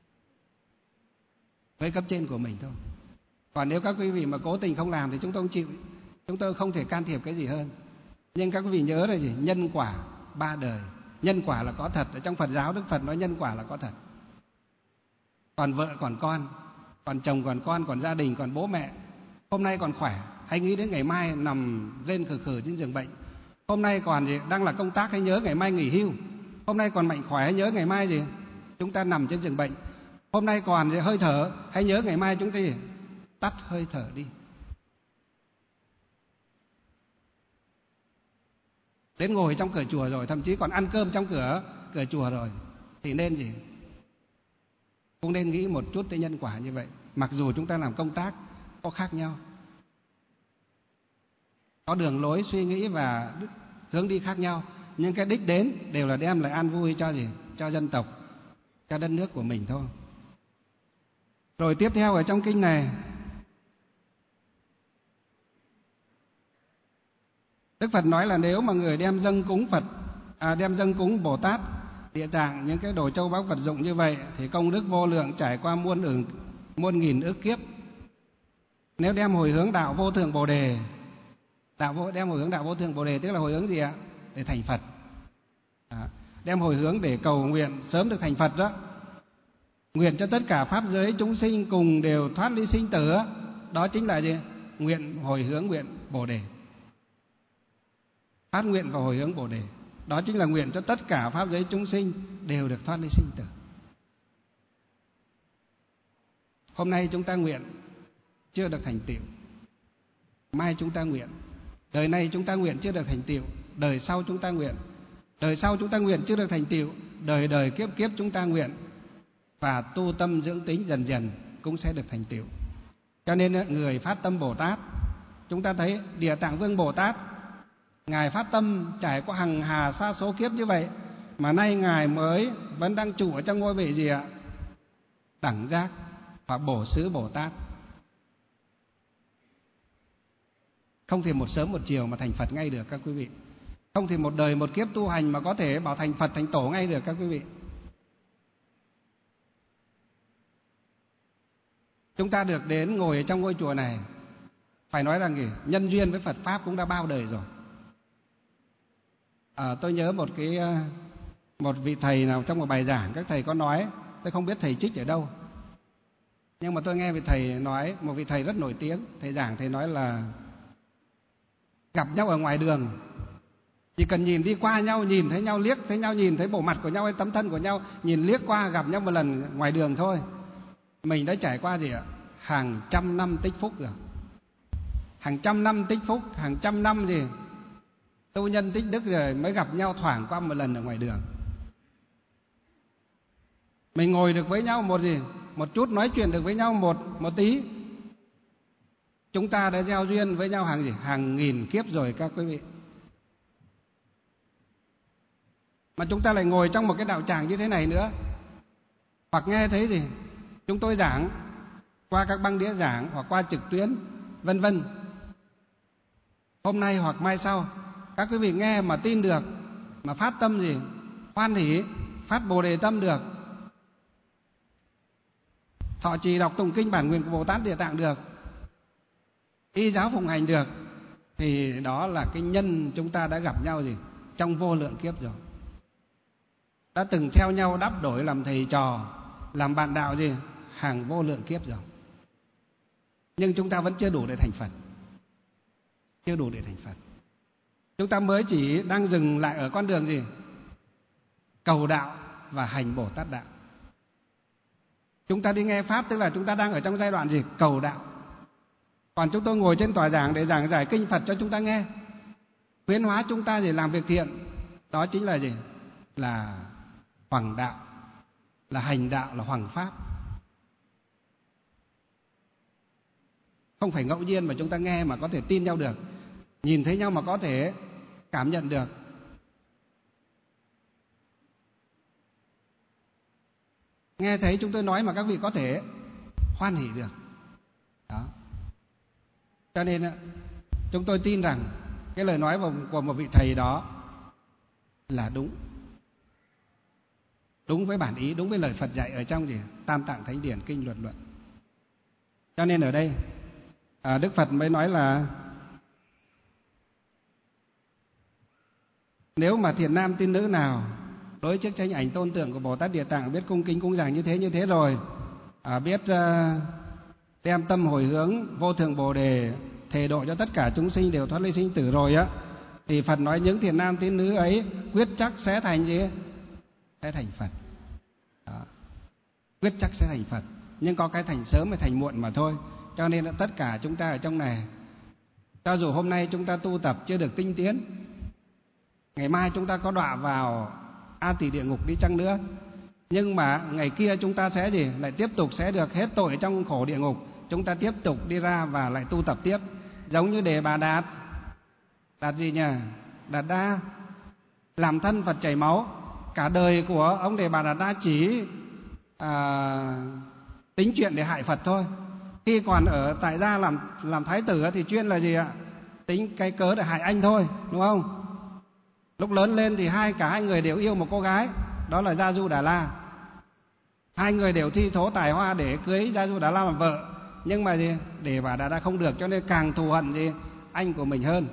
với cấp trên của mình thôi. Còn nếu các quý vị mà cố tình không làm thì chúng tôi không chịu, chúng tôi không thể can thiệp cái gì hơn. Nhưng các quý vị nhớ là gì? Nhân quả ba đời. Nhân quả là có thật. Ở trong Phật giáo Đức Phật nói nhân quả là có thật. Còn vợ còn con, còn chồng còn con, còn gia đình, còn bố mẹ, hôm nay còn khỏe, hãy nghĩ đến ngày mai nằm lên khử khử trên giường bệnh. Hôm nay còn gì? Đang là công tác, hãy nhớ ngày mai nghỉ hưu. Hôm nay còn mạnh khỏe, hãy nhớ ngày mai gì? Chúng ta nằm trên giường bệnh. Hôm nay còn gì? Hơi thở, hãy nhớ ngày mai chúng ta gì? Tắt hơi thở đi. Đến ngồi trong cửa chùa rồi, thậm chí còn ăn cơm trong cửa cửa chùa rồi, thì nên gì? Cũng nên nghĩ một chút tới nhân quả như vậy. Mặc dù chúng ta làm công tác có khác nhau, có đường lối suy nghĩ và hướng đi khác nhau, nhưng cái đích đến đều là đem lại an vui cho gì? Cho dân tộc, cho đất nước của mình thôi. Rồi tiếp theo ở trong kinh này, Đức Phật nói là nếu mà người đem dâng cúng Phật, à, đem dâng cúng Bồ Tát, Địa Tạng, những cái đồ châu báu vật dụng như vậy, thì công đức vô lượng trải qua muôn ức, muôn nghìn ức kiếp. Nếu đem hồi hướng đạo vô thượng Bồ đề, đạo vô, đem hồi hướng đạo vô thượng Bồ đề tức là hồi hướng gì ạ? Để thành Phật. À, đem hồi hướng để cầu nguyện sớm được thành Phật đó. Nguyện cho tất cả pháp giới chúng sinh cùng đều thoát ly sinh tử đó, đó chính là gì? Nguyện hồi hướng, nguyện Bồ đề. Phát nguyện và hồi hướng Bồ đề, đó chính là nguyện cho tất cả pháp giới chúng sinh đều được thoát ly sinh tử. Hôm nay chúng ta nguyện chưa được thành tựu, mai chúng ta nguyện. Đời này chúng ta nguyện chưa được thành tựu, đời sau chúng ta nguyện. Đời sau chúng ta nguyện chưa được thành tựu, đời đời kiếp kiếp chúng ta nguyện. Và tu tâm dưỡng tính dần dần cũng sẽ được thành tựu. Cho nên người phát tâm Bồ Tát, chúng ta thấy Địa Tạng Vương Bồ Tát, Ngài phát tâm trải qua hằng hà sa số kiếp như vậy, mà nay Ngài mới vẫn đang trụ ở trong ngôi vị gì ạ? Đẳng giác và Bổ Xứ Bồ Tát. Không thể một sớm một chiều mà thành Phật ngay được các quý vị. Không thể một đời một kiếp tu hành mà có thể bảo thành Phật thành Tổ ngay được các quý vị. Chúng ta được đến ngồi ở trong ngôi chùa này, phải nói rằng gì? Nhân duyên với Phật Pháp cũng đã bao đời rồi. À, tôi nhớ một cái một vị thầy nào trong một bài giảng, các thầy có nói, tôi không biết thầy trích ở đâu, nhưng mà tôi nghe vị thầy nói, một vị thầy rất nổi tiếng, thầy giảng thầy nói là gặp nhau ở ngoài đường, chỉ cần nhìn đi qua nhau, nhìn thấy nhau, liếc thấy nhau, nhìn thấy bộ mặt của nhau hay tấm thân của nhau, nhìn liếc qua gặp nhau một lần ngoài đường thôi, mình đã trải qua gì ạ? Hàng trăm năm tích phúc rồi. Hàng trăm năm tích phúc, hàng trăm năm gì tu nhân tích đức rồi mới gặp nhau thoảng qua một lần ở ngoài đường. Mình ngồi được với nhau một gì, một chút, nói chuyện được với nhau một một tí, chúng ta đã gieo duyên với nhau hàng gì, hàng nghìn kiếp rồi các quý vị. Mà chúng ta lại ngồi trong một cái đạo tràng như thế này nữa, hoặc nghe thấy gì chúng tôi giảng qua các băng đĩa giảng hoặc qua trực tuyến vân vân, hôm nay hoặc mai sau, các quý vị nghe mà tin được, mà phát tâm gì, hoan hỷ, phát Bồ Đề tâm được, thọ trì đọc tụng kinh bản nguyện của Bồ Tát Địa Tạng được, y giáo phụng hành được, thì đó là cái nhân chúng ta đã gặp nhau gì trong vô lượng kiếp rồi, đã từng theo nhau đắp đổi làm thầy trò, làm bạn đạo gì hàng vô lượng kiếp rồi. Nhưng chúng ta vẫn chưa đủ để thành Phật, chưa đủ để thành Phật. Chúng ta mới chỉ đang dừng lại ở con đường gì, cầu đạo và hành Bồ Tát đạo. Chúng ta đi nghe pháp tức là chúng ta đang ở trong giai đoạn gì, cầu đạo. Còn chúng tôi ngồi trên tòa giảng để giảng giải kinh Phật cho chúng ta nghe, khuyến hóa chúng ta để làm việc thiện, đó chính là gì, là hoằng đạo, là hành đạo, là hoằng pháp. Không phải ngẫu nhiên mà chúng ta nghe mà có thể tin nhau được, nhìn thấy nhau mà có thể cảm nhận được. Nghe thấy chúng tôi nói mà các vị có thể hoan hỷ được. Đó. Cho nên chúng tôi tin rằng cái lời nói của một vị thầy đó là đúng, đúng với bản ý, đúng với lời Phật dạy ở trong gì Tam Tạng Thánh Điển Kinh Luật Luận. Cho nên ở đây à, Đức Phật mới nói là nếu mà thiện nam tín nữ nào đối trước tranh ảnh tôn tượng của Bồ Tát Địa Tạng, biết cung kính cúng dường như thế như thế rồi, à, biết uh, đem tâm hồi hướng vô thượng Bồ Đề, thề độ cho tất cả chúng sinh đều thoát ly sinh tử rồi á, thì Phật nói những thiện nam tín nữ ấy quyết chắc sẽ thành gì? Sẽ thành Phật. Đó. Quyết chắc sẽ thành Phật, nhưng có cái thành sớm hay thành muộn mà thôi. Cho nên là tất cả chúng ta ở trong này, cho dù hôm nay chúng ta tu tập chưa được tinh tiến, ngày mai chúng ta có đọa vào A Tỳ địa ngục đi chăng nữa, nhưng mà ngày kia chúng ta sẽ gì? Lại tiếp tục sẽ được hết tội trong khổ địa ngục, chúng ta tiếp tục đi ra và lại tu tập tiếp. Giống như Đề Bà Đạt, Đạt gì nhỉ? Đạt Đa, làm thân Phật chảy máu. Cả đời của ông Đề Bà Đạt Đa chỉ à, tính chuyện để hại Phật thôi. Khi còn ở tại gia làm làm thái tử thì chuyên là gì ạ? Tính cái cớ để hại anh thôi, đúng không? Lúc lớn lên thì hai cả hai người đều yêu một cô gái, đó là Gia Du Đà La. Hai người đều thi thố tài hoa để cưới Gia Du Đà La làm vợ, nhưng mà gì? Để Bà Đà Đa không được, cho nên càng thù hận gì anh của mình hơn.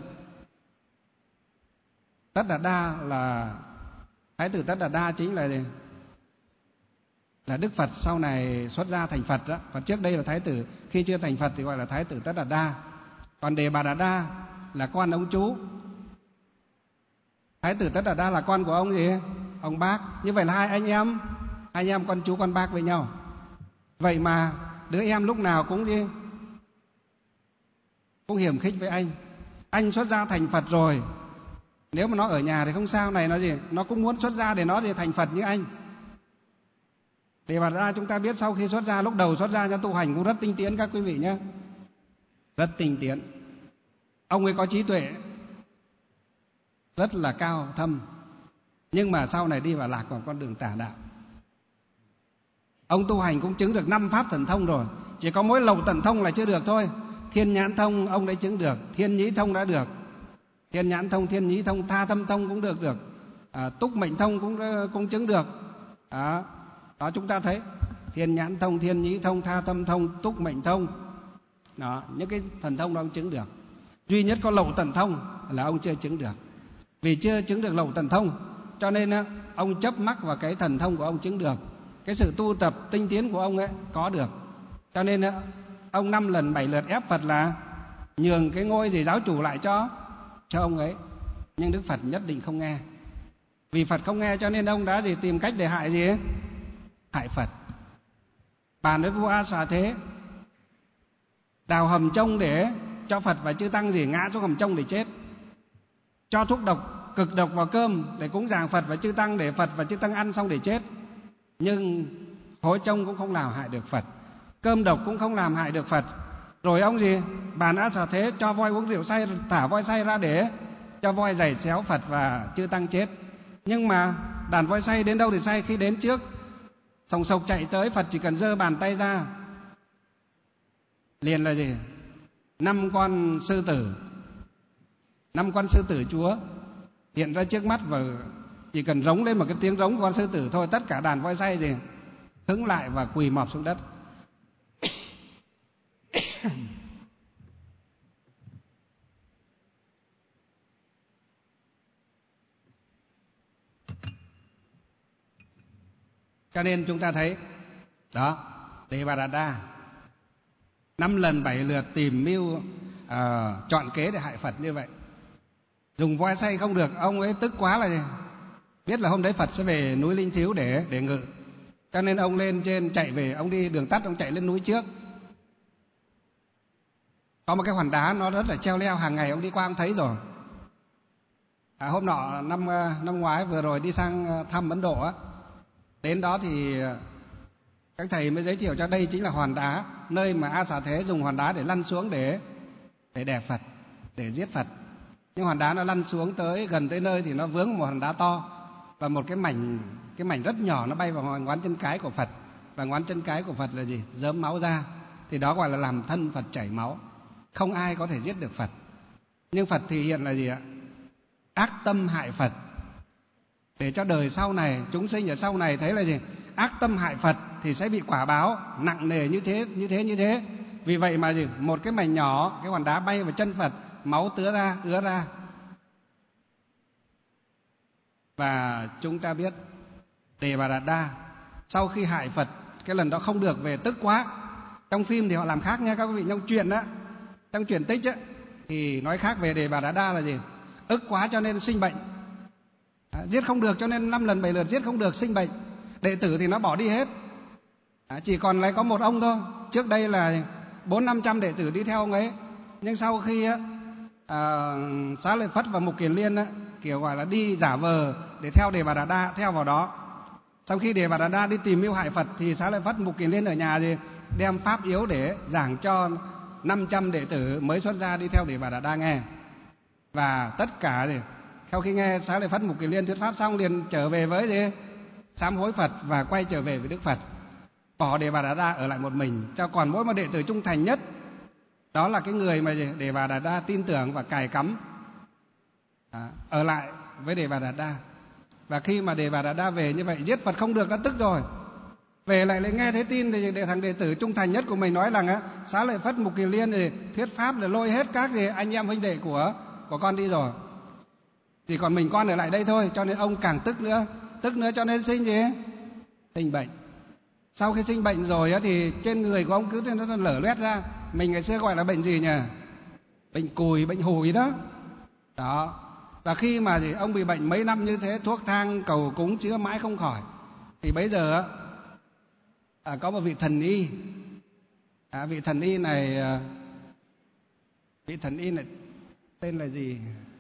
Tất Đạt Đa là thái tử Tất Đạt Đa chính là gì? Là Đức Phật sau này xuất gia thành Phật đó. Còn trước đây là thái tử, khi chưa thành Phật thì gọi là thái tử Tất Đạt Đa. Còn Đề Bà Đạt Đa là con ông chú. Thái tử Tất Đạt Đa là con của ông gì? Ông bác. Như vậy là hai anh em, hai anh em con chú con bác với nhau. Vậy mà đứa em lúc nào cũng gì? Cũng hiểm khích với anh. Anh xuất gia thành Phật rồi, nếu mà nó ở nhà thì không sao, này nó gì? Nó cũng muốn xuất gia để nó gì thành Phật như anh. Thì mà ra chúng ta biết sau khi xuất gia, lúc đầu xuất gia cho tu hành cũng rất tinh tiến các quý vị nhé. Rất tinh tiến. Ông ấy có trí tuệ rất là cao thâm, nhưng mà sau này đi vào lạc vào con đường tà đạo. Ông tu hành cũng chứng được năm pháp thần thông rồi, chỉ có mỗi lậu tận thông là chưa được thôi. Thiên nhãn thông ông đã chứng được, thiên nhĩ thông đã được. Thiên nhãn thông, thiên nhĩ thông, tha tâm thông cũng được được, à, túc mệnh thông cũng cũng chứng được. Đó, đó chúng ta thấy thiên nhãn thông, thiên nhĩ thông, tha tâm thông, túc mệnh thông. Đó, những cái thần thông đó ông chứng được. Duy nhất có lậu tận thông là ông chưa chứng được. Vì chưa chứng được lậu tận thông, cho nên ông chấp mắc vào cái thần thông của ông chứng được. Cái sự tu tập tinh tiến của ông ấy có được. Cho nên ông năm lần bảy lượt ép Phật là nhường cái ngôi gì giáo chủ lại cho cho ông ấy, nhưng Đức Phật nhất định không nghe. Vì Phật không nghe cho nên ông đã gì tìm cách để hại gì ấy? Hại Phật. Bàn với vua A Xà Thế đào hầm trông để cho Phật và chư tăng gì ngã xuống hầm trông để chết, cho thuốc độc cực độc vào cơm để cúng dường Phật và chư tăng, để Phật và chư tăng ăn xong để chết. Nhưng hối trông cũng không làm hại được Phật, cơm độc cũng không làm hại được Phật. Rồi ông gì bàn A Xà Thế cho voi uống rượu say, thả voi say ra để cho voi giày xéo Phật và chư tăng chết. Nhưng mà đàn voi say đến đâu thì say, khi đến trước sòng sộc chạy tới, Phật chỉ cần giơ bàn tay ra liền là gì năm con sư tử, năm con sư tử chúa hiện ra trước mắt, và chỉ cần rống lên một cái tiếng rống của con sư tử thôi, tất cả đàn voi say gì hứng lại và quỳ mọp xuống đất. Cho nên chúng ta thấy đó, Đề Bà Đạt Đa năm lần bảy lượt tìm mưu uh, chọn kế để hại Phật như vậy. Dùng voi say không được, ông ấy tức quá là gì? Biết là hôm đấy Phật sẽ về núi Linh Thiếu để để ngự, cho nên ông lên trên chạy về, ông đi đường tắt, ông chạy lên núi trước. Có một cái hòn đá nó rất là treo leo, hàng ngày ông đi qua ông thấy rồi. À, hôm nọ năm năm ngoái vừa rồi đi sang thăm Ấn Độ á, đến đó thì các thầy mới giới thiệu cho đây chính là hòn đá nơi mà A Xà Thế dùng hòn đá để lăn xuống để để đè Phật, để giết Phật. Nhưng hòn đá nó lăn xuống tới gần tới nơi thì nó vướng một hòn đá to, và một cái mảnh cái mảnh rất nhỏ nó bay vào ngón chân cái của Phật, và ngón chân cái của Phật là gì? Rớm máu ra. Thì đó gọi là làm thân Phật chảy máu. Không ai có thể giết được Phật. Nhưng Phật thì hiện là gì ạ? Ác tâm hại Phật, để cho đời sau này, chúng sinh ở sau này thấy là gì? Ác tâm hại Phật thì sẽ bị quả báo nặng nề như thế, như thế, như thế. Vì vậy mà gì? Một cái mảnh nhỏ, cái hòn đá bay vào chân Phật, máu tứa ra, ứa ra. Và chúng ta biết Đề Bà Đạt Đa sau khi hại Phật cái lần đó không được, về tức quá. Trong phim thì họ làm khác nha các quý vị, trong truyện đó, trong truyện tích á, thì nói khác về Đề Bà Đạt Đa là gì? Ức quá cho nên sinh bệnh. À, giết không được cho nên năm lần bảy lượt giết không được, sinh bệnh. Đệ tử thì nó bỏ đi hết. À, chỉ còn lại có một ông thôi. Trước đây là bốn năm trăm đệ tử đi theo ông ấy. Nhưng sau khi á, à, Xá Lợi Phất và Mục Kiền Liên á, kiểu gọi là đi giả vờ để theo Đề Bà Đạt Đa, theo vào đó. Sau khi Đề Bà Đạt Đa đi tìm mưu hại Phật thì Xá Lợi Phất, Mục Kiền Liên ở nhà thì đem pháp yếu để giảng cho năm trăm đệ tử mới xuất gia đi theo Đề Bà Đạt Đa nghe. Và tất cả thì sau khi nghe Xá Lợi Phất, Mục Kiền Liên thuyết pháp xong liền trở về với gì? Sám hối Phật và quay trở về với Đức Phật. Bỏ Đề Bà Đạt Đa ở lại một mình, cho còn mỗi một đệ tử trung thành nhất, đó là cái người mà Đề Bà Đạt Đa tin tưởng và cài cắm, à, ở lại với Đề Bà Đạt Đa. Và khi mà Đề Bà Đạt Đa về như vậy, giết Phật không được đã tức rồi, về lại lại nghe thấy tin thì để thằng đệ tử trung thành nhất của mình nói rằng á, Xá Lợi Phất, Mục Kiền Liên thì thuyết pháp để lôi hết các gì anh em huynh đệ của của con đi rồi, chỉ còn mình con ở lại đây thôi. Cho nên ông càng tức nữa, tức nữa cho nên sinh gì? Sinh bệnh. Sau khi sinh bệnh rồi á, thì trên người của ông cứ thế nó lở loét ra. Mình ngày xưa gọi là bệnh gì nhỉ? Bệnh cùi, bệnh hùi đó. Đó. Và khi mà gì, ông bị bệnh mấy năm như thế, thuốc thang cầu cúng chữa mãi không khỏi, thì bây giờ á, à, có một vị thần y, à, vị thần y này, à, vị thần y này tên là gì?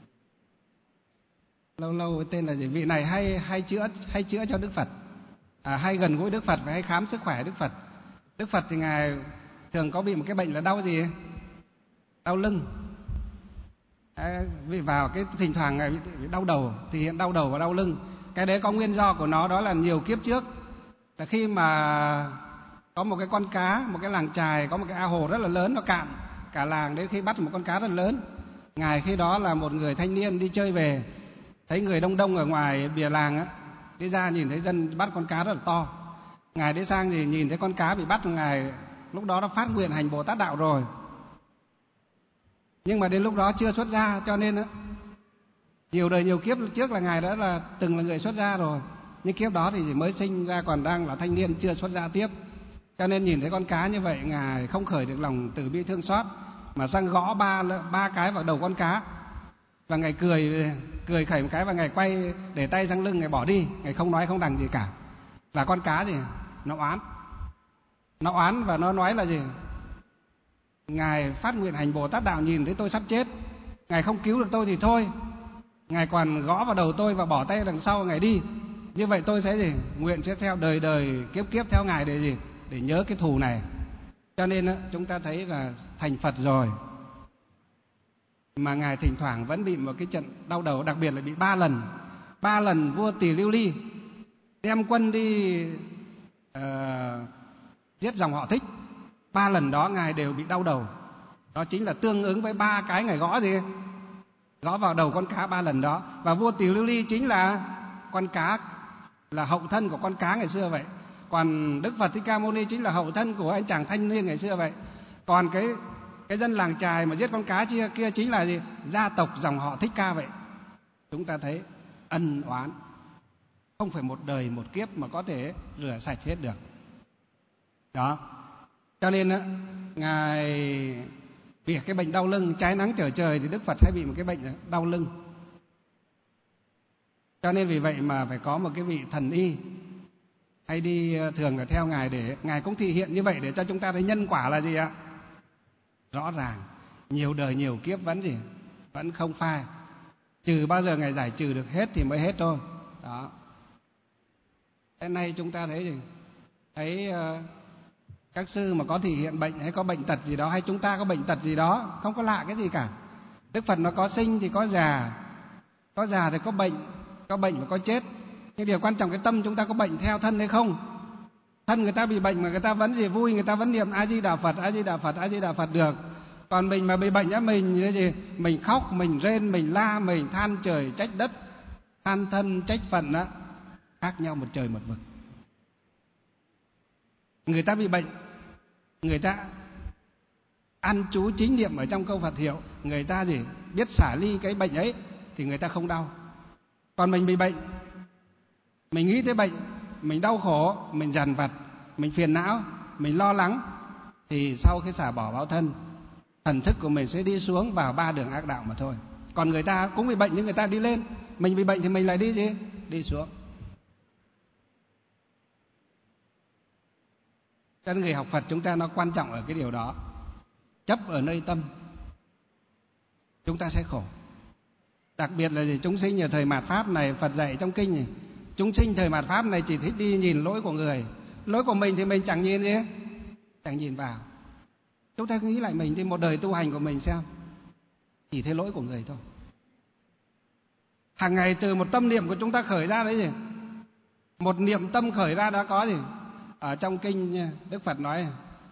Lâu lâu tên là gì? Vị này hay hay chữa hay chữa cho Đức Phật, à, hay gần gũi Đức Phật và hay khám sức khỏe Đức Phật. Đức Phật thì ngài thường có bị một cái bệnh là đau gì? Đau lưng. À, vì vào cái thỉnh thoảng ngài bị đau đầu, thì hiện đau đầu và đau lưng. Cái đấy có nguyên do của nó, đó là nhiều kiếp trước là khi mà có một cái con cá, một cái làng chài có một cái ao hồ rất là lớn, nó cạn cả làng đấy, khi bắt một con cá rất lớn. Ngài khi đó là một người thanh niên đi chơi về, thấy người đông đông ở ngoài bìa làng á, đi ra nhìn thấy dân bắt con cá rất là to. Ngài đi sang thì nhìn thấy con cá bị bắt, ngài lúc đó nó phát nguyện hành Bồ Tát đạo rồi, nhưng mà đến lúc đó chưa xuất gia, cho nên á, nhiều đời nhiều kiếp trước là ngài đã là từng là người xuất gia rồi, nhưng kiếp đó thì chỉ mới sinh ra còn đang là thanh niên chưa xuất gia tiếp. Cho nên nhìn thấy con cá như vậy, ngài không khởi được lòng từ bi thương xót, mà sang gõ ba ba cái vào đầu con cá. và Ngài cười cười khẩy một cái và Ngài quay để tay sang lưng, Ngài bỏ đi, Ngài không nói không đằng gì cả. Và con cá gì nó oán, nó oán và nó nói là gì? Ngài phát nguyện hành Bồ Tát đạo, nhìn thấy tôi sắp chết, Ngài không cứu được tôi thì thôi, Ngài còn gõ vào đầu tôi và bỏ tay đằng sau Ngài đi. Như vậy tôi sẽ gì? Nguyện sẽ theo đời đời kiếp kiếp theo Ngài để gì? Để nhớ cái thù này. Cho nên chúng ta thấy là thành Phật rồi mà Ngài thỉnh thoảng vẫn bị một cái trận đau đầu, đặc biệt là bị ba lần. Ba lần vua Tỳ Lưu Ly đem quân đi uh, giết dòng họ Thích. Ba lần đó Ngài đều bị đau đầu. Đó chính là tương ứng với ba cái Ngài gõ gì? Gõ vào đầu con cá ba lần đó. Và vua Tỳ Lưu Ly chính là con cá, là hậu thân của con cá ngày xưa vậy. Còn Đức Phật Thích Ca Mâu Ni chính là hậu thân của anh chàng thanh niên ngày xưa vậy. Còn cái cái dân làng chài mà giết con cá kia, kia chính là gì? Gia tộc dòng họ Thích Ca vậy. Chúng ta thấy ân oán không phải một đời một kiếp mà có thể rửa sạch hết được. Đó. Cho nên á, Ngài bị cái bệnh đau lưng, trái nắng trở trời thì Đức Phật hay bị một cái bệnh đau lưng. Cho nên vì vậy mà phải có một cái vị thần y hay đi thường là theo Ngài, để Ngài cũng thị hiện như vậy để cho chúng ta thấy nhân quả là gì ạ? Rõ ràng, nhiều đời nhiều kiếp vẫn gì? Vẫn không phai. Trừ bao giờ Ngài giải trừ được hết thì mới hết thôi. Đó. Thế nay chúng ta thấy gì? Thấy uh, các sư mà có thị hiện bệnh hay có bệnh tật gì đó, hay chúng ta có bệnh tật gì đó, không có lạ cái gì cả. Đức Phật nó có sinh thì có già, có già thì có bệnh, có bệnh và có chết. Nhưng điều quan trọng cái tâm chúng ta có bệnh theo thân hay không. Thân người ta bị bệnh mà người ta vẫn gì vui, người ta vẫn niệm A Di Đà Phật, A Di Đà Phật, A Di Đà Phật được. Còn mình mà bị bệnh á, mình như gì? Mình khóc, mình rên, mình la, mình than trời trách đất, than thân trách phận á, khác nhau một trời một vực. Người ta bị bệnh, người ta ăn chú chính niệm ở trong câu Phật hiệu, người ta gì? Biết xả ly cái bệnh ấy thì người ta không đau. Còn mình bị bệnh, mình nghĩ tới bệnh, mình đau khổ, mình dằn vặt, mình phiền não, mình lo lắng, thì sau khi xả bỏ báo thân, thần thức của mình sẽ đi xuống vào ba đường ác đạo mà thôi. Còn người ta cũng bị bệnh nhưng người ta đi lên, mình bị bệnh thì mình lại đi gì? Đi xuống. Cho nên người học Phật chúng ta nó quan trọng ở cái điều đó. Chấp ở nơi tâm, chúng ta sẽ khổ. Đặc biệt là gì? Chúng sinh ở thời mạt Pháp này, Phật dạy trong kinh này, chúng sinh thời mạt Pháp này chỉ thích đi nhìn lỗi của người. Lỗi của mình thì mình chẳng nhìn gì, chẳng nhìn vào. Chúng ta nghĩ lại mình thì một đời tu hành của mình xem, chỉ thấy lỗi của người thôi. Hàng ngày từ một tâm niệm của chúng ta khởi ra đấy gì? Một niệm tâm khởi ra đã có gì? Ở trong kinh Đức Phật nói,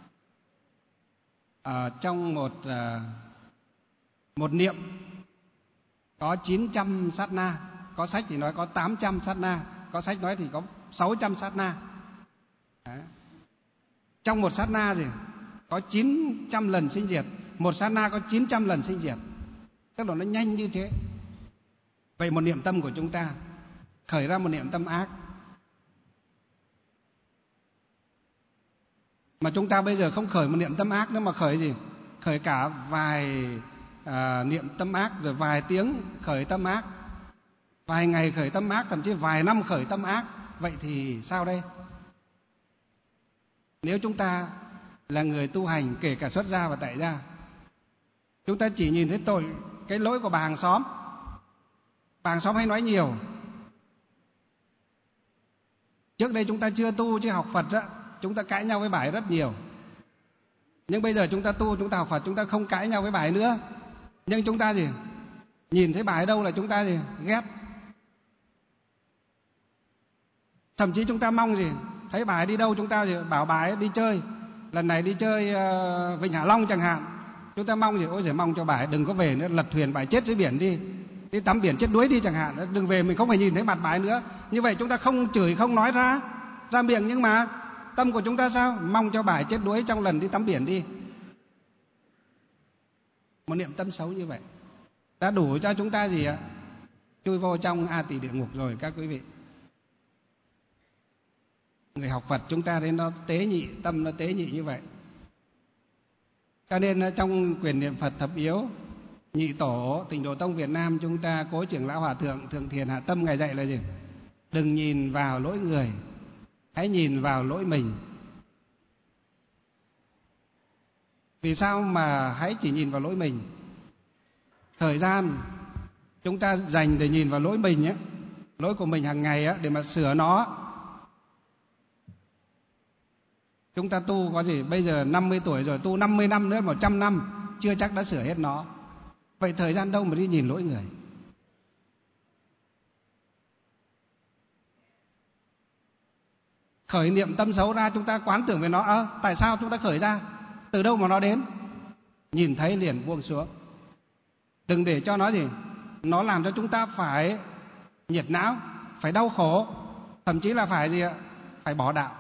ở trong một một niệm có chín trăm sát na, có sách thì nói có tám trăm sát na, có sách nói thì có sáu trăm sát na. Đấy. Trong một sát na gì? Có chín trăm lần sinh diệt, một sát na có chín trăm lần sinh diệt. Tức là nó nhanh như thế. Vậy một niệm tâm của chúng ta khởi ra một niệm tâm ác, mà chúng ta bây giờ không khởi một niệm tâm ác nữa mà khởi gì? Khởi cả vài à, niệm tâm ác, rồi vài tiếng khởi tâm ác, vài ngày khởi tâm ác, thậm chí vài năm khởi tâm ác. Vậy thì sao đây? Nếu chúng ta là người tu hành, kể cả xuất gia và tại gia, chúng ta chỉ nhìn thấy tội, cái lỗi của bà hàng xóm. Bà hàng xóm hay nói nhiều. Trước đây chúng ta chưa tu, chưa học Phật á, chúng ta cãi nhau với bà ấy rất nhiều. Nhưng bây giờ chúng ta tu, chúng ta học Phật, chúng ta không cãi nhau với bà ấy nữa. Nhưng chúng ta gì? Nhìn thấy bà ấy đâu là chúng ta gì? Ghét. Thậm chí chúng ta mong gì? Thấy bà ấy đi đâu chúng ta gì? Bảo bà ấy đi chơi. Lần này đi chơi uh, Vịnh Hạ Long chẳng hạn. Chúng ta mong gì? Ôi giời, mong cho bà ấy đừng có về nữa, lật thuyền bà ấy chết dưới biển đi. Đi tắm biển chết đuối đi chẳng hạn. Đừng về, mình không phải nhìn thấy mặt bà ấy nữa. Như vậy chúng ta không chửi, không nói ra ra miệng, nhưng mà tâm của chúng ta sao? Mong cho bà ấy chết đuối trong lần đi tắm biển đi. Một niệm tâm xấu như vậy đã đủ cho chúng ta gì ạ? Chui vô trong A Tỳ địa ngục rồi các quý vị. Người học Phật chúng ta thấy nó tế nhị, tâm nó tế nhị như vậy. Cho nên trong quyền niệm Phật thập yếu nhị tổ Tịnh Độ Tông Việt Nam chúng ta, Cố Trưởng lão Hòa thượng Thượng Thiền Hạ Tâm ngài dạy là gì? Đừng nhìn vào lỗi người, hãy nhìn vào lỗi mình. Vì sao mà hãy chỉ nhìn vào lỗi mình? Thời gian chúng ta dành để nhìn vào lỗi mình ấy, lỗi của mình hàng ngày á, để mà sửa nó. Chúng ta tu có gì? Bây giờ năm mươi tuổi rồi, tu năm mươi năm nữa, một trăm năm, chưa chắc đã sửa hết nó. Vậy thời gian đâu mà đi nhìn lỗi người? Khởi niệm tâm xấu ra, chúng ta quán tưởng về nó. À, tại sao chúng ta khởi ra? Từ đâu mà nó đến? Nhìn thấy liền buông xuống. Đừng để cho nó gì? Nó làm cho chúng ta phải nhiệt não, phải đau khổ, thậm chí là phải gì ạ? Phải bỏ đạo.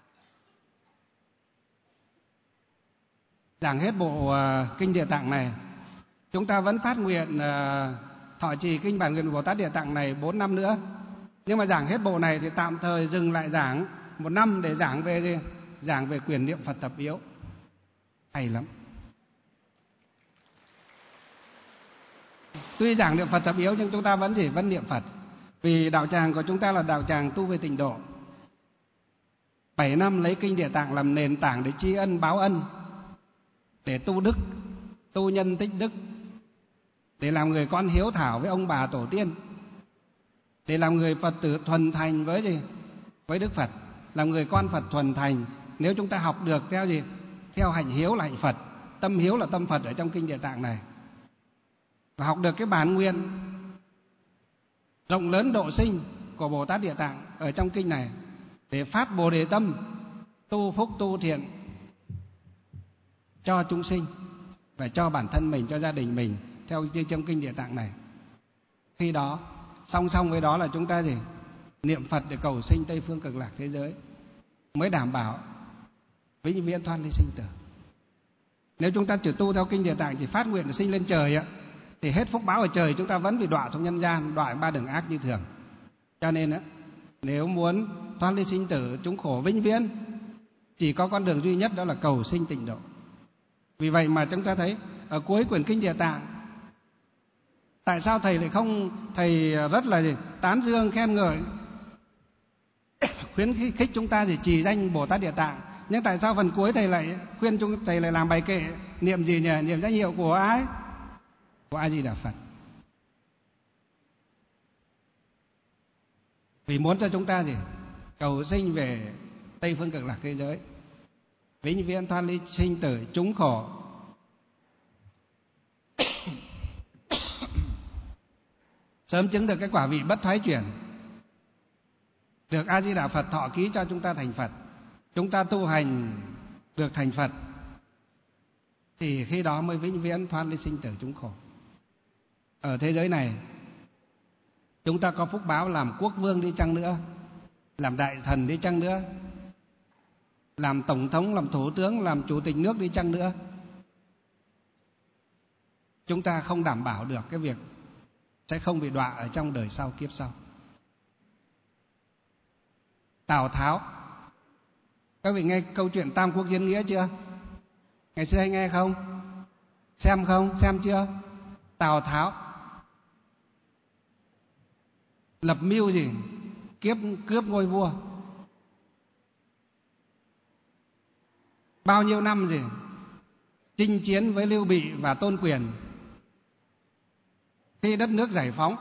Giảng hết bộ uh, Kinh Địa Tạng này, chúng ta vẫn phát nguyện uh, thọ trì Kinh Bản Nguyện Bồ Tát Địa Tạng này bốn năm nữa. Nhưng mà giảng hết bộ này thì tạm thời dừng lại giảng một năm để giảng về gì? Giảng về quyền niệm Phật tập yếu. Hay lắm. Tuy giảng niệm Phật tập yếu nhưng chúng ta vẫn chỉ vẫn niệm Phật. Vì đạo tràng của chúng ta là đạo tràng tu về tịnh độ. Bảy năm lấy Kinh Địa Tạng làm nền tảng để tri ân báo ân, để tu đức, tu nhân tích đức, để làm người con hiếu thảo với ông bà tổ tiên, để làm người Phật tử thuần thành với gì? Với Đức Phật, làm người con Phật thuần thành. Nếu chúng ta học được theo gì? Theo hạnh hiếu là hạnh Phật, tâm hiếu là tâm Phật ở trong Kinh Địa Tạng này, và học được cái bản nguyện rộng lớn độ sinh của Bồ Tát Địa Tạng ở trong kinh này, để phát Bồ Đề tâm, tu phúc tu thiện cho chúng sinh và cho bản thân mình, cho gia đình mình, theo như trong Kinh Địa Tạng này. Khi đó song song với đó là chúng ta gì? Niệm Phật để cầu sinh Tây phương Cực Lạc thế giới, mới đảm bảo vĩnh viễn thoát ly sinh tử. Nếu chúng ta chỉ tu theo Kinh Địa Tạng, chỉ phát nguyện để sinh lên trời á, thì hết phúc báo ở trời, chúng ta vẫn bị đọa xuống nhân gian, đọa ba đường ác như thường. Cho nên á, nếu muốn thoát ly sinh tử, chúng khổ vĩnh viễn, chỉ có con đường duy nhất, đó là cầu sinh tịnh độ. Vì vậy mà chúng ta thấy ở cuối quyển Kinh Địa Tạng, tại sao thầy lại không, thầy rất là gì? Tán dương khen ngợi, khuyến khích chúng ta thì trì danh Bồ Tát Địa Tạng, nhưng tại sao phần cuối thầy lại khuyên chúng thầy lại làm bài kệ niệm gì nhỉ? Niệm danh hiệu của ai? Của A Di Đà Phật. Vì muốn cho chúng ta gì? Cầu sinh về Tây phương Cực Lạc thế giới, vĩnh viễn thoát ly sinh tử, chúng khổ. Sớm chứng được cái quả vị bất thoái chuyển, được A Di Đà Phật thọ ký cho chúng ta thành Phật, chúng ta tu hành được thành Phật, thì khi đó mới vĩnh viễn thoát ly sinh tử chúng khổ. Ở thế giới này, chúng ta có phúc báo làm quốc vương đi chăng nữa, làm đại thần đi chăng nữa, làm tổng thống, làm thủ tướng, làm chủ tịch nước đi chăng nữa, chúng ta không đảm bảo được cái việc sẽ không bị đọa ở trong đời sau, kiếp sau. Tào Tháo, các vị nghe câu chuyện Tam Quốc Diễn Nghĩa chưa? Ngày xưa hay nghe không? Xem không? Xem chưa? Tào Tháo lập mưu gì? Kiếp cướp ngôi vua. Bao nhiêu năm gì? Chinh chiến với Lưu Bị và Tôn Quyền. Khi đất nước giải phóng,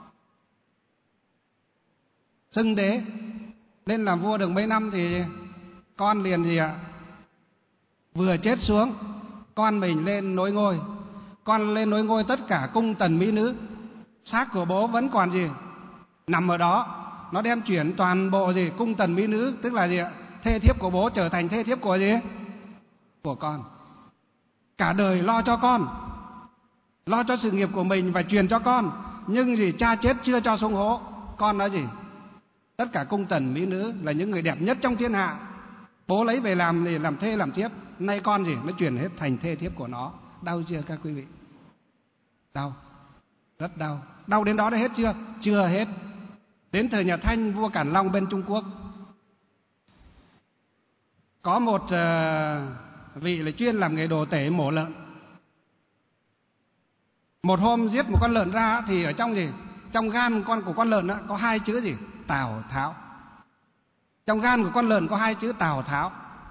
xưng đế lên làm vua được mấy năm thì con liền gì ạ? Vừa chết xuống, con mình lên nối ngôi. Con lên nối ngôi, tất cả cung tần mỹ nữ, xác của bố vẫn còn gì? Nằm ở đó. Nó đem chuyển toàn bộ gì? Cung tần mỹ nữ, tức là gì ạ? Thê thiếp của bố trở thành thê thiếp của gì? Của con. Cả đời lo cho con, lo cho sự nghiệp của mình và truyền cho con. Nhưng gì? Cha chết chưa cho xuống hố. Con nói gì? Tất cả cung tần mỹ nữ là những người đẹp nhất trong thiên hạ, bố lấy về làm thì làm thê làm thiếp. Nay con gì? Nó chuyển hết thành thê thiếp của nó. Đau chưa các quý vị? Đau, rất đau. Đau đến đó đã hết chưa? Chưa hết. Đến thời nhà Thanh, vua Cản Long bên Trung Quốc, có một uh, vị là chuyên làm nghề đồ tể mổ lợn. Một hôm giết một con lợn ra thì ở trong gì? Trong gan con của con lợn đó, có hai chữ gì? Tào Tháo. Trong gan của con lợn có hai chữ Tào Tháo.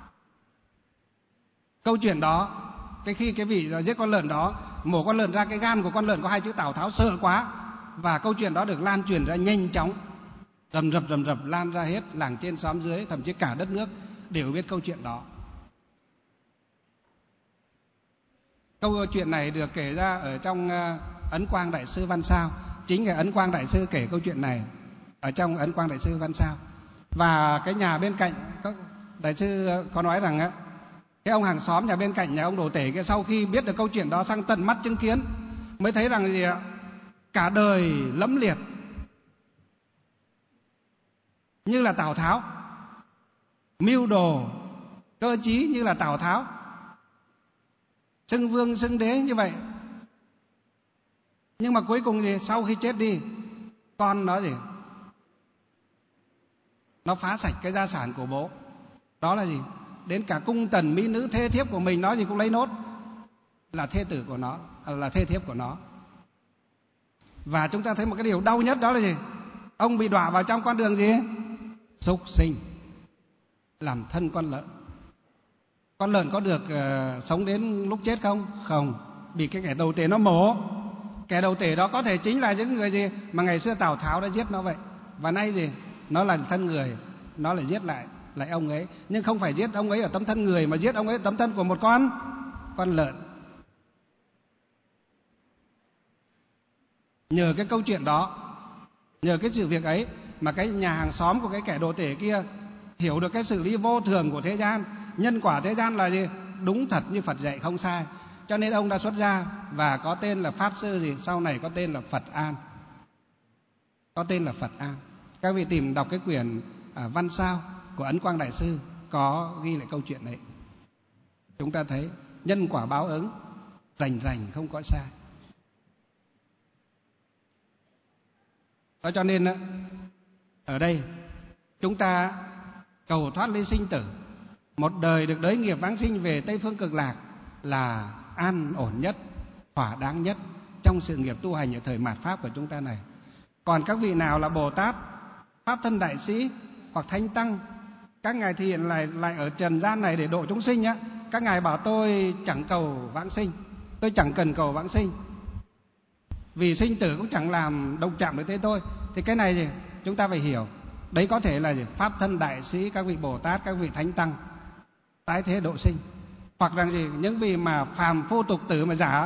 Câu chuyện đó, cái khi cái vị giết con lợn đó, mổ con lợn ra, cái gan của con lợn có hai chữ Tào Tháo, sợ quá, và câu chuyện đó được lan truyền ra nhanh chóng, rầm rập rầm rập lan ra hết làng trên xóm dưới, thậm chí cả đất nước đều biết câu chuyện đó. Câu chuyện này được kể ra ở trong Ấn Quang Đại Sư Văn Sao. Chính là Ấn Quang Đại Sư kể câu chuyện này ở trong Ấn Quang Đại Sư Văn Sao. Và cái nhà bên cạnh, Đại Sư có nói rằng á, cái ông hàng xóm nhà bên cạnh nhà ông Đồ Tể kia, sau khi biết được câu chuyện đó, sang tận mắt chứng kiến, mới thấy rằng gì ạ? Cả đời lẫm liệt như là Tào Tháo, mưu đồ cơ trí như là Tào Tháo, xưng vương xưng đế như vậy. Nhưng mà cuối cùng gì? Sau khi chết đi, con nó gì? Nó phá sạch cái gia sản của bố. Đó là gì? Đến cả cung tần mỹ nữ thê thiếp của mình nó gì cũng lấy nốt, là thê tử của nó, là thê thiếp của nó. Và chúng ta thấy một cái điều đau nhất, đó là gì? Ông bị đọa vào trong con đường gì? Súc sinh, làm thân con lợn. Con lợn có được uh, sống đến lúc chết không? Không, bị cái kẻ đầu tể nó mổ. Kẻ đầu tể đó có thể chính là những người gì mà ngày xưa Tào Tháo đã giết nó vậy. Và nay gì? Nó là thân người, nó lại giết lại lại ông ấy, nhưng không phải giết ông ấy ở tấm thân người, mà giết ông ấy ở tấm thân của một con con lợn. Nhờ cái câu chuyện đó, nhờ cái sự việc ấy mà cái nhà hàng xóm của cái kẻ đồ tể kia hiểu được cái xử lý vô thường của thế gian. Nhân quả thế gian là gì? Đúng thật như Phật dạy, không sai. Cho nên ông đã xuất gia và có tên là Pháp Sư gì? Sau này có tên là Phật An. Có tên là Phật An. Các vị tìm đọc cái quyển à, Văn Sao của Ấn Quang Đại Sư có ghi lại câu chuyện đấy. Chúng ta thấy nhân quả báo ứng, rành rành không có sai. Đó cho nên ở đây chúng ta cầu thoát ly sinh tử, một đời được đới nghiệp vãng sinh về Tây Phương Cực Lạc là an ổn nhất, thỏa đáng nhất trong sự nghiệp tu hành ở thời mạt Pháp của chúng ta này. Còn các vị nào là Bồ Tát, Pháp Thân Đại Sĩ hoặc Thánh Tăng, các ngài thì hiện lại lại ở trần gian này để độ chúng sinh á, các ngài bảo tôi chẳng cầu vãng sinh, tôi chẳng cần cầu vãng sinh, vì sinh tử cũng chẳng làm động chạm đến thế tôi. Thì cái này gì chúng ta phải hiểu, đấy có thể là gì? Pháp Thân Đại Sĩ, các vị Bồ Tát, các vị Thánh Tăng tái thế độ sinh, hoặc rằng gì những vị mà phàm phu tục tử mà giả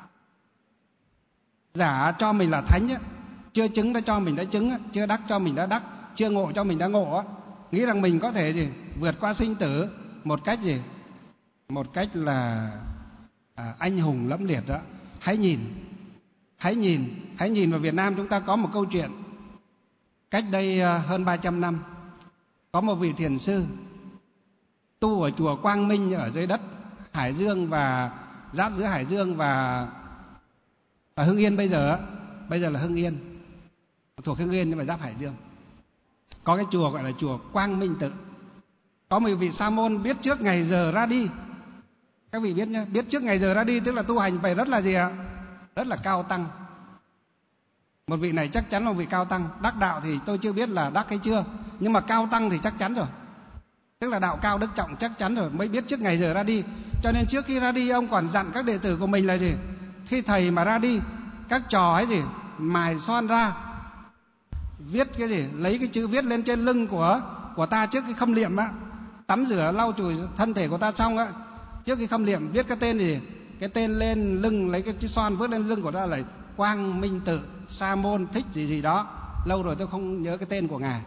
giả cho mình là thánh á, chưa chứng đã cho mình đã chứng á, chưa đắc cho mình đã đắc, chưa ngộ cho mình đã ngộ á, nghĩ rằng mình có thể gì vượt qua sinh tử một cách gì một cách là à, anh hùng lẫm liệt đó. Hãy nhìn hãy nhìn hãy nhìn vào Việt Nam chúng ta có một câu chuyện cách đây hơn ba trăm năm. Có một vị thiền sư tu ở chùa Quang Minh ở dưới đất Hải Dương, và giáp giữa Hải Dương và và Hưng Yên. Bây giờ bây giờ là Hưng Yên, thuộc Hưng Yên nhưng mà giáp Hải Dương. Có cái chùa gọi là chùa Quang Minh Tự. Có một vị sa môn biết trước ngày giờ ra đi. Các vị biết nhá, biết trước ngày giờ ra đi tức là tu hành phải rất là gì ạ? Rất là cao tăng. Một vị này chắc chắn là một vị cao tăng. Đắc đạo thì tôi chưa biết là đắc hay chưa, nhưng mà cao tăng thì chắc chắn rồi, tức là đạo cao đức trọng chắc chắn rồi, mới biết trước ngày giờ ra đi. Cho nên trước khi ra đi ông còn dặn các đệ tử của mình là gì? Khi thầy mà ra đi, các trò ấy gì mài son ra, viết cái gì, lấy cái chữ viết lên trên lưng của của ta trước khi khâm liệm á, tắm rửa lau chùi thân thể của ta xong á, trước khi khâm liệm viết cái tên gì, cái tên lên lưng, lấy cái chữ son viết lên lưng của ta là Quang Minh Tự Sa Môn Thích gì gì đó. Lâu rồi tôi không nhớ cái tên của ngài.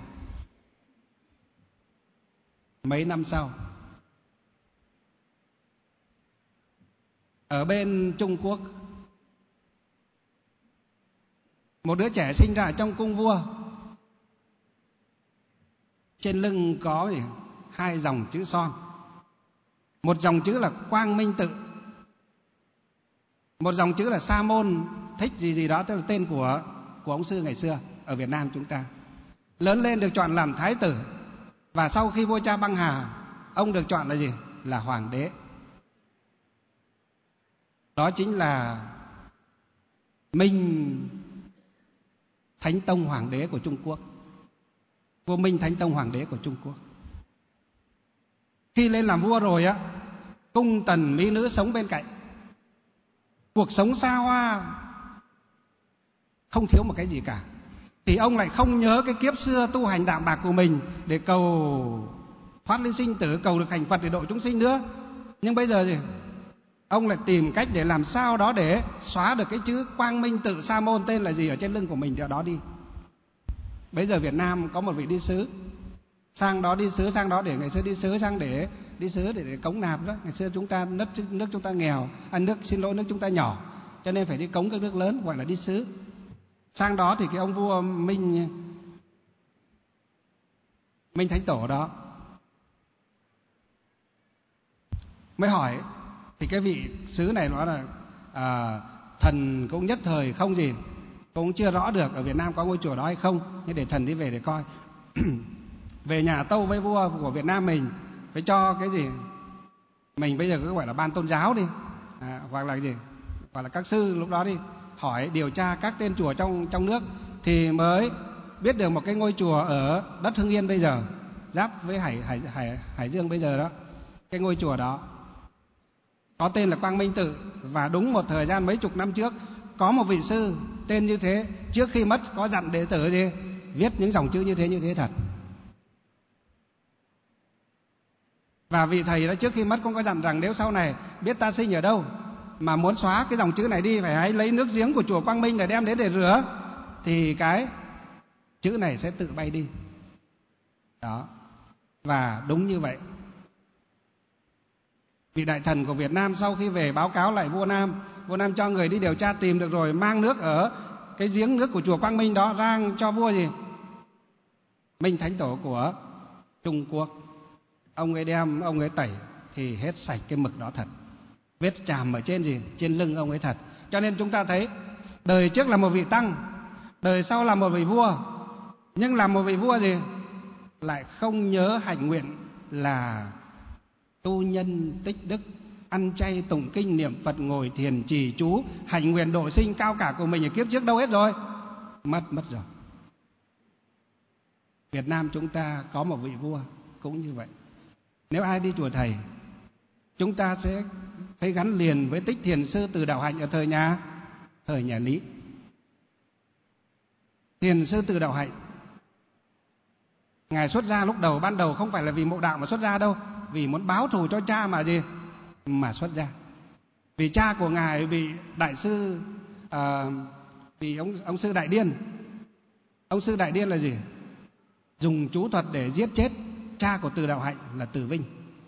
Mấy năm sau, ở bên Trung Quốc, một đứa trẻ sinh ra trong cung vua, trên lưng có gì? Hai dòng chữ son. Một dòng chữ là Quang Minh Tự, một dòng chữ là Sa Môn Thích gì gì đó, tức là tên của của ông sư ngày xưa ở Việt Nam chúng ta. Lớn lên được chọn làm thái tử, và sau khi vua cha băng hà, ông được chọn là gì? Là hoàng đế. Đó chính là Minh Thánh Tông Hoàng đế của Trung Quốc. Vua Minh Thánh Tông Hoàng đế của Trung Quốc. Khi lên làm vua rồi á, cung tần mỹ nữ sống bên cạnh, cuộc sống xa hoa, không thiếu một cái gì cả. Thì ông lại không nhớ cái kiếp xưa tu hành đạm bạc của mình để cầu thoát ly sinh tử, cầu được thành Phật để độ chúng sinh nữa. Nhưng bây giờ gì? Ông lại tìm cách để làm sao đó để xóa được cái chữ Quang Minh Tự Sa Môn tên là gì ở trên lưng của mình cho đó đi. Bây giờ Việt Nam có một vị đi sứ, sang đó đi sứ, sang đó để ngày xưa đi sứ, sang để đi sứ để, để cống nạp đó. Ngày xưa chúng ta nước nước chúng ta nghèo, ăn nước xin lỗi nước chúng ta nhỏ, cho nên phải đi cống các nước lớn, gọi là đi sứ. Sang đó thì cái ông vua Minh Minh Thánh Tổ đó mới hỏi, thì cái vị sứ này nói là à, thần cũng nhất thời không gì, cũng chưa rõ được ở Việt Nam có ngôi chùa đó hay không, nhưng để thần đi về để coi. Về nhà tâu với vua của Việt Nam mình, phải cho cái gì, mình bây giờ cứ gọi là ban tôn giáo đi, à, hoặc là gì, hoặc là các sư lúc đó đi, hỏi điều tra các tên chùa trong trong nước, thì mới biết được một cái ngôi chùa ở đất Hưng Yên bây giờ, giáp với Hải Hải Hải Hải Dương bây giờ đó. Cái ngôi chùa đó có tên là Quang Minh Tự, và đúng một thời gian mấy chục năm trước có một vị sư tên như thế, trước khi mất có dặn đệ tử gì viết những dòng chữ như thế như thế thật. Và vị thầy đó trước khi mất cũng có dặn rằng nếu sau này biết ta sinh ở đâu mà muốn xóa cái dòng chữ này đi, phải hãy lấy nước giếng của chùa Quang Minh để đem đến để rửa, thì cái chữ này sẽ tự bay đi. Đó. Và đúng như vậy. Vị đại thần của Việt Nam sau khi về báo cáo lại vua Nam, vua Nam cho người đi điều tra tìm được rồi, mang nước ở cái giếng nước của chùa Quang Minh đó rang cho vua gì? Minh Thánh Tổ của Trung Quốc. Ông ấy đem, ông ấy tẩy thì hết sạch cái mực đó thật. Vết chàm ở trên gì? Trên lưng ông ấy thật. Cho nên chúng ta thấy đời trước là một vị tăng, đời sau là một vị vua, nhưng là một vị vua gì? Lại không nhớ hạnh nguyện là tu nhân tích đức, ăn chay tụng kinh niệm Phật, ngồi thiền trì chú, hạnh nguyện độ sinh cao cả của mình ở kiếp trước đâu hết rồi? Mất mất rồi. Việt Nam chúng ta có một vị vua cũng như vậy. Nếu ai đi chùa thầy, chúng ta sẽ thấy gắn liền với tích thiền sư Từ Đạo Hạnh ở thời nhà thời nhà Lý. Thiền sư Từ Đạo Hạnh, ngài xuất gia lúc đầu ban đầu không phải là vì mộ đạo mà xuất gia đâu, vì muốn báo thù cho cha mà gì mà xuất gia. Vì cha của ngài bị đại sư à, vì ông ông sư Đại Điên. Ông sư Đại Điên là gì? Dùng chú thuật để giết chết cha của Từ Đạo Hạnh là Từ Vinh.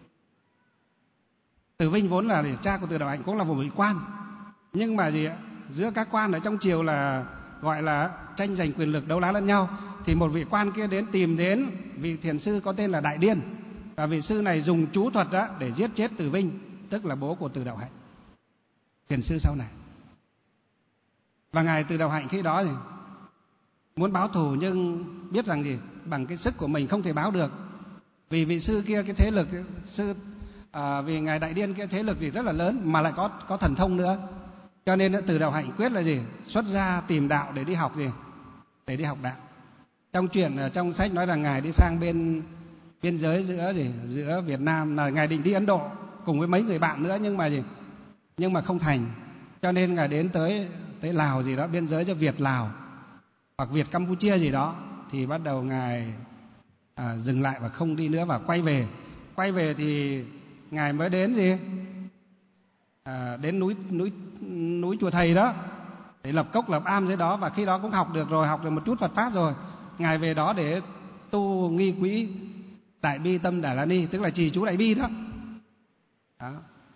Từ Vinh vốn là cha của Từ Đạo Hạnh, cũng là một vị quan, nhưng mà gì ạ? Giữa các quan ở trong triều là gọi là tranh giành quyền lực, đấu đá lẫn nhau, thì một vị quan kia đến tìm đến vị thiền sư có tên là Đại Điên, và vị sư này dùng chú thuật đó để giết chết Từ Vinh, tức là bố của Từ Đạo Hạnh, thiền sư sau này. Và ngài Từ Đạo Hạnh khi đó thì muốn báo thù, nhưng biết rằng gì bằng cái sức của mình không thể báo được, vì vị sư kia cái thế lực sư à, vì ngài Đại Điên cái thế lực gì rất là lớn, mà lại có có thần thông nữa, cho nên Từ Đạo Hạnh quyết là gì xuất gia tìm đạo để đi học gì để đi học đạo. Trong truyện trong sách nói rằng ngài đi sang bên biên giới giữa gì giữa Việt Nam, là ngài định đi Ấn Độ cùng với mấy người bạn nữa, nhưng mà gì nhưng mà không thành, cho nên ngài đến tới tới Lào gì đó, biên giới giữa Việt Lào hoặc Việt Campuchia gì đó, thì bắt đầu ngài à, dừng lại và không đi nữa và quay về. Quay về thì ngài mới đến gì à, đến núi núi núi chùa thầy đó để lập cốc lập am dưới đó, và khi đó cũng học được rồi, học được một chút Phật pháp rồi. Ngài về đó để tu nghi quỹ Đại Bi Tâm Đà La Ni, tức là trì chú Đại Bi đó. Đó.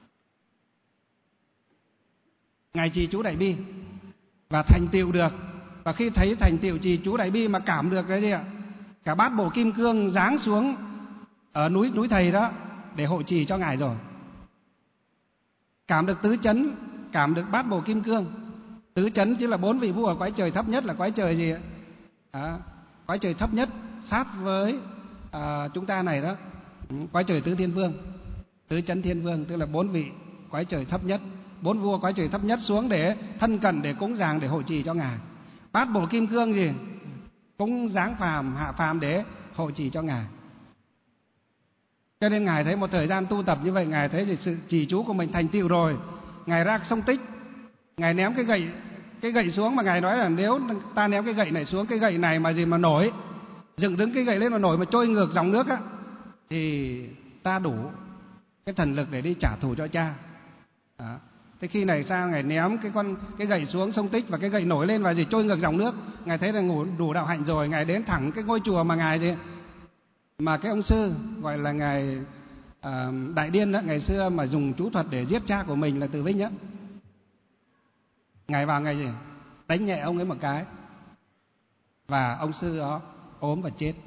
Ngài trì chú Đại Bi và thành tựu được, và khi thấy thành tựu trì chú Đại Bi mà cảm được cái gì ạ? Cả bát bộ kim cương giáng xuống ở núi núi thầy đó để hộ trì cho ngài rồi. Cảm được tứ chấn, cảm được bát bộ kim cương. Tứ chấn chứ là bốn vị vua ở cõi trời thấp nhất, là cõi trời gì ạ? À, cõi trời thấp nhất sát với à, chúng ta này đó, cõi trời tứ thiên vương, tứ chấn thiên vương, tức là bốn vị cõi trời thấp nhất bốn vua cõi trời thấp nhất xuống để thân cận, để cúng dường, để hộ trì cho ngài. Bát bộ kim cương gì cũng giáng phàm hạ phàm để hộ trì cho ngài. Cho nên ngài thấy một thời gian tu tập như vậy, ngài thấy sự trì chú của mình thành tựu rồi, ngài ra sông Tích, ngài ném cái gậy cái gậy xuống, mà ngài nói là nếu ta ném cái gậy này xuống, cái gậy này mà gì mà nổi, dựng đứng cái gậy lên mà nổi, mà trôi ngược dòng nước á, thì ta đủ cái thần lực để đi trả thù cho cha. Đó. Thế khi này sang ngài ném cái con cái gậy xuống sông Tích và cái gậy nổi lên và gì trôi ngược dòng nước, ngài thấy là ngủ đủ đạo hạnh rồi, ngài đến thẳng cái ngôi chùa mà ngài gì mà cái ông sư gọi là ngài à, Đại Điên đó, ngày xưa mà dùng chú thuật để giết cha của mình là Từ Vinh á, ngài vào ngài gì đánh nhẹ ông ấy một cái và ông sư đó ốm và chết.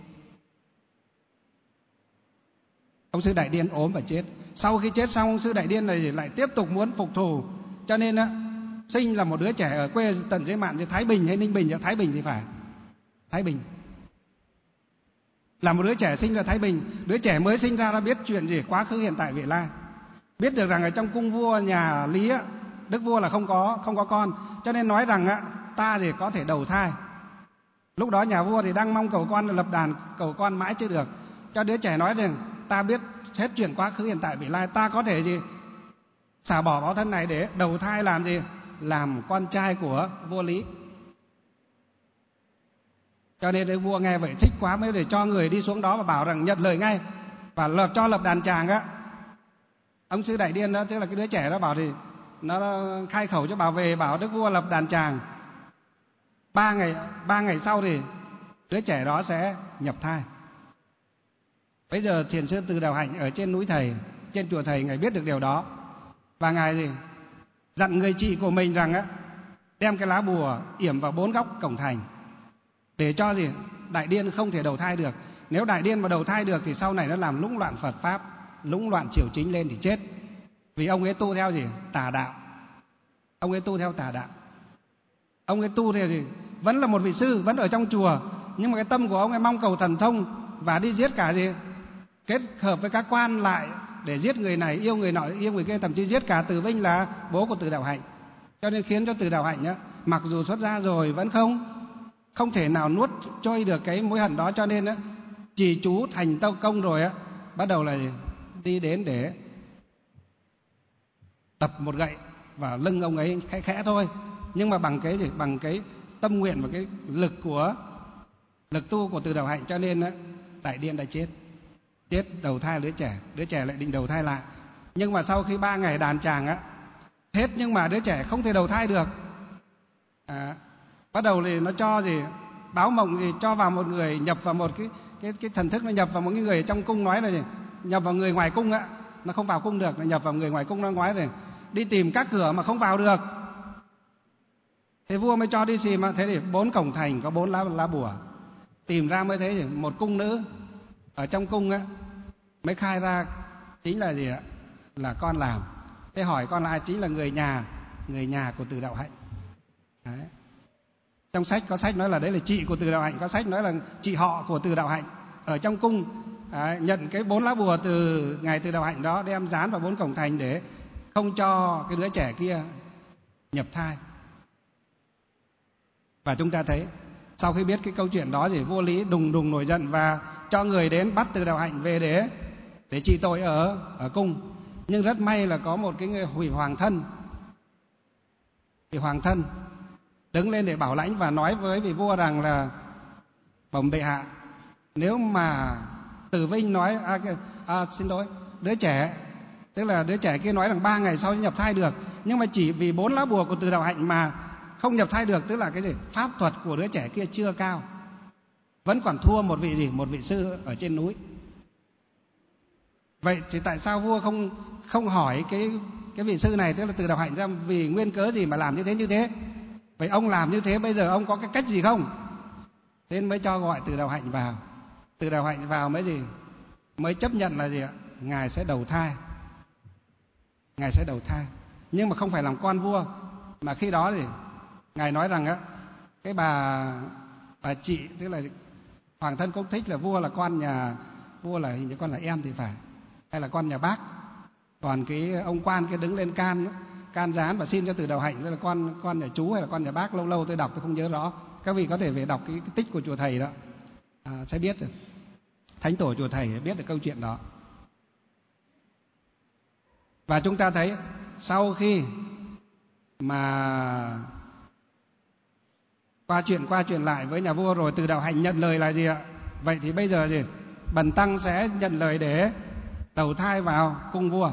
Ông sư Đại Điên ốm và chết. Sau khi chết xong, ông sư Đại Điên này lại tiếp tục muốn phục thù, cho nên á sinh là một đứa trẻ ở quê tận dưới mạn, Thái Bình hay Ninh Bình, Thái Bình thì phải, Thái Bình, là một đứa trẻ sinh ra Thái Bình. Đứa trẻ mới sinh ra đã biết chuyện gì quá khứ hiện tại vị lai, biết được rằng ở trong cung vua nhà Lý á, đức vua là không có không có con, cho nên nói rằng á ta thì có thể đầu thai. Lúc đó nhà vua thì đang mong cầu con, lập đàn cầu con mãi chưa được, cho đứa trẻ nói rằng ta biết hết chuyện quá khứ hiện tại vị lai, ta có thể gì xả bỏ báo thân này để đầu thai làm gì, làm con trai của vua Lý. Cho nên đức vua nghe vậy thích quá, mới để cho người đi xuống đó và bảo rằng nhận lời ngay và lập cho lập đàn tràng á. Ông sư Đại Điên đó, tức là cái đứa trẻ đó, bảo thì nó khai khẩu cho bảo về, bảo đức vua lập đàn tràng, ba ngày ba ngày sau thì đứa trẻ đó sẽ nhập thai. Bây giờ Thiền sư Từ Đạo Hạnh ở trên núi Thầy, trên chùa Thầy, ngài biết được điều đó và ngài gì dặn người chị của mình rằng á đem cái lá bùa yểm vào bốn góc cổng thành để cho gì Đại Điên không thể đầu thai được. Nếu Đại Điên mà đầu thai được thì sau này nó làm lũng loạn Phật pháp, lũng loạn triều chính lên thì chết. Vì ông ấy tu theo gì tà đạo, ông ấy tu theo tà đạo. Ông ấy tu theo gì vẫn là một vị sư, vẫn ở trong chùa, nhưng mà cái tâm của ông ấy mong cầu thần thông và đi giết cả gì kết hợp với các quan lại để giết người này, yêu người nọ, yêu người kia, thậm chí giết cả Từ Vinh là bố của Từ Đạo Hạnh. Cho nên khiến cho Từ Đạo Hạnh á, mặc dù xuất gia rồi vẫn không không thể nào nuốt trôi được cái mối hận đó, cho nên á trì chú thành tâu công rồi á, bắt đầu là đi đến để tập một gậy vào lưng ông ấy khẽ khẽ thôi, nhưng mà bằng cái gì bằng cái tâm nguyện và cái lực của lực tu của Từ Đạo Hạnh, cho nên á Đại Điên đã chết chết đầu thai đứa trẻ. Đứa trẻ lại định đầu thai lại, nhưng mà sau khi ba ngày đàn tràng á hết, nhưng mà đứa trẻ không thể đầu thai được. À, bắt đầu thì nó cho gì báo mộng gì cho vào một người, nhập vào một cái cái cái thần thức, nó nhập vào một người ở trong cung, nói là gì nhập vào người ngoài cung á, nó không vào cung được, nó nhập vào người ngoài cung, nó nói rồi đi tìm các cửa mà không vào được. Thế vua mới cho đi tìm, mà thế thì bốn cổng thành có bốn lá lá bùa, tìm ra mới thấy một cung nữ ở trong cung á, mới khai ra chính là gì ạ, là con làm. Thế hỏi con là ai, chính là người nhà người nhà của Từ Đạo Hạnh. Đấy. Trong sách có sách nói là đấy là chị của Từ Đạo Hạnh, có sách nói là chị họ của Từ Đạo Hạnh ở trong cung. Đấy, nhận cái bốn lá bùa từ ngài Từ Đạo Hạnh đó, đem dán vào bốn cổng thành để không cho cái đứa trẻ kia nhập thai. Và chúng ta thấy sau khi biết cái câu chuyện đó thì vua Lý đùng đùng nổi giận và cho người đến bắt Từ Đạo Hạnh về để để trị tội ở ở cung. Nhưng rất may là có một cái người hủy hoàng thân, thì hoàng thân đứng lên để bảo lãnh và nói với vị vua rằng là bẩm bệ hạ, nếu mà Từ Vinh nói à, à, xin lỗi đứa trẻ, tức là đứa trẻ kia nói rằng ba ngày sau sẽ nhập thai được, nhưng mà chỉ vì bốn lá bùa của Từ Đạo Hạnh mà không nhập thai được, tức là cái gì pháp thuật của đứa trẻ kia chưa cao, vẫn còn thua một vị gì một vị sư ở trên núi. Vậy thì tại sao vua không không hỏi cái cái vị sư này, tức là Từ Đạo Hạnh, ra vì nguyên cớ gì mà làm như thế như thế? Vậy ông làm như thế bây giờ ông có cái cách gì không? Thế nên mới cho gọi Từ Đạo Hạnh vào. Từ Đạo Hạnh vào mới gì mới chấp nhận là gì ạ, ngài sẽ đầu thai, ngài sẽ đầu thai, nhưng mà không phải làm con vua, mà khi đó thì ngài nói rằng á, cái bà bà chị, tức là hoàng thân Cốc Thích là vua là con nhà vua, là hình như con là em thì phải, hay là con nhà bác, còn cái ông quan kia đứng lên can can gián và xin cho từ đạo hạnh, là con con nhà chú hay là con nhà bác, lâu lâu tôi đọc tôi không nhớ rõ. Các vị có thể về đọc cái, cái tích của chùa thầy đó, à, sẽ biết được. Thánh tổ chùa thầy biết được câu chuyện đó. Và chúng ta thấy sau khi mà qua chuyện qua chuyện lại với nhà vua rồi, từ đạo hạnh nhận lời là gì ạ? Vậy thì bây giờ gì? Bần tăng sẽ nhận lời để đầu thai vào cung vua.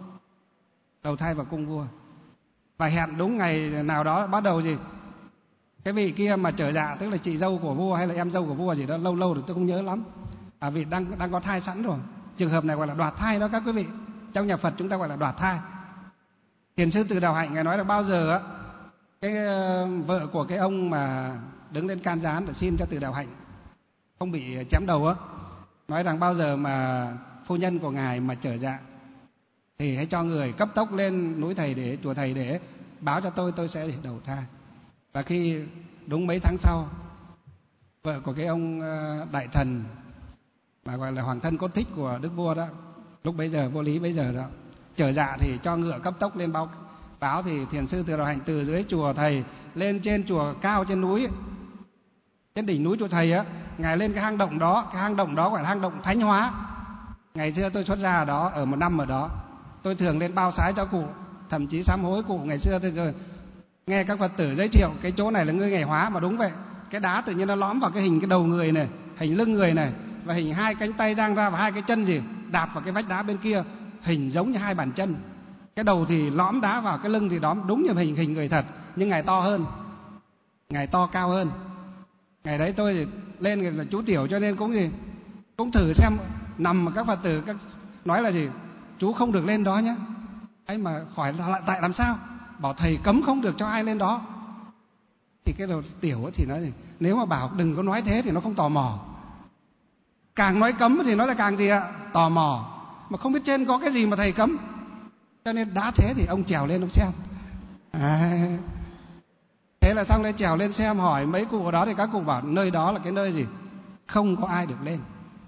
Đầu thai vào cung vua. Và hẹn đúng ngày nào đó bắt đầu gì? Cái vị kia mà trở dạ, tức là chị dâu của vua hay là em dâu của vua gì đó, lâu lâu rồi tôi không nhớ lắm. À, vì đang đang có thai sẵn rồi. Trường hợp này gọi là đoạt thai đó các quý vị. Trong nhà Phật chúng ta gọi là đoạt thai. Thiền sư Từ Đạo Hạnh ngài nói là bao giờ á cái vợ của cái ông mà đứng lên can gián để xin cho Từ Đạo Hạnh không bị chém đầu á, nói rằng bao giờ mà phu nhân của ngài mà trở dạ thì hãy cho người cấp tốc lên núi thầy để chùa thầy để báo cho tôi, tôi sẽ đầu thai. Và khi đúng mấy tháng sau, vợ của cái ông đại thần mà gọi là hoàng thân cốt thích của đức vua đó, lúc bấy giờ vua Lý bấy giờ đó, trở dạ thì cho ngựa cấp tốc lên báo báo thì thiền sư Từ Đạo Hạnh từ dưới chùa thầy lên trên chùa cao trên núi, trên đỉnh núi chùa thầy á, ngài lên cái hang động đó, cái hang động đó gọi là hang động Thánh Hóa. Ngày xưa tôi xuất gia ở đó, ở một năm ở đó, tôi thường lên bao sái cho cụ, thậm chí sám hối cụ. Ngày xưa tôi rồi nghe các Phật tử giới thiệu cái chỗ này là nơi ngày hóa, mà đúng vậy, cái đá tự nhiên nó lõm vào cái hình cái đầu người này, hình lưng người này, và hình hai cánh tay dang ra và hai cái chân gì đạp vào cái vách đá bên kia, hình giống như hai bàn chân. Cái đầu thì lõm đá vào, cái lưng thì đóm đúng như hình hình người thật, nhưng ngài to hơn, ngài to cao hơn. Ngày đấy tôi thì lên là chú tiểu cho nên cũng gì cũng thử xem, nằm mà các Phật tử các nói là gì chú không được lên đó nhé. Ấy mà hỏi là tại làm sao, bảo thầy cấm không được cho ai lên đó. Thì cái đầu tiểu thì nói gì, nếu mà bảo đừng có nói thế thì nó không tò mò, càng nói cấm thì nó là càng gì ạ, tò mò, mà không biết trên có cái gì mà thầy cấm. Cho nên đã thế thì ông trèo lên ông xem. À, thế là xong, lên trèo lên xem, hỏi mấy cụ ở đó thì các cụ bảo nơi đó là cái nơi gì không có ai được lên.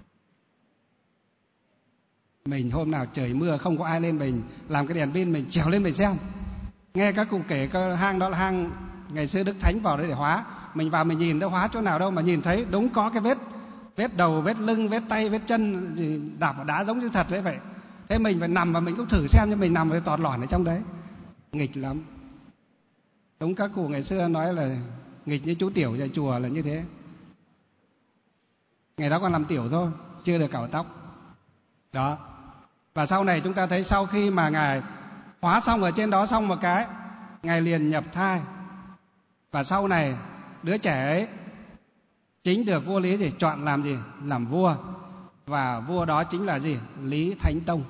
Mình hôm nào trời mưa không có ai lên, mình làm cái đèn pin mình trèo lên mình xem. Nghe các cụ kể cái hang đó là hang ngày xưa Đức Thánh vào đấy để hóa, mình vào mình nhìn đâu hóa chỗ nào đâu, mà nhìn thấy đúng có cái vết vết đầu, vết lưng, vết tay, vết chân gì đạp vào đá giống như thật đấy vậy. Thế mình phải nằm và mình cũng thử xem, nhưng mình nằm phải tọt lỏn ở trong đấy, nghịch lắm. Đúng các cụ ngày xưa nói là nghịch như chú tiểu nhà chùa là như thế. Ngày đó còn làm tiểu thôi, chưa được cạo tóc đó. Và sau này chúng ta thấy sau khi mà ngài hóa xong ở trên đó xong một cái, ngài liền nhập thai. Và sau này đứa trẻ ấy chính được vua Lý gì chọn làm gì làm vua, và vua đó chính là gì Lý Thánh Tông.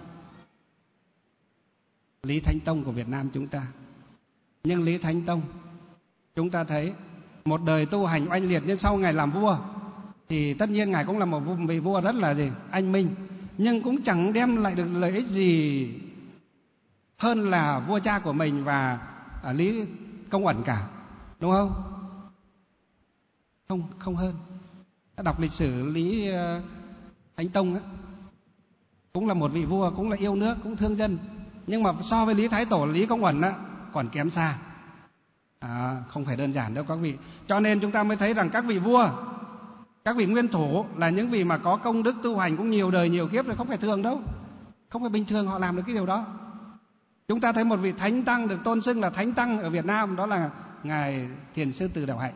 Lý Thánh Tông của Việt Nam chúng ta. Nhưng Lý Thánh Tông chúng ta thấy một đời tu hành oanh liệt, nhưng sau ngài làm vua thì tất nhiên ngài cũng là một vị vua rất là gì anh minh, nhưng cũng chẳng đem lại được lợi ích gì hơn là vua cha của mình và à, Lý Công Uẩn cả, đúng không? Không, không hơn. Ta đọc lịch sử Lý uh, Thánh Tông ấy, cũng là một vị vua, cũng là yêu nước, cũng thương dân, nhưng mà so với Lý Thái Tổ, Lý Công Uẩn á, còn kém xa. À, không phải đơn giản đâu các vị. Cho nên chúng ta mới thấy rằng các vị vua, các vị nguyên thủ là những vị mà có công đức tu hành cũng nhiều đời nhiều kiếp rồi, không phải thường đâu, không phải bình thường họ làm được cái điều đó. Chúng ta thấy một vị thánh tăng được tôn xưng là thánh tăng ở Việt Nam, đó là ngài Thiền sư Từ Đạo Hạnh,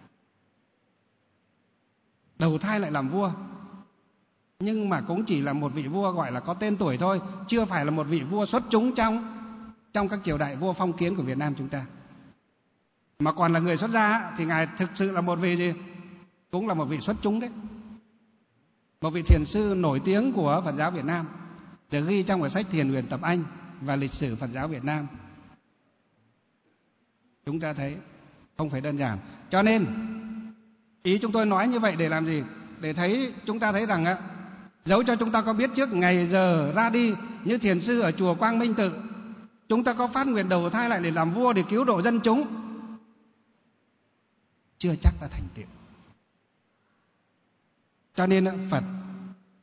đầu thai lại làm vua, nhưng mà cũng chỉ là một vị vua gọi là có tên tuổi thôi, chưa phải là một vị vua xuất chúng trong trong các triều đại vua phong kiến của Việt Nam chúng ta. Mà còn là người xuất gia thì ngài thực sự là một vị gì cũng là một vị xuất chúng đấy, một vị thiền sư nổi tiếng của Phật giáo Việt Nam, được ghi trong cái sách Thiền Huyền Tập Anh và lịch sử Phật giáo Việt Nam. Chúng ta thấy không phải đơn giản. Cho nên ý chúng tôi nói như vậy để làm gì? Để thấy chúng ta thấy rằng á, dẫu cho chúng ta có biết trước ngày giờ ra đi, như thiền sư ở chùa Quang Minh Tự, chúng ta có phát nguyện đầu thai lại để làm vua, để cứu độ dân chúng, chưa chắc đã thành tựu. Cho nên Phật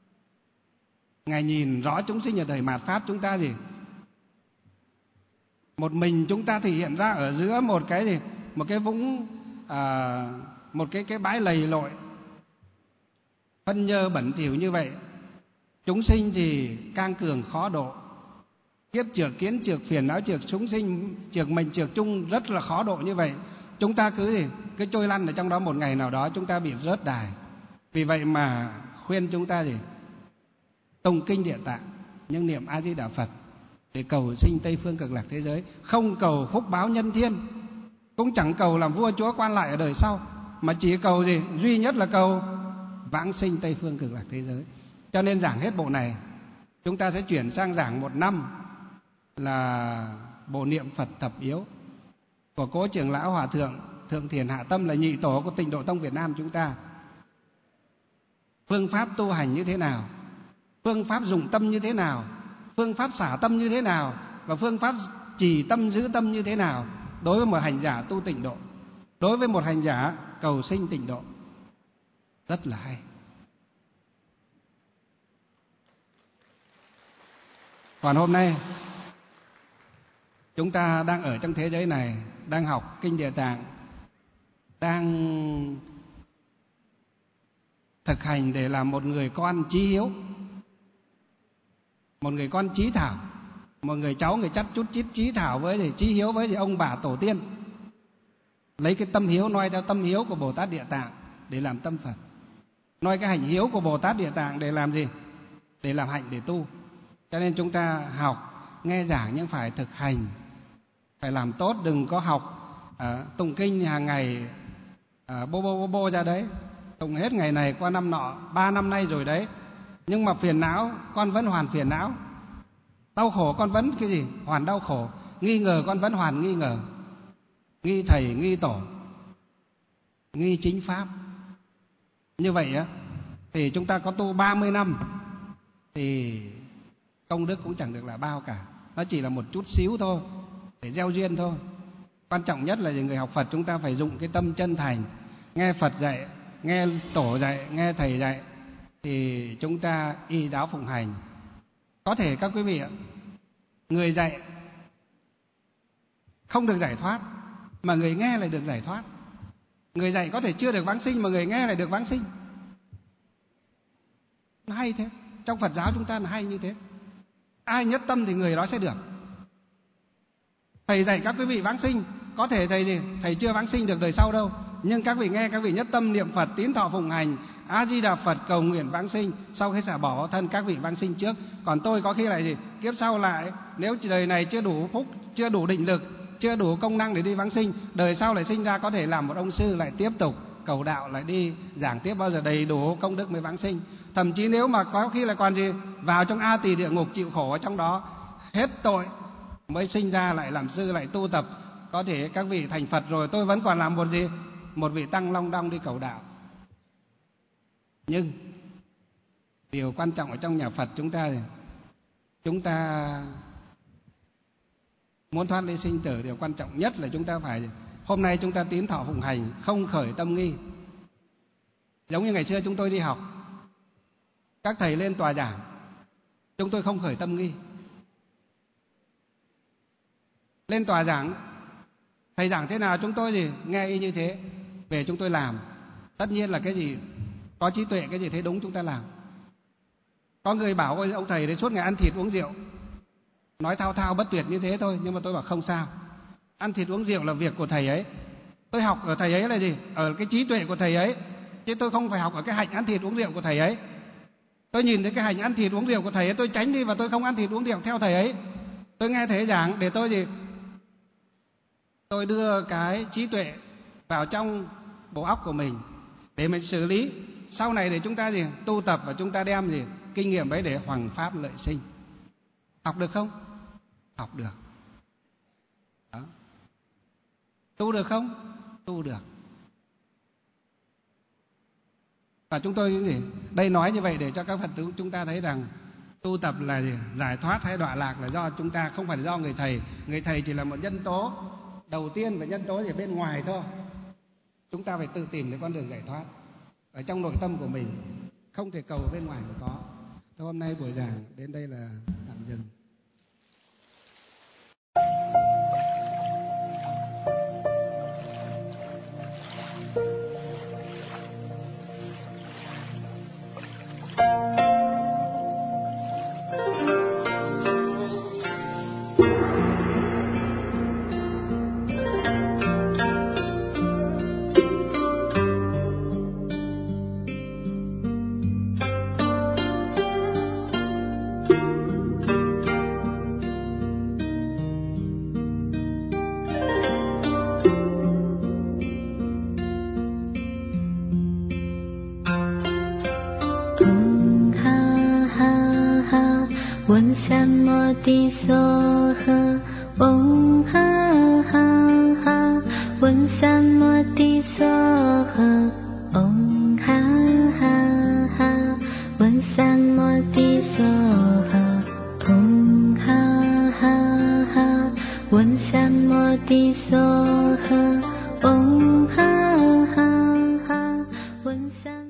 ngài nhìn rõ chúng sinh ở thời mạt Pháp chúng ta gì Một mình chúng ta thể hiện ra ở giữa một cái gì? Một cái vũng, à, một cái cái bãi lầy lội, phân nhơ bẩn thỉu như vậy. Chúng sinh thì cang cường khó độ, kiếp trược, kiến trược, phiền não trược, chúng sinh trược, mệnh trược chung rất là khó độ như vậy. Chúng ta cứ gì? Cứ trôi lăn ở trong đó, một ngày nào đó chúng ta bị rớt đài. Vì vậy mà khuyên chúng ta gì? Tụng kinh Địa Tạng, nhưng niệm A Di Đà Phật để cầu sinh Tây phương Cực Lạc thế giới, không cầu phúc báo nhân thiên, cũng chẳng cầu làm vua chúa quan lại ở đời sau, mà chỉ cầu gì? Duy nhất là cầu vãng sinh Tây phương Cực Lạc thế giới. Cho nên giảng hết bộ này, chúng ta sẽ chuyển sang giảng một năm là bộ niệm Phật thập yếu của cố trưởng lão Hòa thượng Thượng Thiền Hạ Tâm, là nhị tổ của Tịnh Độ Tông Việt Nam chúng ta. Phương pháp tu hành như thế nào, phương pháp dụng tâm như thế nào, phương pháp xả tâm như thế nào, và phương pháp trì tâm giữ tâm như thế nào đối với một hành giả tu tịnh độ, đối với một hành giả cầu sinh tịnh độ. Rất là hay. Còn hôm nay chúng ta đang ở trong thế giới này, đang học kinh Địa Tạng, đang thực hành để làm một người con chí hiếu, một người con chí thảo, một người cháu, người chắt chút chít chí thảo với thì chí hiếu với thì ông bà tổ tiên. Lấy cái tâm hiếu noi theo tâm hiếu của Bồ Tát Địa Tạng để làm tâm Phật, noi cái hành hiếu của Bồ Tát Địa Tạng để làm gì? Để làm hạnh, để tu. Cho nên chúng ta học, nghe giảng nhưng phải thực hành, phải làm tốt, đừng có học à, tụng kinh hàng ngày à, bô bô bô bô ra đấy, tụng hết ngày này qua năm nọ, ba năm nay rồi đấy, nhưng mà phiền não con vẫn hoàn phiền não, đau khổ con vẫn cái gì? Hoàn đau khổ, nghi ngờ con vẫn hoàn nghi ngờ, nghi thầy, nghi tổ, nghi chính pháp. Như vậy á thì chúng ta có tu ba mươi năm thì công đức cũng chẳng được là bao cả, nó chỉ là một chút xíu thôi, để gieo duyên thôi. Quan trọng nhất là người học Phật chúng ta phải dụng cái tâm chân thành, nghe Phật dạy, nghe tổ dạy, nghe thầy dạy thì chúng ta y giáo phụng hành. Có thể các quý vị ạ, người dạy không được giải thoát mà người nghe lại được giải thoát. Người dạy có thể chưa được vãng sinh mà người nghe lại được vãng sinh. Nó hay thế. Trong Phật giáo chúng ta là hay như thế. Ai nhất tâm thì người đó sẽ được. Thầy dạy các quý vị vãng sinh, có thể thầy gì? Thầy chưa vãng sinh được đời sau đâu, nhưng các vị nghe, các vị nhất tâm niệm Phật, tín thọ phụng hành A Di Đà Phật, cầu nguyện vãng sinh, sau khi xả bỏ thân các vị vãng sinh trước. Còn tôi có khi lại gì? Kiếp sau lại, nếu đời này chưa đủ phúc, chưa đủ định lực, chưa đủ công năng để đi vãng sinh, đời sau lại sinh ra có thể làm một ông sư, lại tiếp tục cầu đạo, lại đi giảng tiếp, bao giờ đầy đủ công đức mới vãng sinh. Thậm chí nếu mà có khi là còn gì? Vào trong A Tỳ địa ngục chịu khổ ở trong đó, hết tội mới sinh ra lại làm sư, lại tu tập. Có thể các vị thành Phật rồi, tôi vẫn còn làm một gì? Một vị tăng long đong đi cầu đạo. Nhưng điều quan trọng ở trong nhà Phật chúng ta, chúng ta muốn thoát ly sinh tử, điều quan trọng nhất là chúng ta phải, hôm nay chúng ta tín thọ phụng hành, không khởi tâm nghi. Giống như ngày xưa chúng tôi đi học, các thầy lên tòa giảng, chúng tôi không khởi tâm nghi. Lên tòa giảng, thầy giảng thế nào chúng tôi gì nghe y như thế, về chúng tôi làm. Tất nhiên là cái gì có trí tuệ, cái gì thấy đúng chúng ta làm. Có người bảo ôi ông thầy đấy suốt ngày ăn thịt uống rượu, nói thao thao bất tuyệt như thế thôi, nhưng mà tôi bảo không sao. Ăn thịt uống rượu là việc của thầy ấy, tôi học ở thầy ấy là gì? Ở cái trí tuệ của thầy ấy, chứ tôi không phải học ở cái hạnh ăn thịt uống rượu của thầy ấy. Tôi nhìn thấy cái hành ăn thịt uống rượu của thầy ấy, tôi tránh đi và tôi không ăn thịt uống rượu theo thầy ấy. Tôi nghe thầy giảng để tôi gì? Tôi đưa cái trí tuệ vào trong bộ óc của mình để mình xử lý. Sau này để chúng ta gì? Tu tập và chúng ta đem gì? Kinh nghiệm ấy để hoằng pháp lợi sinh. Học được không? Học được. Đó. Tu được không? Tu được. Và chúng tôi cái gì? Đây nói như vậy để cho các Phật tử chúng ta thấy rằng tu tập là gì? Giải thoát hay đọa lạc là do chúng ta, không phải là do người thầy. Người thầy chỉ là một nhân tố đầu tiên và nhân tố ở bên ngoài thôi. Chúng ta phải tự tìm cái con đường giải thoát ở trong nội tâm của mình, không thể cầu bên ngoài mà có. Thôi hôm nay buổi giảng đến đây là tạm dừng. 摩地娑诃，嗡哈哈哈，闻三摩地娑诃，嗡哈哈哈，闻三摩地娑诃，嗡哈哈哈，闻三摩地娑诃，嗡哈哈哈，闻三。